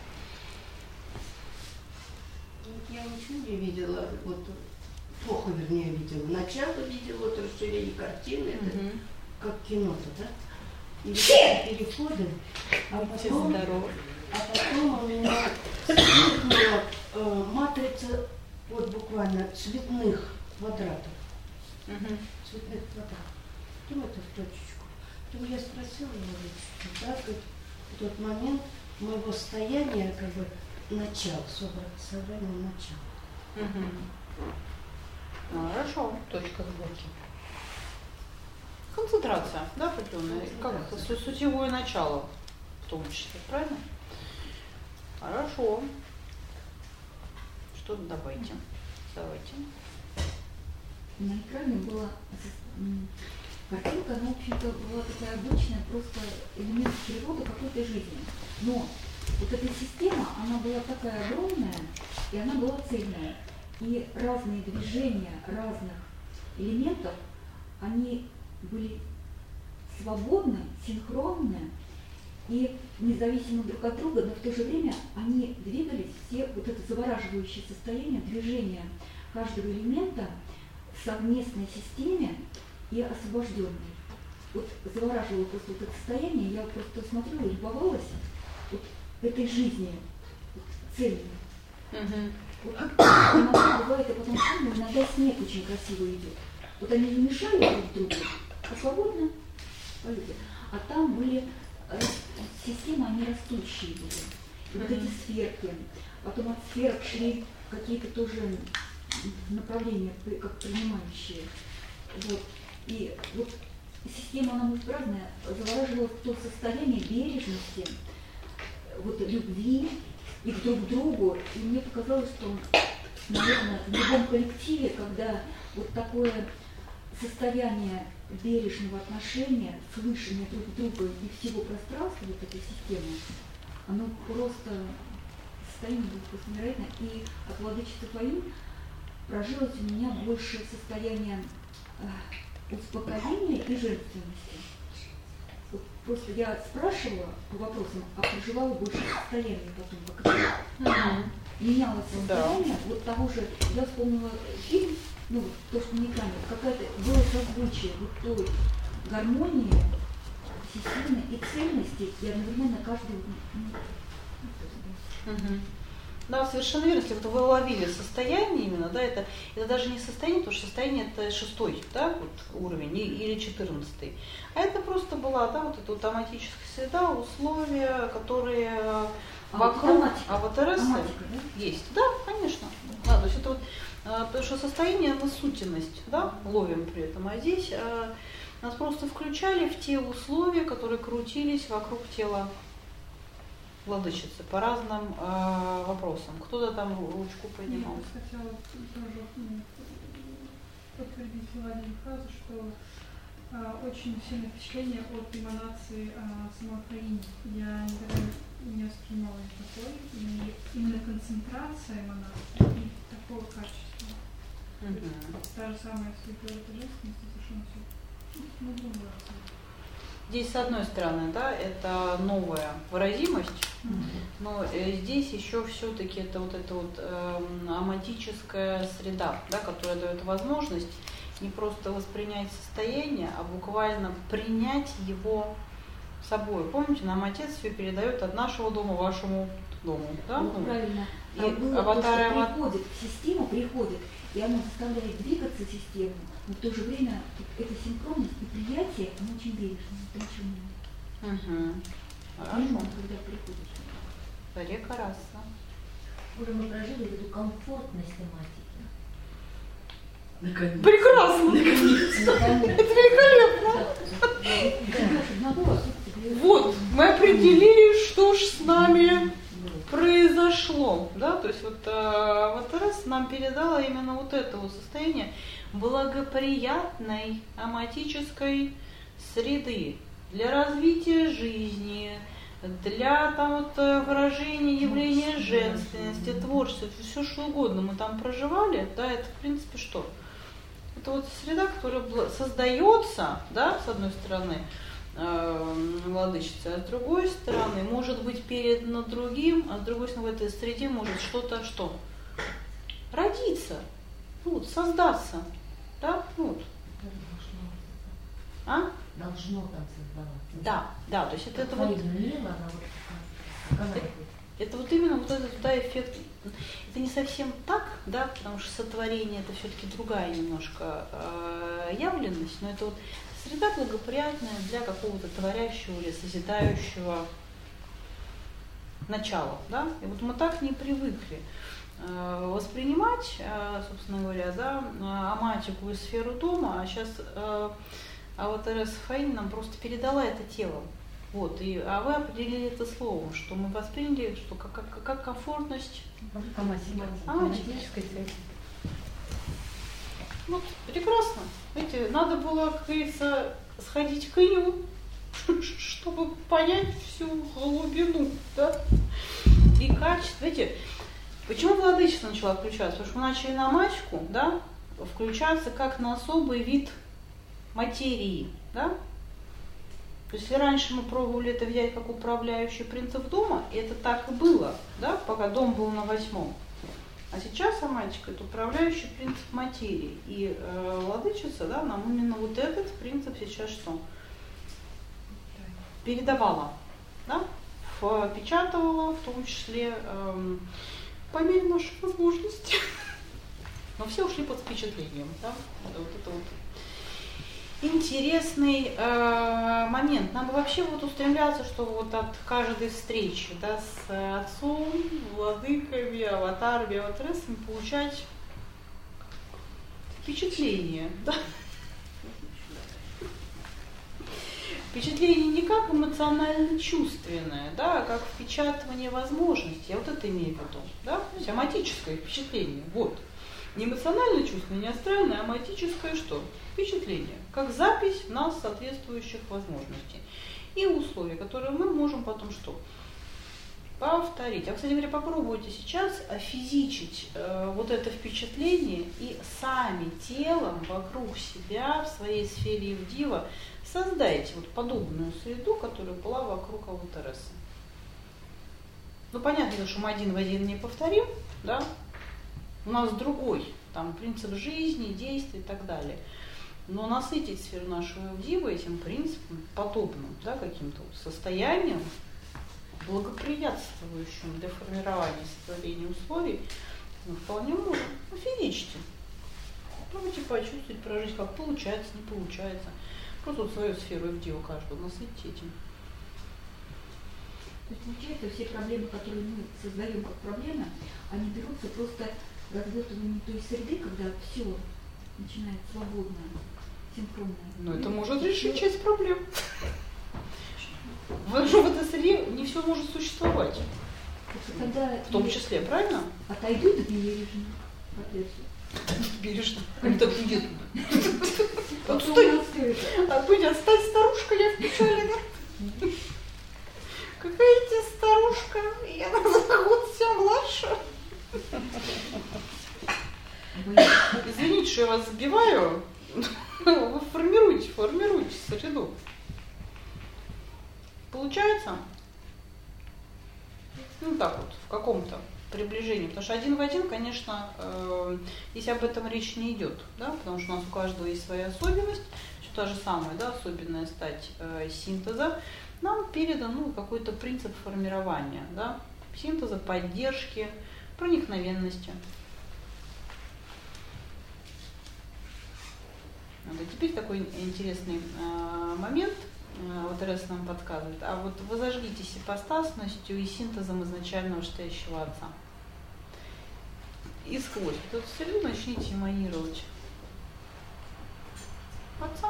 Я ничего не видела, вот, плохо, вернее, видела. Начало видела, вот расширение картины, это как кино-то, да? И переходы, а потом у меня вспыхнула матрица вот буквально цветных квадратов. Цветных квадратов. Потом это в точечку. Потом я спросила его, да, в тот момент моего состояния, как бы, начало, собрание начала. Хорошо, точка сборки. Концентрация, да, определенная, как это, сутевое начало, в том числе, правильно? Хорошо. Что давайте. На экране была картинка, она, в общем-то, была такая обычная, просто элемент природы какой-то жизни. Но вот эта система, она была такая огромная, и она была цельная. И разные движения разных элементов, они были свободны, синхронны и независимо друг от друга, но в то же время они двигались, все вот это завораживающее состояние движения каждого элемента в совместной системе и освобожденной. Вот завораживало просто вот это состояние, я просто смотрела и любовалась вот этой жизнью, вот, цельной. Вот иногда бывает, я потом помню, иногда снег очень красиво идет. Вот они не мешали друг другу, а свободно полюбили. А там были системы, они растущие были. И вот эти сферки. Потом от сферок шли какие-то тоже направления, как принимающие. Вот. И вот система, она может разная, завораживала то состояние бережности, вот любви и друг к другу. И мне показалось, что, наверное, в любом коллективе, когда вот такое состояние бережного отношения, слышания друг друга и всего пространства вот этой системы, оно просто состояние было просто невероятное. И от владычицы Фаин прожилось у меня больше состояние успокоения и женственности. Вот просто я спрашивала по вопросам, а проживала больше состояние потом, как это менялось состояние. Вот того же, я вспомнила фильм, ну, то, что на экране, какая-то было созвучие вот той гармонии, системы и цельности, и одновременно каждый... Да, совершенно верно. Если вот вы уловили состояние именно, да, это даже не состояние, потому что состояние это 6-й, да, вот уровень или 14-й. А это просто была, да, вот эта автоматическая среда, условия, которые вокруг АВТРС есть. Да, конечно. Да, то есть это вот, потому что состояние мы сутенность, да, ловим при этом, а здесь нас просто включали в те условия, которые крутились вокруг тела владычицы по разным вопросам. Кто-то там ручку поднимал. Я хотела тоже подтвердить Владимир фразу, что очень сильное впечатление от эманации самой Фаини. Я никогда не воспринимала ее такой, и именно концентрация эманации и такого качества. Та же самая светлая торжественность, совершенно все. Здесь, с одной стороны, да, это новая выразимость, но здесь еще все-таки это вот эта вот аматическая среда, да, которая дает возможность не просто воспринять состояние, а буквально принять его собой. Помните, нам отец все передает от нашего дома вашему дому. Да? Ну, правильно. И аватары приходит в систему, приходит, и она заставляет двигаться систему, но в то же время эта синхронность и приятие, оно очень бережно. Хорошо. Когда приходишь. Река раса. Уже мы прожили эту комфортность тематики. Наконец. Прекрасно! Это великолепно! Вот, мы определили, что ж с нами произошло. Да? То есть вот АВТРС нам передала именно вот это вот состояние благоприятной аматической среды для развития жизни, для там, вот, выражения явления женственности, творчества, все что угодно мы там проживали, да, это в принципе что? Это вот среда, которая создается, да, с одной стороны, владычица, а с другой стороны может быть передано другим, а с другой стороны в этой среде может что-то что? Родиться, ну, создаться, да, ну, вот. А? Должно там создаваться. Да, да, то есть это вот... Это вот именно вот этот, да, эффект. Это не совсем так, да, потому что сотворение это все-таки другая немножко явленность, но это вот среда благоприятная для какого-то творящего или созидающего начала, да. И вот мы так не привыкли воспринимать, собственно говоря, да, аматику и сферу дома, а сейчас АВТРС Фаини нам просто передала это телом. Вот, а вы определили это словом, что мы восприняли, что как комфортность аматической связи. Вот, прекрасно. Знаете, надо было, как говорится, сходить к Иню, чтобы понять всю глубину, да, и качество. Знаете, почему владычество начала включаться? Потому что мы начали на аматику, да, включаться как на особый вид материи, да? То есть, если раньше мы пробовали это взять как управляющий принцип дома, и это так и было, да, пока дом был на 8-м. А сейчас аматика – это управляющий принцип материи. И владычица, да, нам именно вот этот принцип сейчас что? Передавала, да? Впечатывала, в том числе по мере наших возможностей. Но все ушли под впечатлением, да? Вот это вот интересный момент. Нам бы вообще вот устремляться, что вот от каждой встречи, да, с отцом, владыками, аватарами, АВТРСами получать впечатление. Да? Впечатление не как эмоционально-чувственное, да, а как впечатывание возможностей. Я вот это имею в виду. Да? То есть аматическое впечатление. Вот. Не эмоционально-чувственное, не астральное, а аматическое что? Впечатление, как запись в нас соответствующих возможностей и условий, которые мы можем потом что? Повторить. А, кстати говоря, попробуйте сейчас офизичить вот это впечатление и сами телом вокруг себя в своей сфере Евдива создайте вот подобную среду, которая была вокруг АВТРС. Ну, понятно, что мы один в один не повторим, да? У нас другой, там, принцип жизни, действий и так далее. Но насытить сферу нашего Евдива этим принципом, подобным, да, каким-то вот состоянием, благоприятствующим для формирования сотворения условий, мы вполне можем физически. Пробуйте почувствовать, прожить, как получается, не получается. Просто вот свою сферу FD у каждого насытить этим. То есть получается, все проблемы, которые мы создаем как проблемы, они берутся просто разготовлением той среды, когда все начинает свободно, синхронно. Но это может решить часть проблем. В этой среде не все может существовать. В том числе, правильно? Отойдут бережно. Бережно. Они так сидят. Отстань, отстань, старушка, я в печали. Какая ты старушка? Я на год вся младше. Извините, что я вас сбиваю. Вы формируйте среду. Получается? Ну так вот, в каком-то приближении. Потому что один в один, конечно, если об этом речь не идет, да, потому что у нас у каждого есть своя особенность, все та же самая, да, особенная стать синтеза, нам передан какой-то принцип формирования, да, синтеза, поддержки, проникновенности. Вот, и теперь такой интересный момент. Вот РС нам подсказывает. А вот вы зажгитесь ипостасностью и синтезом изначально вышестоящего отца. И сквозь вот эту среду начните эманировать отца.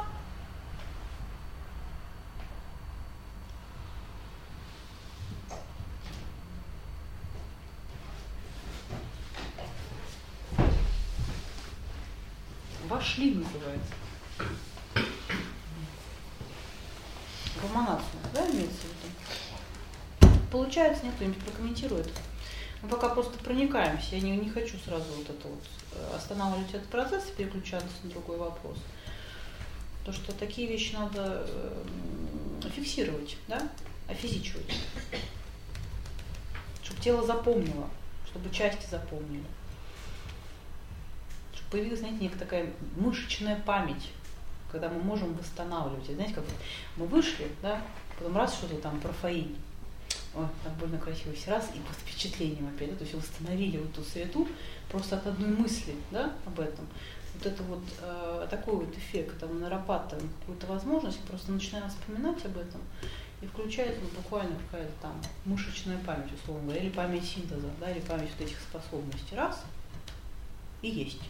Вошли, называется. В эманацию, да, имеется в виду? Получается, нет, кто-нибудь прокомментирует. Мы пока просто проникаемся. Я не хочу сразу вот это вот останавливать этот процесс и переключаться на другой вопрос. Потому что такие вещи надо фиксировать, да, офизичивать. Чтобы тело запомнило, чтобы части запомнили. Чтобы появилась, знаете, некая такая мышечная память, когда мы можем восстанавливать. Знаете, как мы вышли, да, потом раз что-то там профаиль, ой, так больно красиво, все раз, и под впечатлением опять, да, то есть восстановили вот ту среду просто от одной мысли, да, об этом. Вот это вот такой вот эффект, когда мы нарабатываем какую-то возможность, просто начинаем вспоминать об этом, и включается буквально какая-то там мышечная память, условно говоря, или память синтеза, да, или память вот этих способностей. Раз, и есть.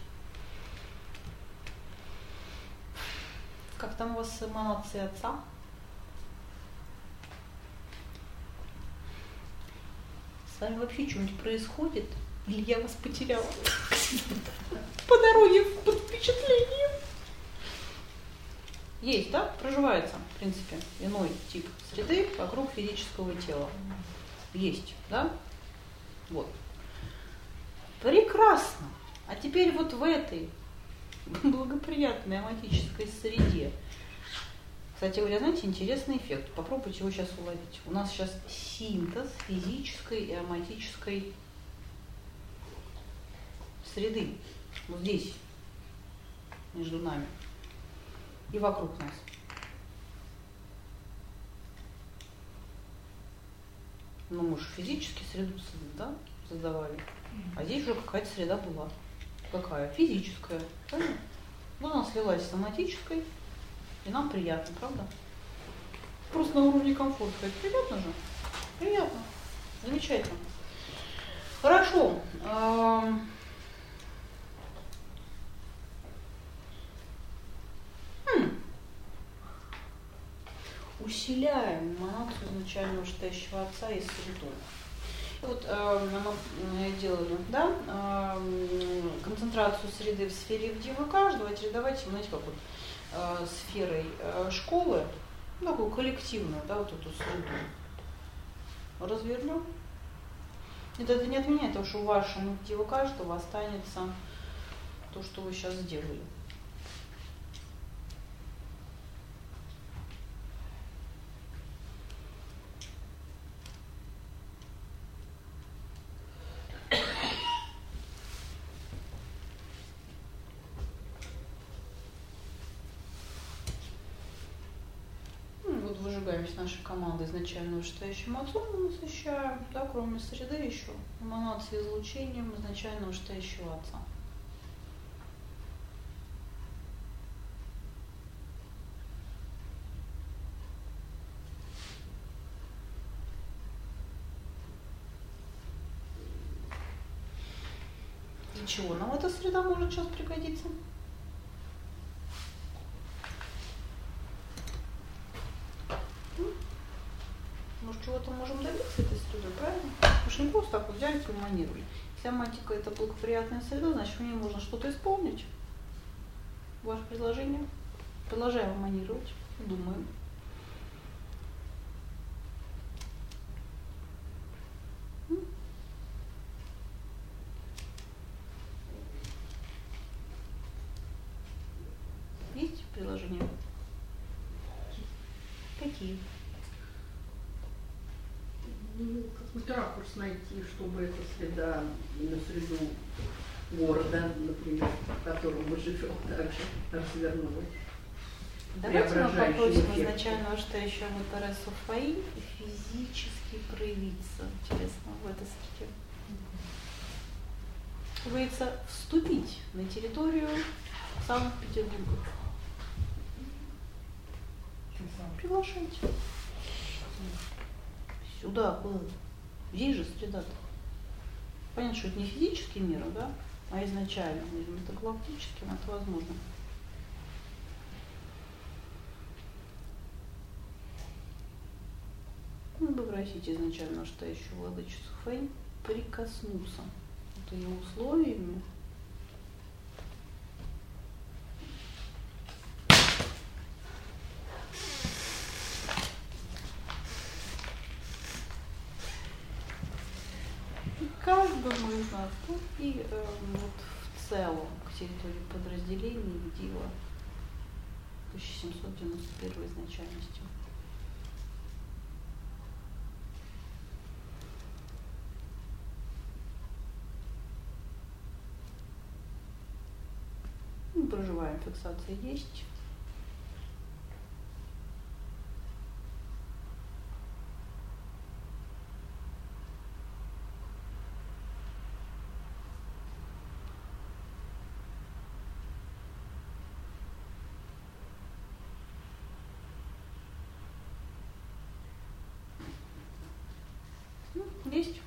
Как там у вас с эманацией отца? С вами вообще что-нибудь происходит? Или я вас потеряла по дороге под впечатлением? Есть, да? Проживается, в принципе, иной тип среды вокруг физического тела. Есть, да? Вот. Прекрасно. А теперь вот в этой благоприятной оматической среде. Кстати говоря, знаете, интересный эффект. Попробуйте его сейчас уловить. У нас сейчас синтез физической и оматической среды. Вот здесь, между нами и вокруг нас. Ну, мы же физически среду, да, создавали. А здесь уже какая-то среда была. Какая? Физическая. Правильно? Вот она слилась с соматической, и нам приятно, правда? Просто на уровне комфорта. Это приятно же? Приятно. Замечательно. Хорошо. Усиляем эманацию изначально вышестоящего отца и среду. Вот мы делали, да, концентрацию среды в сфере FD каждого. Теперь давайте, знаете, как вот сферой школы, ну, такую коллективную, да, вот эту среду развернем. Это не отменяет того, что в вашем FD каждого останется то, что вы сейчас сделали. являемся нашей командой изначально вышестоящим отцом, мы насыщаем, да, кроме среды еще эманации излучением изначально вышестоящего отца. Для чего нам эта среда может сейчас пригодиться? Может, чего-то можем добиться этой средой, правильно? Мы же не просто так вот взяли и манировали. Вся матика — это благоприятная среда, значит, в ней можно что-то исполнить. Ваше предложение. Продолжаем манировать, думаем. Есть предложения? Какие? Какой-то ракурс найти, чтобы эта среда, на среду города, например, в котором мы живем, также развернулась. Давайте мы попросим изначально вышестоящего Таресу Фаи физически проявиться, интересно, в этой среде. Говорится, вступить на территорию Санкт-Петербурга. Приглашайте. Сюда, куда? Здесь же среда-то. Понятно, что это не физический мир, да, а изначально, это галактический, это возможно. Ну, попросите изначально вышестоящую владычицу Фэй прикоснуться. Это ее условиями. Каждому из нас, ну, и вот в целом к территории подразделений Дива 1791 изначальности. Мы проживаем, фиксация есть. Есть.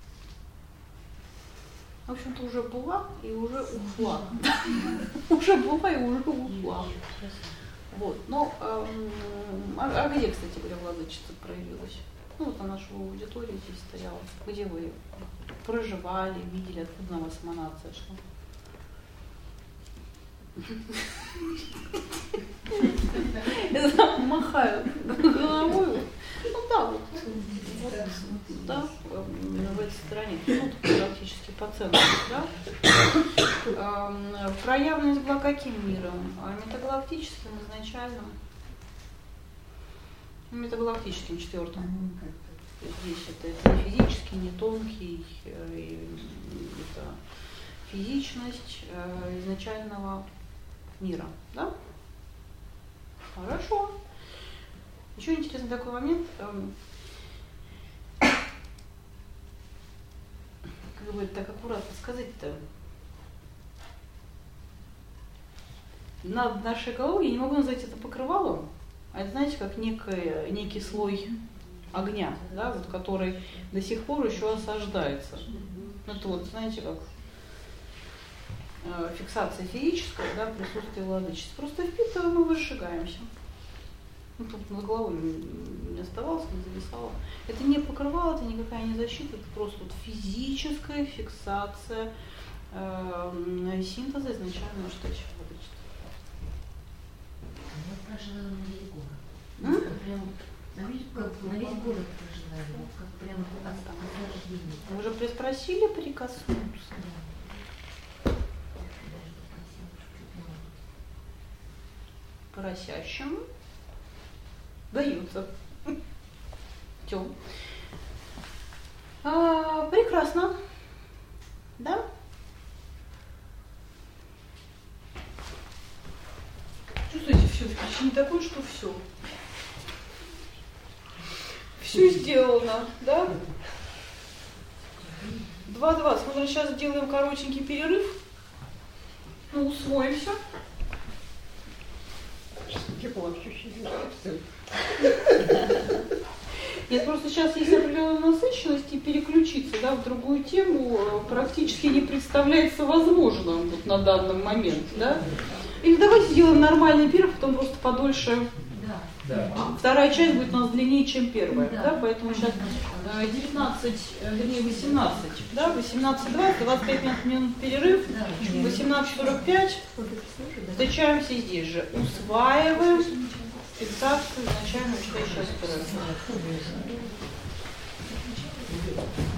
В общем-то, уже была и уже ушла. Уже была и уже ушла. Вот. Но, а где, кстати говоря, владычица проявилась? Ну, вот она шла в аудитории, здесь стояла. Где вы проживали, видели, откуда на вас эманация шла? Я махаю головой. Ну да, вот да, в этой стороне, ну, практически по центру, да. Проявленность была каким миром? Метагалактическим изначальным. Метагалактическим, четвертым. Здесь это не физический, не тонкий, это физичность изначального мира, да? Хорошо. Еще интересный такой момент. Как бы так аккуратно сказать-то. Над нашей головой я не могу назвать это покрывалом, а это, знаете, как некий слой огня, да, вот, который до сих пор еще осаждается. Это вот, знаете, как фиксация физическая, да, присутствие владычества. Просто впитываем и выжигаемся. Ну, тут над головой не оставалось, не зависало. Это не покрывало, это никакая не защита, это просто вот физическая фиксация синтеза изначального вышестоящего владычества. Я прожила на весь город. Прям на весь город прожила, как прям от рождения. Вы уже приспросили прикоснуться? Просящему даются. Тем. Прекрасно. Да? Чувствуете, все, впечатление такое, что все. Все сделано, да? 2:20. Мы сейчас сделаем коротенький перерыв. Ну, усвоимся. Тепло ощущение. Нет, просто сейчас есть определенная насыщенность, и переключиться, да, в другую тему практически не представляется возможным вот на данный момент, да? Или давайте сделаем нормальный перерыв, потом просто подольше. Да. Вторая часть будет у нас длиннее, чем первая, Да. да, поэтому сейчас 19, вернее 18, да, 18:20, 25 минут перерыв, 18:45, встречаемся здесь же, усваиваем фиксацию изначально читающего операции.